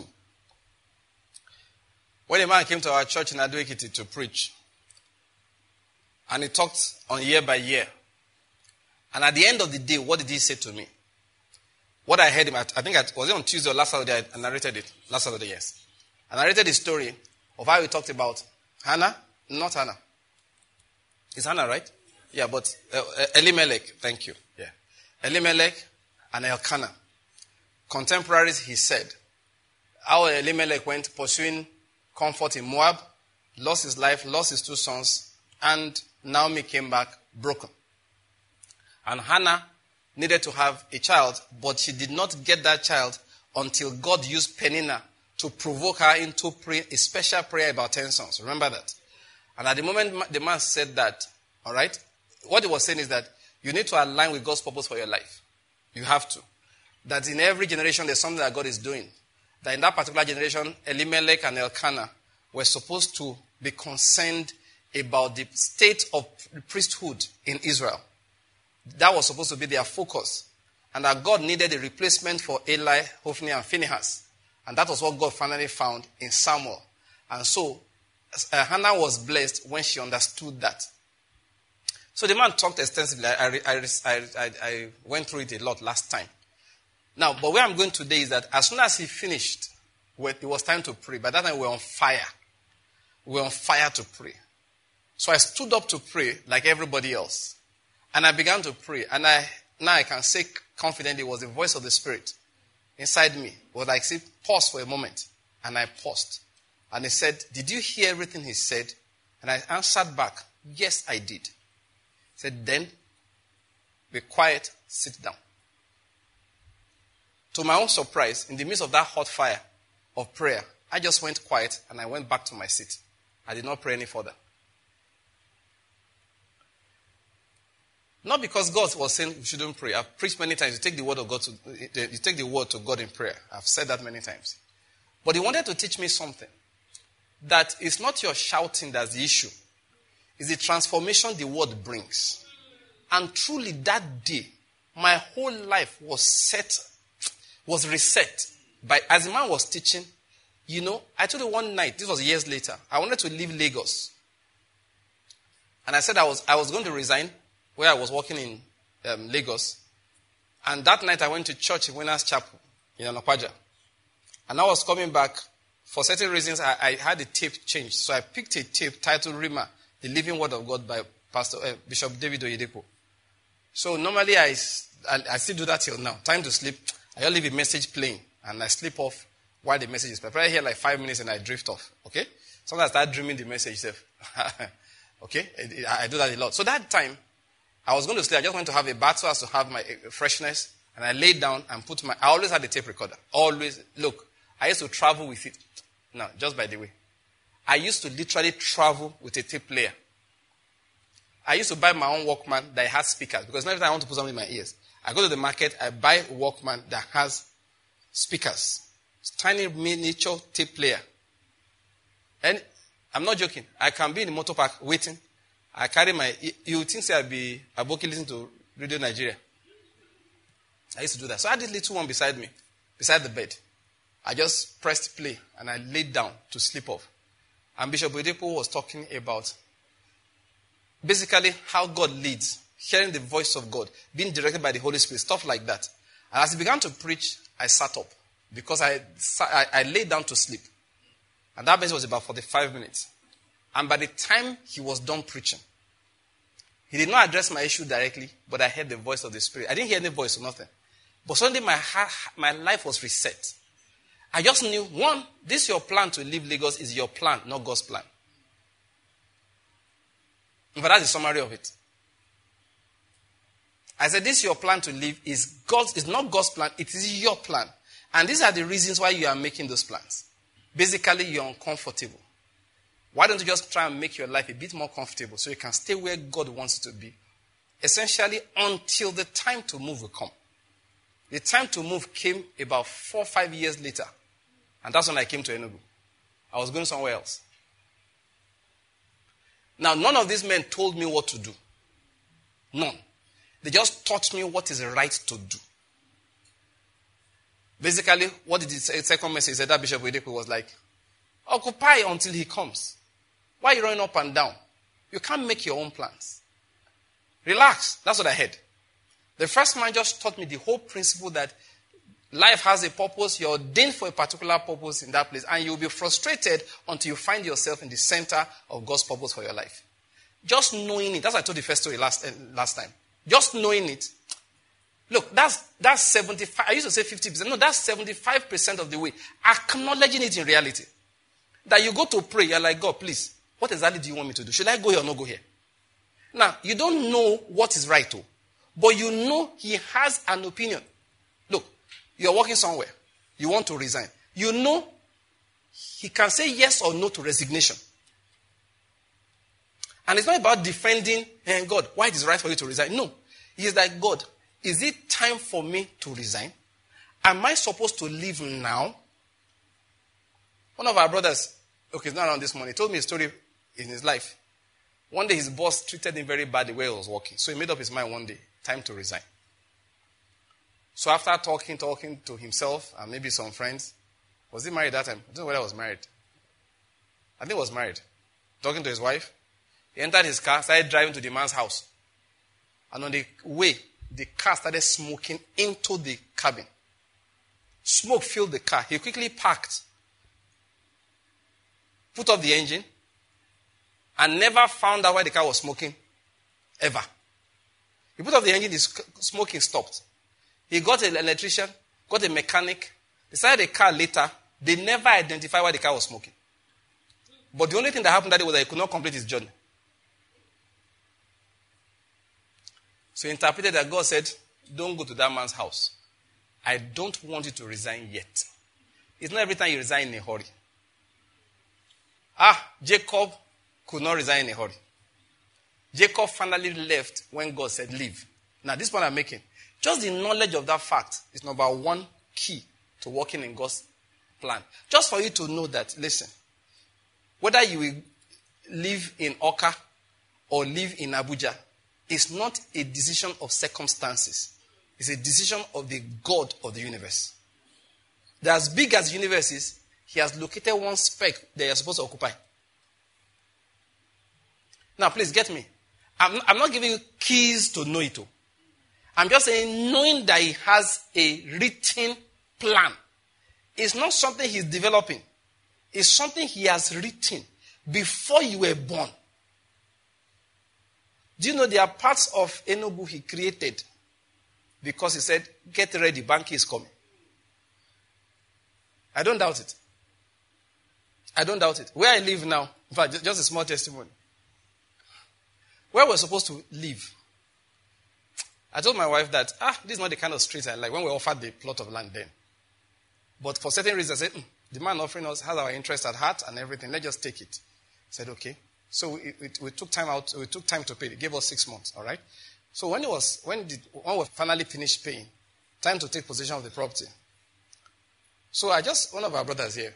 S1: When a man came to our church in Ado-Ekiti to preach, and he talked on year by year. And at the end of the day, what did he say to me? What I heard him, at, I think, at, was it on Tuesday or last Saturday, I narrated it. Last Saturday, yes. I narrated the story of how he talked about Hannah, not Hannah. It's Hannah, right? Yeah, but uh, Elimelech, thank you. Yeah, Elimelech and Elkanah. Contemporaries, he said, how Elimelech went pursuing comfort in Moab, lost his life, lost his two sons, and Naomi came back broken. And Hannah needed to have a child, but she did not get that child until God used Peninnah to provoke her into pray, a special prayer about ten sons. Remember that? And at the moment the man said that, all right, what he was saying is that you need to align with God's purpose for your life. You have to. That in every generation there's something that God is doing. That in that particular generation, Elimelech and Elkanah were supposed to be concerned about the state of priesthood in Israel. That was supposed to be their focus. And that God needed a replacement for Eli, Hophni, and Phinehas. And that was what God finally found in Samuel. And so, uh, Hannah was blessed when she understood that. So the man talked extensively. I, I, I, I, I went through it a lot last time. Now, but where I'm going today is that as soon as he finished, it was time to pray. By that time, we were on fire. We were on fire to pray. So I stood up to pray like everybody else. And I began to pray. And I now I can say confidently it was the voice of the Spirit inside me. It was like, see, pause for a moment. And I paused. And he said, did you hear everything he said? And I answered back, yes, I did. He said, then, be quiet, sit down. To my own surprise, in the midst of that hot fire of prayer, I just went quiet and I went back to my seat. I did not pray any further. Not because God was saying we shouldn't pray. I've preached many times. You take the word of God to you take the word to God in prayer. I've said that many times. But he wanted to teach me something. That it's not your shouting that's the issue. It's the transformation the word brings. And truly that day, my whole life was set, was reset. By, as the man was teaching, you know, I told you one night, this was years later, I wanted to leave Lagos. And I said I was I was going to resign where I was working in um, Lagos. And that night I went to church in Winners Chapel in Anokwaja. And I was coming back. For certain reasons, I, I had the tape changed. So I picked a tape titled Rima, The Living Word of God by Pastor uh, Bishop David Oyedepo. So normally I, I, I still do that till now. Time to sleep. I just leave a message playing and I sleep off while the message is playing. I hear like five minutes and I drift off. Okay? Sometimes I start dreaming the message. Okay? I, I do that a lot. So that time, I was going to sleep. I just went to have a bath so as to have my uh, freshness. And I laid down and put my... I always had a tape recorder. Always. Look, I used to travel with it. Now, just by the way. I used to literally travel with a tape player. I used to buy my own Walkman that has speakers. Because every time I want to put something in my ears, I go to the market, I buy a Walkman that has speakers. It's tiny miniature tape player. And I'm not joking. I can be in the motor park waiting. I carry my, you think say I'll be Aboki listening to Radio Nigeria. I used to do that. So I had this little one beside me, beside the bed. I just pressed play and I laid down to sleep off. And Bishop Oyedepo was talking about basically how God leads, hearing the voice of God, being directed by the Holy Spirit, stuff like that. And as he began to preach, I sat up because I, I, I laid down to sleep. And that message was about forty-five minutes. And by the time he was done preaching, he did not address my issue directly, but I heard the voice of the Spirit. I didn't hear any voice or nothing. But suddenly my heart, my life was reset. I just knew, one, this your plan to leave Lagos is your plan, not God's plan. But that's the summary of it. I said, this your plan to leave is God's, it's not God's plan, it is your plan. And these are the reasons why you are making those plans. Basically, you're uncomfortable. Why don't you just try and make your life a bit more comfortable so you can stay where God wants you to be? Essentially, until the time to move will come. The time to move came about four or five years later. And that's when I came to Enugu. I was going somewhere else. Now, none of these men told me what to do. None. They just taught me what is right to do. Basically, what did the second message said that Bishop Oyedepo was like, occupy until he comes. Why are you running up and down? You can't make your own plans. Relax. That's what I heard. The first man just taught me the whole principle that life has a purpose. You're ordained for a particular purpose in that place. And you'll be frustrated until you find yourself in the center of God's purpose for your life. Just knowing it. That's what I told the first story last, uh, last time. Just knowing it. Look, that's that's seventy-five. I used to say fifty percent. No, that's seventy-five percent of the way. Acknowledging it in reality. That you go to pray, you're like, God, please, what exactly do you want me to do? Should I go here or not go here? Now, you don't know what is right, though. But you know he has an opinion. Look, you're working somewhere. You want to resign. You know he can say yes or no to resignation. And it's not about defending, hey, God, why it is right for you to resign. No. He's like, God, is it time for me to resign? Am I supposed to leave now? One of our brothers, okay, it's not around this morning, he told me a story in his life. One day his boss treated him very badly where he was working. So he made up his mind one day, time to resign. So after talking, talking to himself and maybe some friends, was he married that time? I don't know whether I was married. I think he was married. Talking to his wife. He entered his car, started driving to the man's house. And on the way, the car started smoking into the cabin. Smoke filled the car. He quickly parked, put off the engine, and never found out why the car was smoking, ever. He put off the engine, the smoking stopped. He got an electrician, got a mechanic, decided the car later. They never identified why the car was smoking. But the only thing that happened that day was that he could not complete his journey. So he interpreted that God said, don't go to that man's house. I don't want you to resign yet. It's not every time you resign in a hurry. Ah, Jacob could not resign in a hurry. Jacob finally left when God said leave. Now, this point I'm making, just the knowledge of that fact is number one key to working in God's plan. Just for you to know that, listen, whether you will live in Oka or live in Abuja, it's not a decision of circumstances. It's a decision of the God of the universe. That as big as the universe is, he has located one speck that you're supposed to occupy. Now, please get me. I'm, I'm not giving you keys to know it all. I'm just saying, knowing that he has a written plan. It's not something he's developing. It's something he has written before you were born. Do you know there are parts of Enugu he created because he said, get ready, Banky is coming. I don't doubt it. I don't doubt it. Where I live now, in fact, just a small testimony. Where we're supposed to live, I told my wife that, ah, this is not the kind of street I like, when we offered the plot of land then. But for certain reasons, I said, mm, the man offering us has our interest at heart and everything, let's just take it. I said, okay. So we, we, we took time out, we took time to pay. It gave us six months, all right? So when it was, when, did, when we finally finished paying, time to take possession of the property. So I just, one of our brothers here,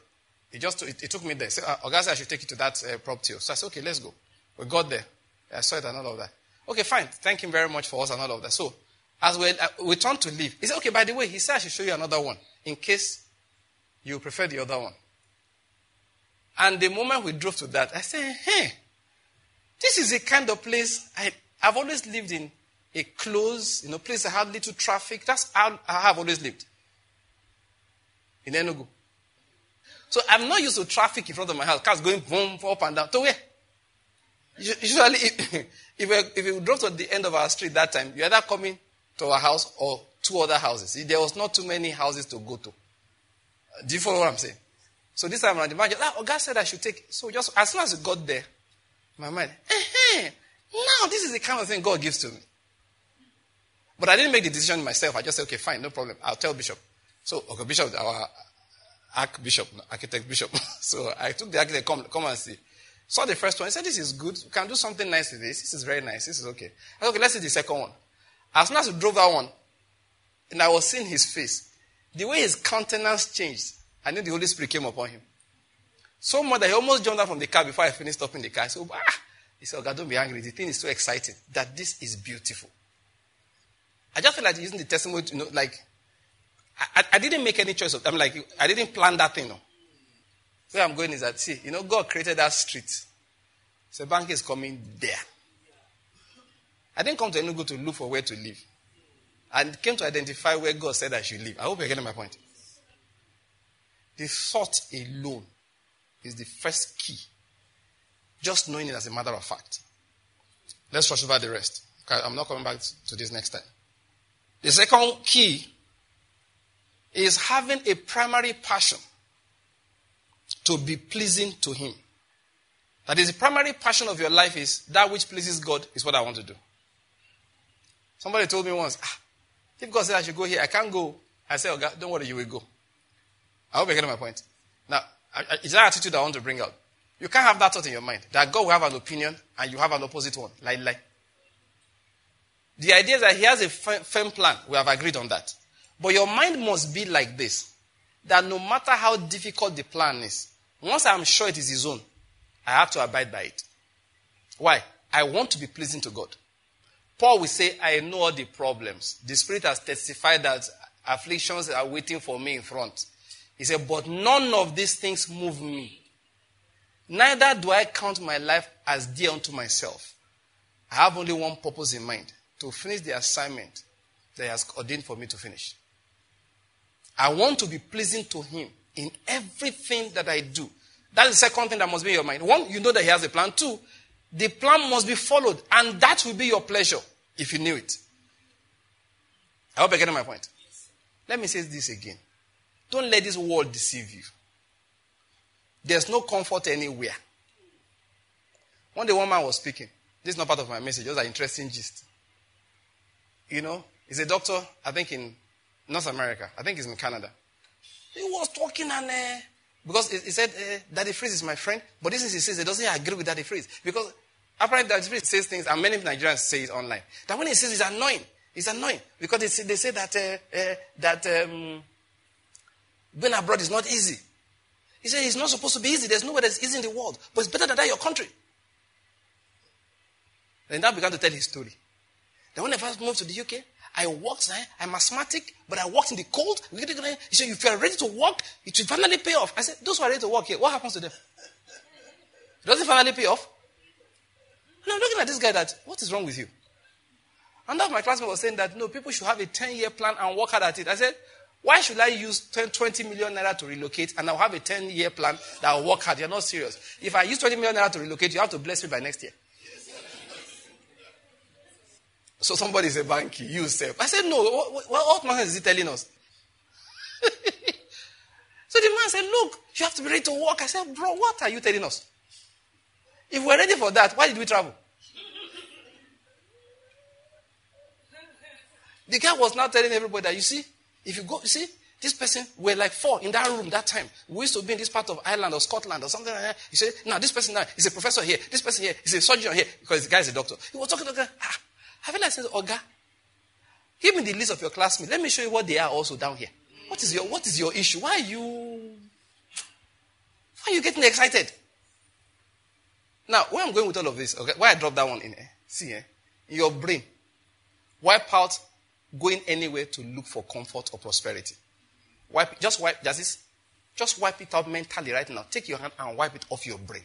S1: He just he, he took me there. He said, uh, Oga said I should take you to that uh, property. So I said, okay, let's go. We got there. I saw it and all of that. Okay, fine. Thank him very much for us and all of that. So, as we, uh, we turned to leave, he said, okay, by the way, he said I should show you another one in case you prefer the other one. And the moment we drove to that, I said, hey, this is a kind of place I, I've always lived in. A close, you know, place that had little traffic. That's how I have always lived. In Enugu. So I'm not used to traffic in front of my house. Cars going boom, up and down. To where? Usually, if, if, we, if we drove to the end of our street that time, you're either coming to our house or two other houses. There was not too many houses to go to. Do you follow what I'm saying? So this time around, the man, oh, God said I should take. So just as soon as we got there, my mind, eh, now this is the kind of thing God gives to me. But I didn't make the decision myself. I just said, okay, fine, no problem. I'll tell Bishop. So, okay, Bishop, our archbishop, architect bishop. So I took the architect, come, come and see. Saw the first one. He said, this is good. We can do something nice with this. This is very nice. This is okay. I said, okay, let's see the second one. As soon as we drove that one, and I was seeing his face, the way his countenance changed, I knew the Holy Spirit came upon him. So much that he almost jumped out from the car before I finished stopping the car. I said, ah. He said, God, don't be angry. The thing is so exciting that this is beautiful. I just feel like using the testimony, you know, like, I, I didn't make any choice of, I'm like, I didn't plan that thing, no. Where I'm going is that, see, you know, God created that street. So bank is coming there. I didn't come to Enugu to look for where to live. I came to identify where God said I should live. I hope you're getting my point. The thought alone is the first key. Just knowing it as a matter of fact. Let's rush over the rest. Okay, I'm not coming back to this next time. The second key is having a primary passion to be pleasing to Him. That is, the primary passion of your life is that which pleases God is what I want to do. Somebody told me once, ah, if God said I should go here, I can't go. I said, oh God, don't worry, you will go. I hope you're getting my point. Now, it's that attitude I want to bring out. You can't have that thought in your mind, that God will have an opinion and you have an opposite one. Lie, lie. The idea is that He has a firm plan. We have agreed on that. But your mind must be like this, that no matter how difficult the plan is, once I'm sure it is His own, I have to abide by it. Why? I want to be pleasing to God. Paul will say, I know all the problems. The Spirit has testified that afflictions are waiting for me in front. He said, but none of these things move me. Neither do I count my life as dear unto myself. I have only one purpose in mind, to finish the assignment that He has ordained for me to finish. I want to be pleasing to Him in everything that I do. That's the second thing that must be in your mind. One, you know that He has a plan. Two, the plan must be followed, and that will be your pleasure if you knew it. I hope you're getting my point. Yes. Let me say this again. Don't let this world deceive you. There's no comfort anywhere. One day one man was speaking. This is not part of my message, just an interesting gist. You know, he's a doctor, I think in North America. I think he's in Canada. He was talking and, uh, because he, he said, uh, Daddy Freeze is my friend, but this is he says, he doesn't agree with Daddy Freeze. Because apparently Daddy Freeze says things, and many Nigerians say it online, that when he says it's annoying, it's annoying. Because they say, they say that, uh, uh, that um, being abroad is not easy. He said it's not supposed to be easy. There's nowhere that's easy in the world. But it's better than that, your country. Then that began to tell his story. Then when I first moved to the U K, I walked, I'm asthmatic, but I walked in the cold. He said, if you are ready to walk, it will finally pay off. I said, those who are ready to walk here, what happens to them? Does it finally pay off? And I'm looking at this guy that, what is wrong with you? And that my classmate was saying that, no, people should have a ten-year plan and work hard at it. I said, why should I use twenty million naira to relocate and I'll have a ten-year plan that will work hard? You're not serious. If I use twenty million naira to relocate, you have to bless me by next year. So somebody is a banky, you say. I said, no, what, what, what man is he telling us? So the man said, look, you have to be ready to work. I said, bro, what are you telling us? If we're ready for that, why did we travel? The guy was now telling everybody that, you see, if you go, you see, this person, we're like four in that room that time. We used to be in this part of Ireland or Scotland or something like that. He said, now this person now is a professor here. This person here is a surgeon here. Because the guy is a doctor. He was talking to the guy. Ah, I feel like saying, Oga, give me the list of your classmates. Let me show you what they are also down here. What is your, what is your issue? Why are you... Why are you getting excited? Now, where I'm going with all of this, okay, why I dropped that one in, eh? See, eh? In your brain, wipe out going anywhere to look for comfort or prosperity. Wipe, just wipe, just this, just wipe it out mentally right now. Take your hand and wipe it off your brain.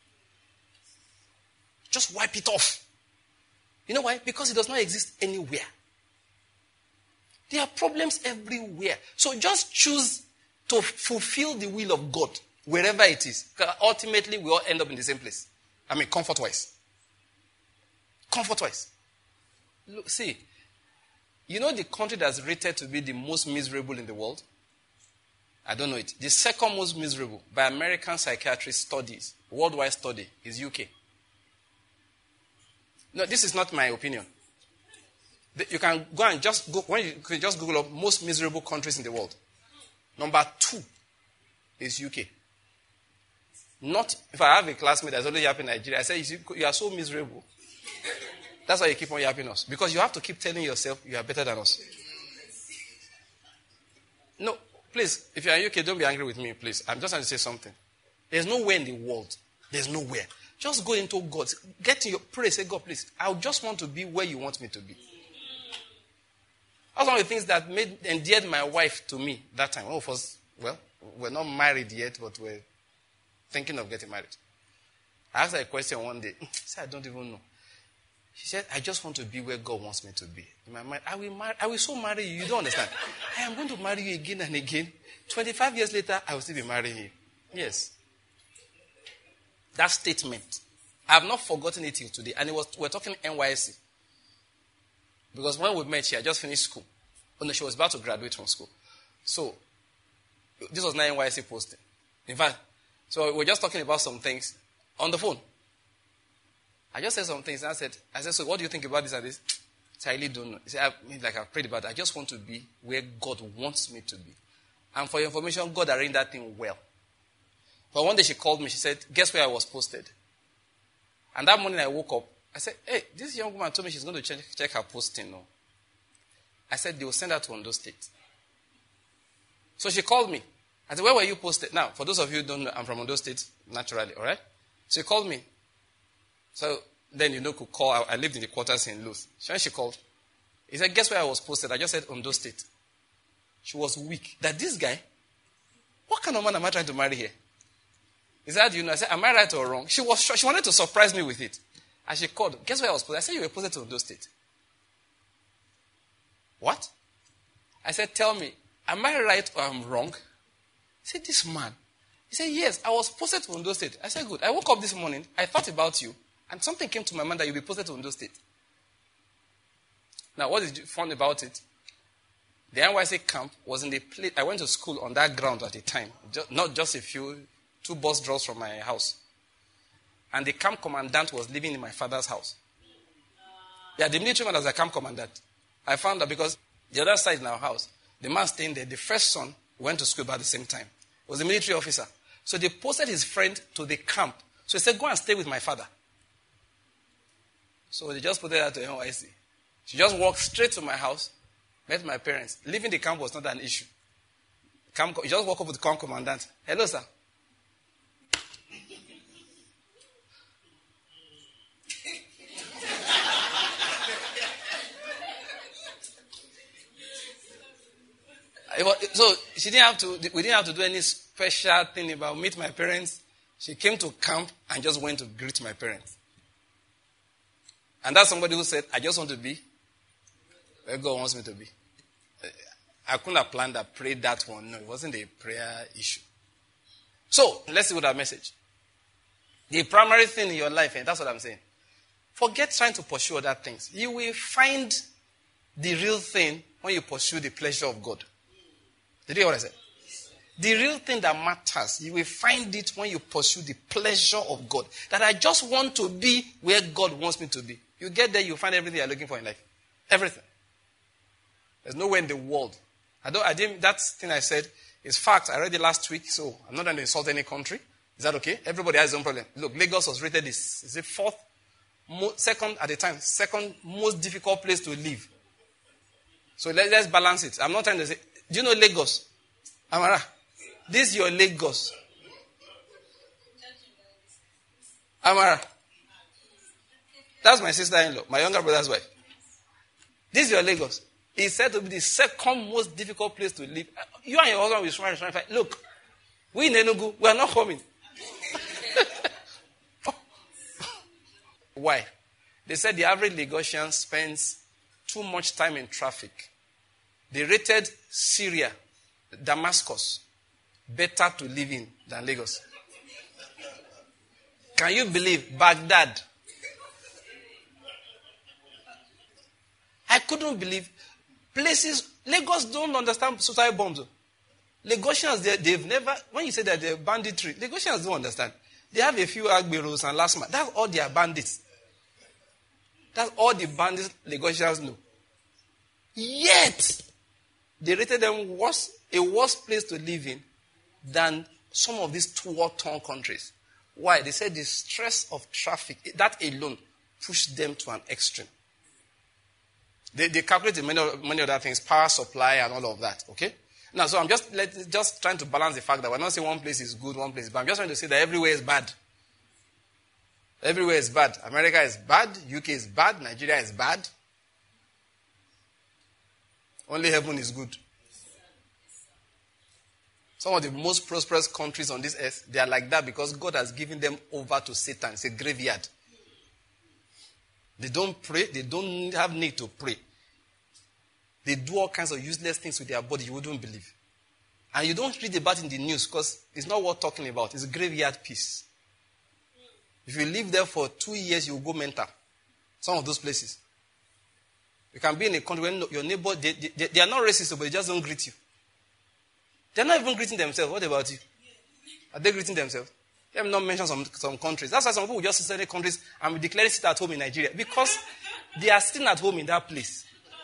S1: Just wipe it off. You know why? Because it does not exist anywhere. There are problems everywhere. So just choose to fulfill the will of God wherever it is. Because ultimately, we all end up in the same place. I mean, comfort-wise. Comfort-wise. Look, see, you know the country that's rated to be the most miserable in the world? I don't know it. The second most miserable by American psychiatric studies, worldwide study, is U K. No, this is not my opinion. You can go and just go, when you can just Google up most miserable countries in the world. Number two is U K. Not, if I have a classmate that's only yapping Nigeria, I say, you are so miserable. That's why you keep on yapping us. Because you have to keep telling yourself you are better than us. No, please, if you are in U K, don't be angry with me, please. I'm just trying to say something. There's nowhere in the world. There's nowhere. Just go into God. Get in your prayer. Say, God, please, I just want to be where you want me to be. That's one of the things that made endeared my wife to me that time. All of us, well, we're not married yet, but we're thinking of getting married. I asked her a question one day. She said, I don't even know. She said, I just want to be where God wants me to be. In my mind, I will, marry, I will so marry you. You don't understand. I am going to marry you again and again. twenty-five years later, I will still be marrying you. Yes. That statement, I have not forgotten it till today. And it was, we're talking N Y S C. Because when we met, she had just finished school. Oh no, she was about to graduate from school. So, this was not N Y S C posting. In fact, so we're just talking about some things on the phone. I just said some things and I said, I said, so what do you think about this and this? So I really don't know. He said, I mean, like I've prayed about it. I just want to be where God wants me to be. And for your information, God arranged that thing well. But one day she called me. She said, guess where I was posted? And that morning I woke up. I said, hey, this young woman told me she's going to check, check her posting. No. I said, they will send her to Ondo State. So she called me. I said, where were you posted? Now, for those of you who don't know, I'm from Ondo State, naturally, all right? So she called me. So then, you know, could call. I, I lived in the quarters in Luth. So when she called, he said, guess where I was posted? I just said Ondo State. She was weak. That this guy, what kind of man am I trying to marry here? He said, you know, I said, am I right or wrong? She was she wanted to surprise me with it. And she called, guess where I was posted? I said, you were posted to Ondo State. What? I said, tell me, am I right or am I wrong? He said, this man. He said, yes, I was posted to Ondo State. I said, good. I woke up this morning, I thought about you, and something came to my mind that you'll be posted to Ondo State. Now, what is fun about it? The N Y S C camp was in the place. I went to school on that ground at the time. Just, not just a few, two bus draws from my house. And the camp commandant was living in my father's house. Yeah, the military man was a camp commandant. I found that because the other side in our house, the man staying there, the first son went to school about the same time. He was a military officer. So they posted his friend to the camp. So he said, go and stay with my father. So they just put her to N Y S C. She just walked straight to my house, met my parents. Leaving the camp was not an issue. Camp, you just walk up with the camp commandant. Hello, sir. So she didn't have to. We didn't have to do any special thing about meet my parents. She came to camp and just went to greet my parents. And that's somebody who said, I just want to be where God wants me to be. I couldn't have planned that, prayed that one. No, it wasn't a prayer issue. So, let's see what our message. The primary thing in your life, and that's what I'm saying. Forget trying to pursue other things. You will find the real thing when you pursue the pleasure of God. Did you hear what I said? The real thing that matters, you will find it when you pursue the pleasure of God. That I just want to be where God wants me to be. You get there, you find everything you're looking for in life. Everything. There's nowhere in the world. I don't, I didn't, that thing I said is fact. I read it last week, so I'm not going to insult any country. Is that okay? Everybody has his own problem. Look, Lagos was rated this, is it fourth, mo- second at the time, second most difficult place to live. So let, let's balance it. I'm not trying to say, do you know Lagos? Amara, this is your Lagos. Amara. That's my sister-in-law, my younger brother's wife. This is your Lagos. It's said to be the second most difficult place to live. You and your husband will try to find. Look, we in Enugu, we are not coming. Why? They said the average Lagosian spends too much time in traffic. They rated Syria, Damascus, better to live in than Lagos. Can you believe Baghdad? I couldn't believe places. Lagos don't understand suicide bombs. Lagosians, they, they've never, when you say that they're banditry, Lagosians don't understand. They have a few Agberos and Lasma. That's all they are bandits. That's all the bandits Lagosians know. Yet, they rated them worse, a worse place to live in than some of these war-torn countries. Why? They said the stress of traffic, that alone, pushed them to an extreme. They, they calculated many, many other things, power supply and all of that, okay? Now, so I'm just let, just trying to balance the fact that we're not saying one place is good, one place is bad. I'm just trying to say that everywhere is bad. Everywhere is bad. America is bad. U K is bad. Nigeria is bad. Only heaven is good. Some of the most prosperous countries on this earth, they are like that because God has given them over to Satan. It's a graveyard. They don't pray. They don't have need to pray. They do all kinds of useless things with their body you wouldn't believe. And you don't read about it in the news because it's not worth talking about. It's a graveyard piece. If you live there for two years, you will go mental. Some of those places. You can be in a country where your neighbor, they, they, they are not racist, but they just don't greet you. They're not even greeting themselves. What about you? Are they greeting themselves? They have not mentioned some, some countries. That's why some people will just say countries and be declaring sit at home in Nigeria. Because they are sitting at home in that place.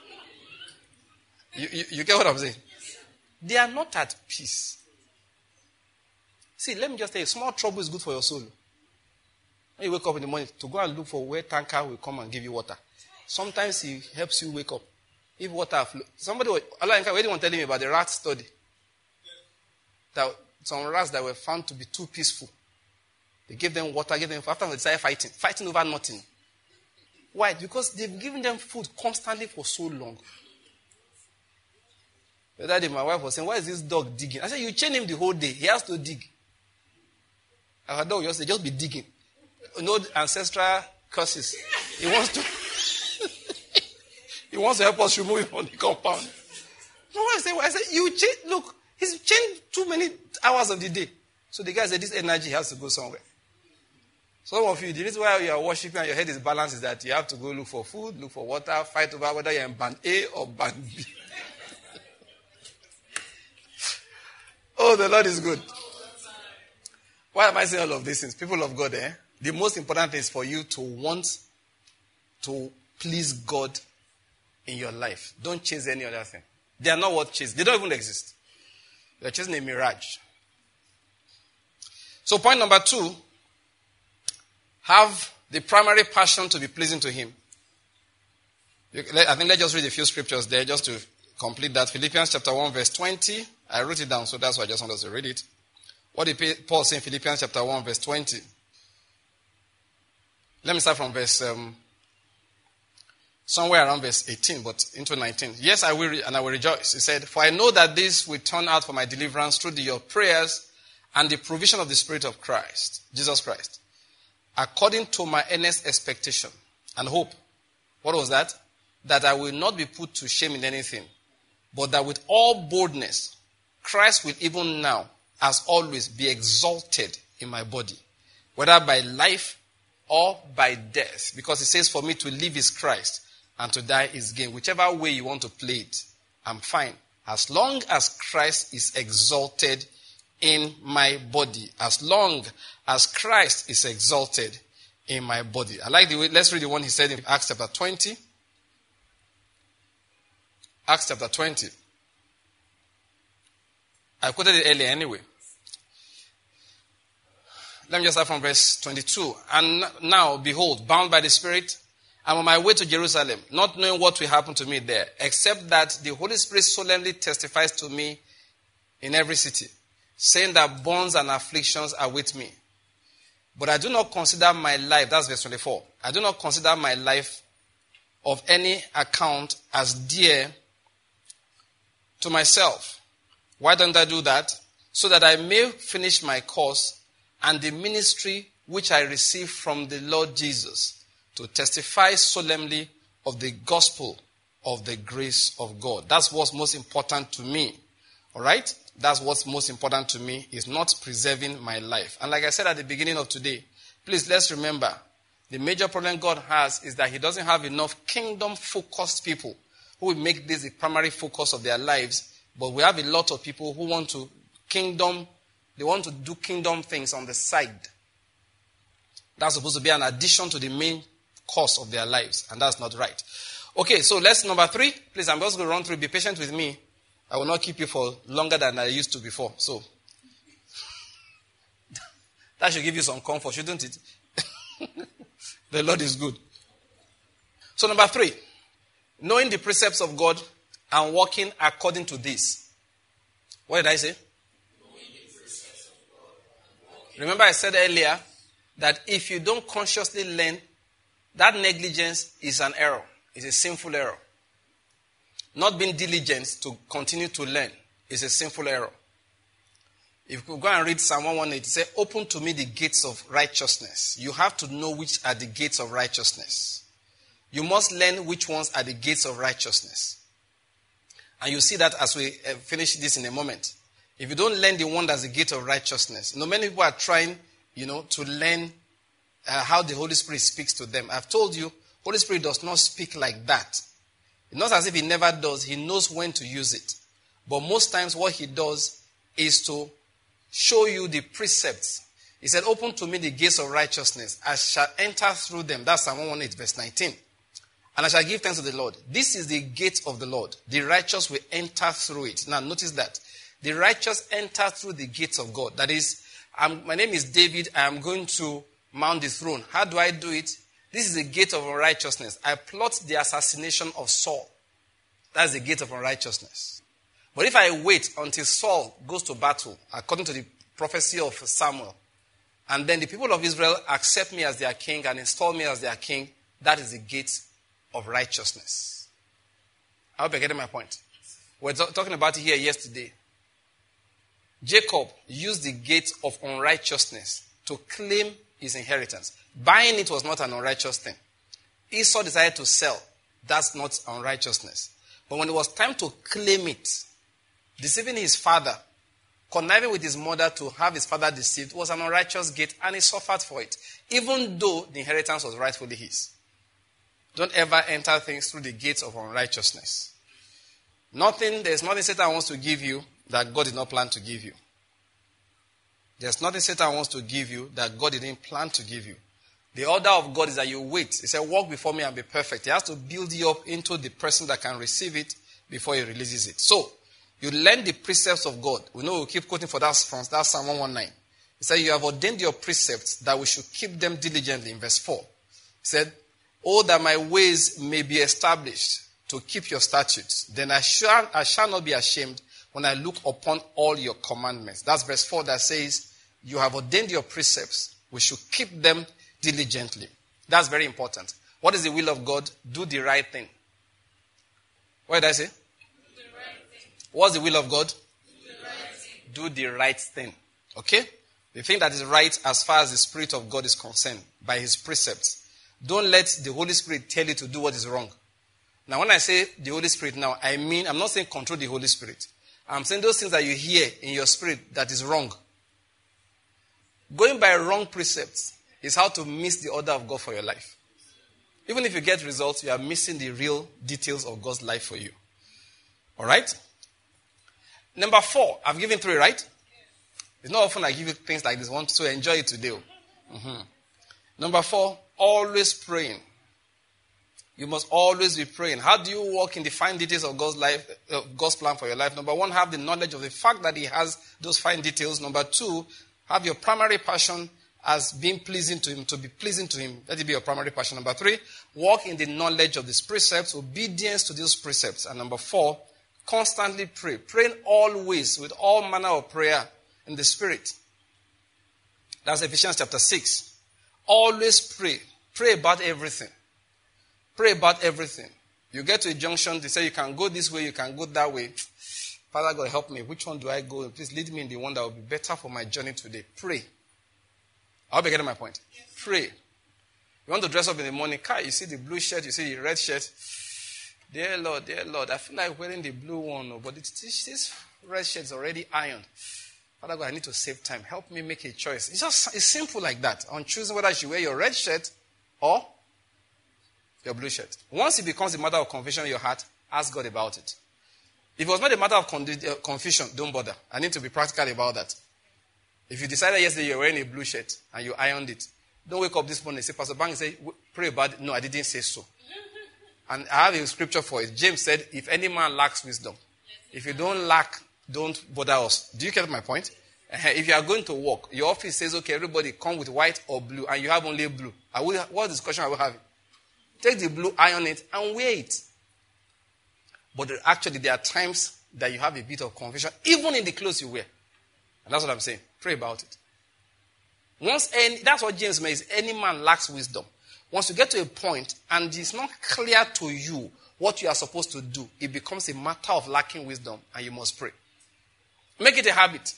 S1: You, you, you get what I'm saying? They are not at peace. See, let me just tell you, small trouble is good for your soul. When you wake up in the morning, to go and look for where tanker will come and give you water. Sometimes he helps you wake up. If water flows. Somebody, Allah, where do you want to tell me about the rat study? That some rats that were found to be too peaceful. They gave them water, gave them food. After they started fighting. Fighting over nothing. Why? Because they've given them food constantly for so long. The other day, my wife was saying, why is this dog digging? I said, you chain him the whole day. He has to dig. Our dog just, just be digging. No ancestral curses. He wants to He wants to help us remove him from the compound. No, I said, I said, you change, look, he's changed too many hours of the day. So the guy said, this energy has to go somewhere. Some of you, the reason why you are worshiping and your head is balanced is that you have to go look for food, look for water, fight over whether you're in band A or band B. Oh, the Lord is good. Why am I saying all of these things? People of God, eh? The most important thing is for you to want to please God in your life. Don't chase any other thing. They are not what chase. They don't even exist. They're chasing a mirage. So point number two, have the primary passion to be pleasing to Him. I think let's just read a few scriptures there just to complete that. Philippians chapter one verse twenty. I wrote it down, so that's why I just want us to read it. What did Paul say in Philippians chapter one verse twenty? Let me start from verse, um, somewhere around verse eighteen, but into nineteen. Yes, I will, re- and I will rejoice. He said, for I know that this will turn out for my deliverance through the, your prayers and the provision of the Spirit of Christ, Jesus Christ, according to my earnest expectation and hope. What was that? That I will not be put to shame in anything, but that with all boldness, Christ will even now, as always, be exalted in my body, whether by life or by death. Because it says for me to live is Christ and to die is gain. Whichever way you want to play it, I'm fine. As long as Christ is exalted in my body. As long as Christ is exalted in my body. I like the way, let's read the one he said in Acts chapter twenty. Acts chapter twenty. I quoted it earlier anyway. Let me just start from verse twenty-two. And now, behold, bound by the Spirit, I'm on my way to Jerusalem, not knowing what will happen to me there, except that the Holy Spirit solemnly testifies to me in every city, saying that bonds and afflictions are with me. But I do not consider my life, that's verse twenty-four. I do not consider my life of any account as dear to myself. Why don't I do that? So that I may finish my course and the ministry which I received from the Lord Jesus, to testify solemnly of the gospel of the grace of God. That's what's most important to me. All right? That's what's most important to me, is not preserving my life. And like I said at the beginning of today, please let's remember, the major problem God has is that he doesn't have enough kingdom-focused people who will make this the primary focus of their lives. But we have a lot of people who want to kingdom, they want to do kingdom things on the side. That's supposed to be an addition to the main course of their lives, and that's not right. Okay, so let's number three. Please, I'm just going to run through. Be patient with me. I will not keep you for longer than I used to before. So, that should give you some comfort, shouldn't it? The Lord is good. So, number three, knowing the precepts of God and walking according to this. What did I say? Remember I said earlier that if you don't consciously learn, that negligence is an error. It's a sinful error. Not being diligent to continue to learn is a sinful error. If you go and read Psalm one eighteen, it says, open to me the gates of righteousness. You have to know which are the gates of righteousness. You must learn which ones are the gates of righteousness. And you see that as we finish this in a moment. If you don't learn the one that's the gate of righteousness, you know, many people are trying, you know, to learn uh, how the Holy Spirit speaks to them. I've told you, Holy Spirit does not speak like that. It's not as if he never does. He knows when to use it. But most times what he does is to show you the precepts. He said, open to me the gates of righteousness. I shall enter through them. That's Psalm one eighteen, verse nineteen. And I shall give thanks to the Lord. This is the gate of the Lord. The righteous will enter through it. Now notice that. The righteous enter through the gates of God. That is, I'm, my name is David. I am going to mount the throne. How do I do it? This is the gate of unrighteousness. I plot the assassination of Saul. That's the gate of unrighteousness. But if I wait until Saul goes to battle, according to the prophecy of Samuel, and then the people of Israel accept me as their king and install me as their king, that is the gate of righteousness. I hope you're getting my point. We were talking about it here yesterday. Jacob used the gate of unrighteousness to claim his inheritance. Buying it was not an unrighteous thing. Esau decided to sell. That's not unrighteousness. But when it was time to claim it, deceiving his father, conniving with his mother to have his father deceived, was an unrighteous gate, and he suffered for it, even though the inheritance was rightfully his. Don't ever enter things through the gates of unrighteousness. Nothing, there's nothing Satan wants to give you that God did not plan to give you. There's nothing Satan wants to give you that God didn't plan to give you. The order of God is that you wait. He said, walk before me and be perfect. He has to build you up into the person that can receive it before he releases it. So, you learn the precepts of God. We know we'll keep quoting for that from that Psalm one nineteen. He said, you have ordained your precepts that we should keep them diligently in verse four. He said, oh, that my ways may be established to keep your statutes. Then I shall, I shall not be ashamed when I look upon all your commandments. That's verse four that says, you have ordained your precepts. We should keep them diligently. That's very important. What is the will of God? Do the right thing. What did I say? Do the right thing. What's the will of God? Do the right thing. Do the right thing. Okay? The thing that is right as far as the Spirit of God is concerned, by his precepts. Don't let the Holy Spirit tell you to do what is wrong. Now, when I say the Holy Spirit now, I mean, I'm not saying control the Holy Spirit. I'm saying those things that you hear in your spirit that is wrong. Going by wrong precepts is how to miss the order of God for your life. Even if you get results, you are missing the real details of God's life for you. All right? Number four, I've given three, right? It's not often I give you things like this. I want to enjoy it today. Mm-hmm. Number four, always praying. You must always be praying. How do you walk in the fine details of God's life, uh, God's plan for your life? Number one, have the knowledge of the fact that he has those fine details. Number two, have your primary passion as being pleasing to him, to be pleasing to him. Let it be your primary passion. Number three, walk in the knowledge of these precepts, obedience to these precepts. And number four, constantly pray. Praying always with all manner of prayer in the Spirit. That's Ephesians chapter six. Always pray. Pray about everything. Pray about everything. You get to a junction, they say you can go this way, you can go that way. Father God, help me. Which one do I go? Please lead me in the one that will be better for my journey today. Pray. I hope you're getting my point. Pray. You want to dress up in the morning, car, you see the blue shirt, you see the red shirt. Dear Lord, dear Lord, I feel like wearing the blue one, but it's, this red shirt is already ironed. Father God, I need to save time. Help me make a choice. It's just it's simple like that. On choosing whether you should wear your red shirt or your blue shirt. Once it becomes a matter of confusion in your heart, ask God about it. If it was not a matter of confusion, don't bother. I need to be practical about that. If you decided yesterday you're wearing a blue shirt and you ironed it, don't wake up this morning and say, Pastor Bang, say, pray about it. No, I didn't say so. And I have a scripture for it. James said, if any man lacks wisdom, if you don't lack, don't bother us. Do you get my point? If you are going to work, your office says, okay, everybody come with white or blue, and you have only blue. I will, what discussion are we having? Take the blue, iron it, and wear it. But actually, there are times that you have a bit of confusion, even in the clothes you wear. And that's what I'm saying. Pray about it. Once any, that's what James says. Any man lacks wisdom. Once you get to a point and it's not clear to you what you are supposed to do, it becomes a matter of lacking wisdom, and you must pray. Make it a habit.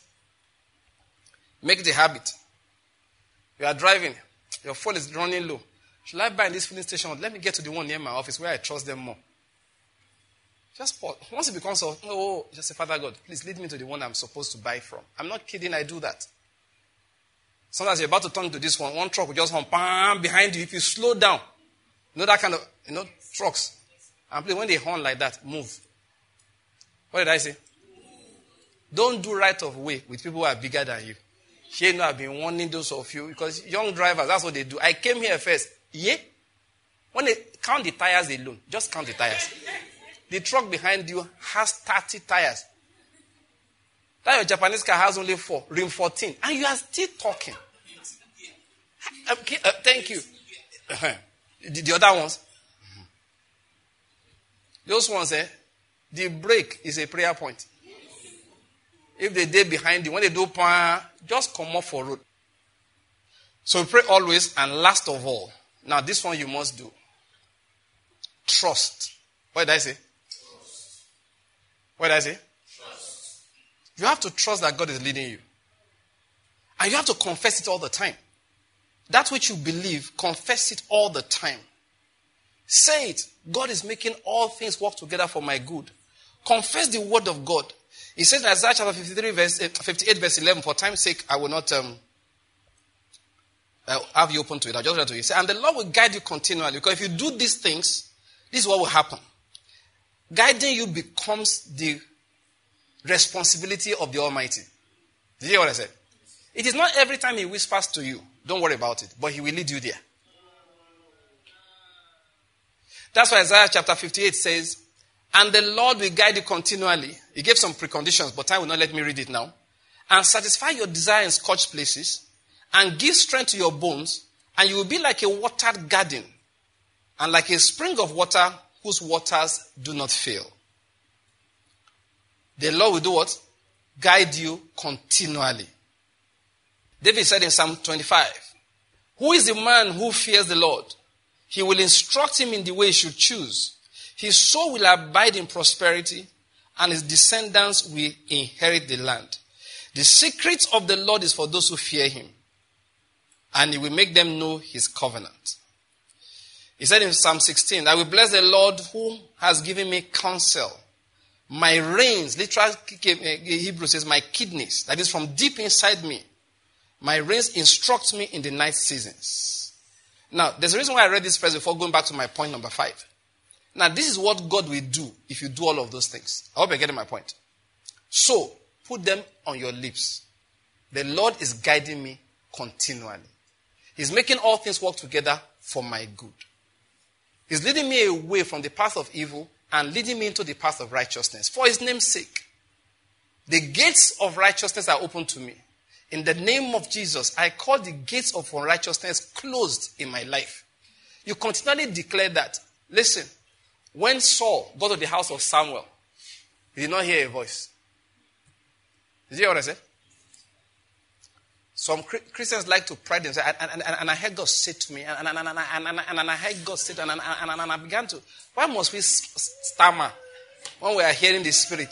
S1: Make it a habit. You are driving. Your phone is running low. Should I buy in this filling station? Let me get to the one near my office where I trust them more. Just pause. Once it becomes, oh, just say, Father God, please lead me to the one I'm supposed to buy from. I'm not kidding, I do that. Sometimes you're about to turn to this one. One truck will just hum bam, behind you. If you slow down, you know that kind of, you know, trucks. And when they horn like that, move. What did I say? Don't do right of way with people who are bigger than you. Here, you know, I've been warning those of you because young drivers, that's what they do. I came here first. Yeah? When they count the tires alone, just count the tires. The truck behind you has thirty tires. That your Japanese car has only four, rim fourteen. And you are still talking. Okay, uh, thank you. the, the other ones? Those ones, eh? The brake is a prayer point. If they day behind you, when they do pan, just come up for road. So we pray always, and last of all, now this one you must do. Trust. What did I say? Trust. What did I say? Trust. You have to trust that God is leading you. And you have to confess it all the time. That which you believe, confess it all the time. Say it. God is making all things work together for my good. Confess the word of God. He says in Isaiah chapter fifty-three, verse, fifty-eight, verse eleven, for time's sake, I will not um, I'll have you open to it. I'll just read to you. Say, and the Lord will guide you continually. Because if you do these things, this is what will happen. Guiding you becomes the responsibility of the Almighty. Did you hear what I said? It is not every time He whispers to you. Don't worry about it. But He will lead you there. That's why Isaiah chapter fifty-eight says, and the Lord will guide you continually. He gave some preconditions, but time will not let me read it now. And satisfy your desire in scorched places, and give strength to your bones, and you will be like a watered garden, and like a spring of water whose waters do not fail. The Lord will do what? Guide you continually. David said in Psalm twenty-five, who is the man who fears the Lord? He will instruct him in the way he should choose. His soul will abide in prosperity, and his descendants will inherit the land. The secret of the Lord is for those who fear him, and he will make them know his covenant. He said in Psalm sixteen, I will bless the Lord who has given me counsel. My reins, literally Hebrew says my kidneys, that is from deep inside me. My reins instruct me in the night seasons. Now, there's a reason why I read this first before going back to my point number five. Now, this is what God will do if you do all of those things. I hope you're getting my point. So, put them on your lips. The Lord is guiding me continually. He's making all things work together for my good. He's leading me away from the path of evil and leading me into the path of righteousness. For his name's sake. The gates of righteousness are open to me. In the name of Jesus, I call the gates of unrighteousness closed in my life. You continually declare that. Listen. When Saul got to the house of Samuel, he did not hear a voice. Did you hear what I said? Some Christians like to pride themselves, and, and, and, and I heard God say to me, and, and, and, and, and, and, and, and I heard God say to me, and, and, and, and I began to, why must we stammer when we are hearing the Spirit?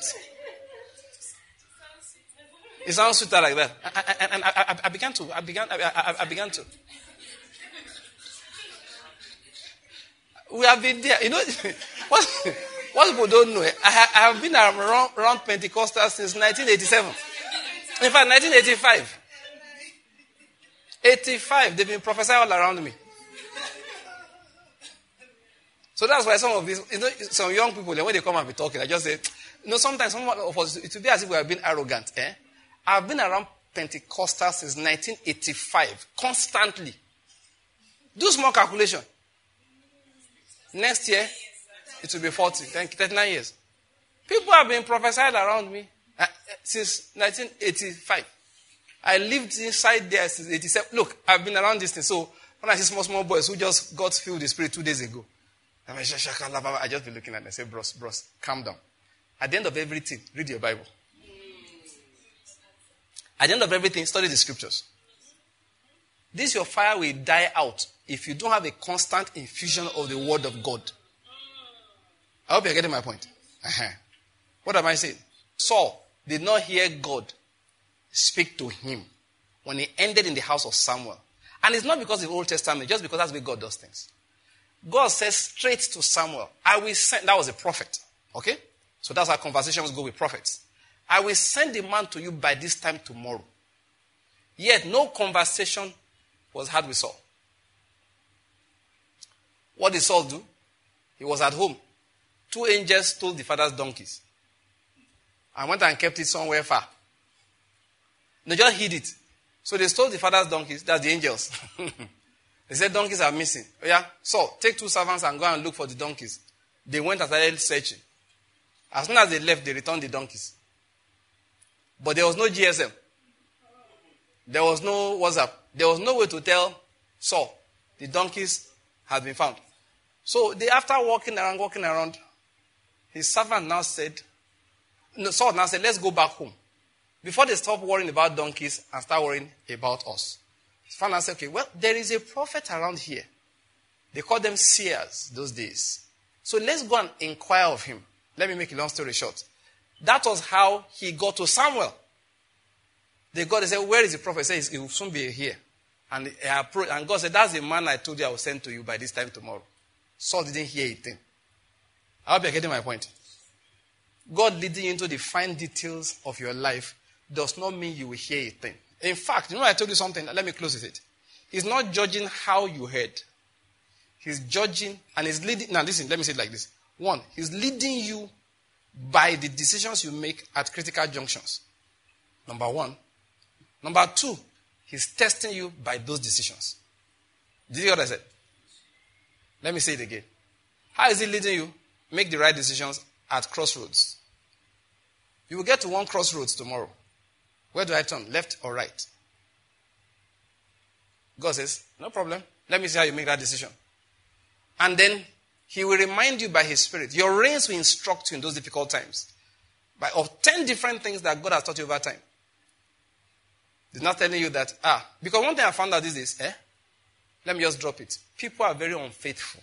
S1: It sounds sweeter like that. And, and, and I, I, I began to, I began, I, I, I began to. We have been there. You know, what, what people don't know, I, I have been around, around Pentecostal since nineteen eighty-seven. In fact, nineteen eighty-five. eighty-five, they've been prophesying all around me. So that's why some of these, you know, some young people, when they come and be talking, I just say, you know, sometimes some of us, it will be as if we have been arrogant. Eh? I've been around Pentecostal since nineteen eighty-five, constantly. Do small calculation. Next year, it will be forty, thirty-nine years. People have been prophesied around me uh, since nineteen eighty-five. I lived inside there since eighty-seven. Look, I've been around this thing. So when I see small, small boys who just got filled with the Spirit two days ago, I just be looking at them and say, bros, bros, calm down. At the end of everything, read your Bible. At the end of everything, study the scriptures. This your fire will die out if you don't have a constant infusion of the word of God. I hope you're getting my point. Uh-huh. What am I saying? Saul did not hear God speak to him when he ended in the house of Samuel. And it's not because of the Old Testament, just because that's the way God does things. God says straight to Samuel, I will send, that was a prophet. Okay? So that's how conversations go with prophets. I will send a man to you by this time tomorrow. Yet no conversation was had with Saul. What did Saul do? He was at home. Two angels stole the father's donkeys and went and kept it somewhere far. They just hid it. So they stole the father's donkeys. That's the angels. They said donkeys are missing. Oh yeah, Saul, take two servants and go and look for the donkeys. They went and started searching. As soon as they left, they returned the donkeys. But there was no G S M. There was no WhatsApp. There was no way to tell Saul the donkeys had been found. So they, after walking around, walking around, his servant now said, no, Saul now said, let's go back home. Before they stop worrying about donkeys and start worrying about us. His father said, okay, well, there is a prophet around here. They called them seers those days. So let's go and inquire of him. Let me make a long story short. That was how he got to Samuel. They got, they said, where is the prophet? He said, he will soon be here. And, and God said, that's the man I told you I will send to you by this time tomorrow. Saul didn't hear a thing. I hope you're getting my point. God leading you into the fine details of your life does not mean you will hear a thing. In fact, you know I told you something? Let me close with it. He's not judging how you heard. He's judging and he's leading. Now listen, let me say it like this. One, he's leading you by the decisions you make at critical junctions. Number one. Number two, he's testing you by those decisions. Did you hear what I said? Let me say it again. How is he leading you? Make the right decisions at crossroads. You will get to one crossroads tomorrow. Where do I turn? Left or right? God says, no problem. Let me see how you make that decision. And then he will remind you by his spirit. Your reins will instruct you in those difficult times. By of ten different things that God has taught you over time. He's not telling you that, ah, because one thing I found out these days, eh? Let me just drop it. People are very unfaithful.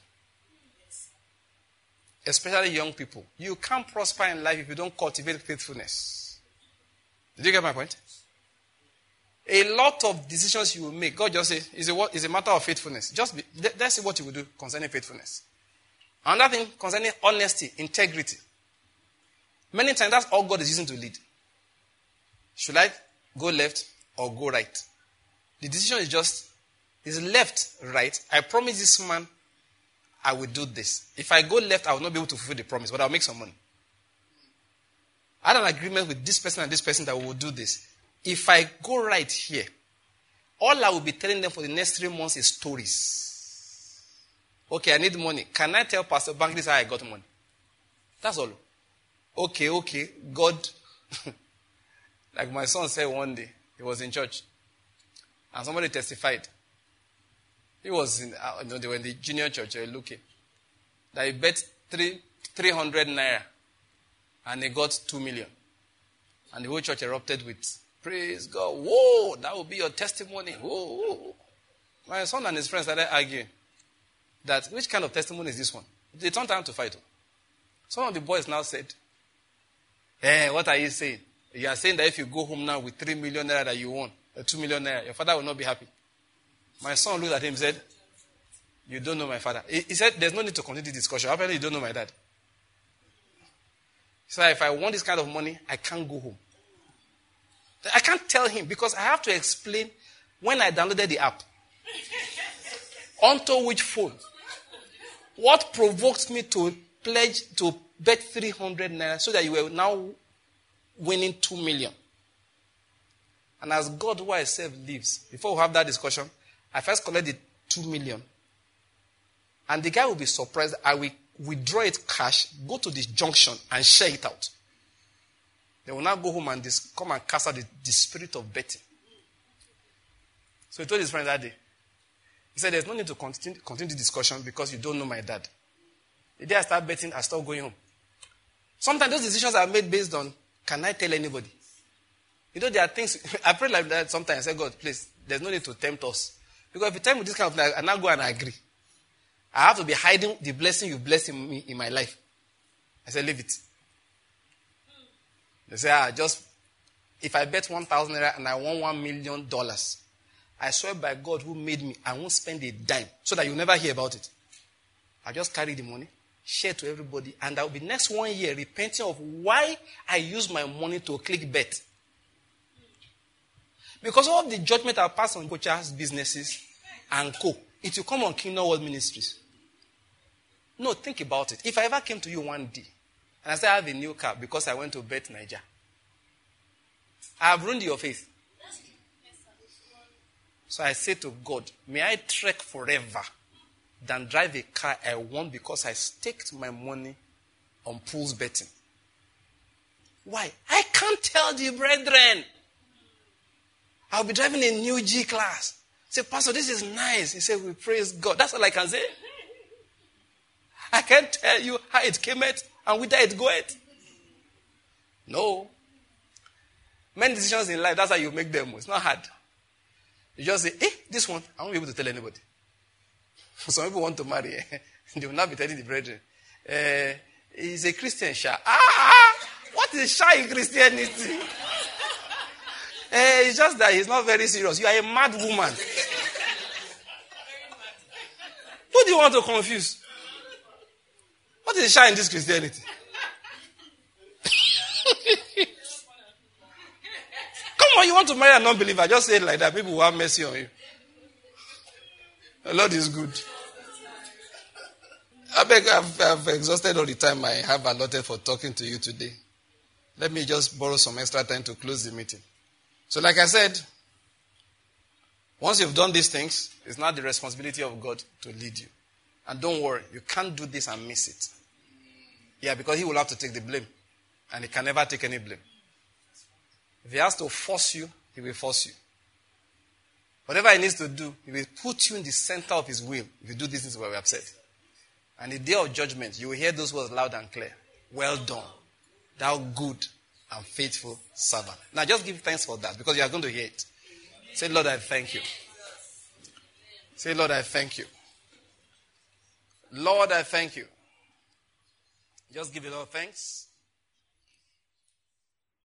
S1: Especially young people. You can't prosper in life if you don't cultivate faithfulness. Did you get my point? A lot of decisions you will make, God just say, is a, is a matter of faithfulness. Just be, let's see what you will do concerning faithfulness. Another thing concerning honesty, integrity. Many times that's all God is using to lead. Should I go left or go right? The decision is just, is left, right. I promise this man I will do this. If I go left, I will not be able to fulfill the promise, but I'll make some money. I had an agreement with this person and this person that we will do this. If I go right here, all I will be telling them for the next three months is stories. Okay, I need money. Can I tell Pastor Bank this how I got money? That's all. Okay, okay. God, like my son said one day, he was in church, and somebody testified. He was in, uh, they were in the junior church, uh, looking. That he bet three, 300 naira, and he got two million. And the whole church erupted with Praise God. Whoa, that will be your testimony. Whoa, whoa. My son and his friends started arguing that which kind of testimony is this one? They turned time to fight. Some of the boys now said, hey, what are you saying? You are saying that if you go home now with three million naira that you won, or two million naira, your father will not be happy. My son looked at him and said, you don't know my father. He, he said, there's no need to continue the discussion. Apparently you don't know my dad. He said, if I want this kind of money, I can't go home. I can't tell him because I have to explain when I downloaded the app. Onto which phone? What provoked me to pledge to bet three hundred naira so that you were now winning two million? And as God who I serve lives, before we have that discussion, I first collected two million. And the guy will be surprised. I will withdraw it cash, go to the junction and share it out. They will now go home and dis- come and cast out the, the spirit of betting. So he told his friend that day. He said, there's no need to continue, continue the discussion because you don't know my dad. The day I start betting, I start going home. Sometimes those decisions are made based on, can I tell anybody? You know, there are things, I pray like that sometimes. I say, God, please, there's no need to tempt us. Because if you tempt me this kind of thing, I now go and I agree. I have to be hiding the blessing you bless in me in my life. I say, leave it. They say, ah, just, if I bet one thousand naira and I won one million dollars, I swear by God who made me, I won't spend a dime so that you'll never hear about it. I just carry the money, share to everybody, and I'll be next one year repenting of why I use my money to click bet. Because all of the judgment I'll pass on coaches, businesses, and co, it will come on Kingdom World Ministries. No, think about it. If I ever came to you one day, and I said I have a new car because I went to Bet Niger, I have ruined your faith. So I say to God, may I trek forever than drive a car I want because I staked my money on pools betting. Why? I can't tell the brethren. I'll be driving a new G class. Say, Pastor, this is nice. He said, we praise God. That's all I can say. I can't tell you how it came out and whither it goeth. No. Many decisions in life, that's how you make them. It's not hard. You just say, eh, this one, I won't be able to tell anybody. Some people want to marry. They will not be telling the brethren. Uh, he's a Christian, Sha. Ah, what is Sha in Christianity? uh, it's just that he's not very serious. You are a mad woman. Who do you want to confuse? What is Sha in this Christianity? Come on, you want to marry a non-believer, just say it like that. People will have mercy on you. The Lord is good. I beg, I've, I've exhausted all the time I have allotted for talking to you today. Let me just borrow some extra time to close the meeting. So like I said, once you've done these things, it's not the responsibility of God to lead you. And don't worry, you can't do this and miss it. Yeah, because he will have to take the blame. And he can never take any blame. If he has to force you, he will force you. Whatever he needs to do, he will put you in the center of his will if you do these things where we have said. And the day of judgment, you will hear those words loud and clear. Well done, thou good and faithful servant. Now just give thanks for that because you are going to hear it. Say, Lord, I thank you. Say, Lord, I thank you. Lord, I thank you. Just give it all thanks.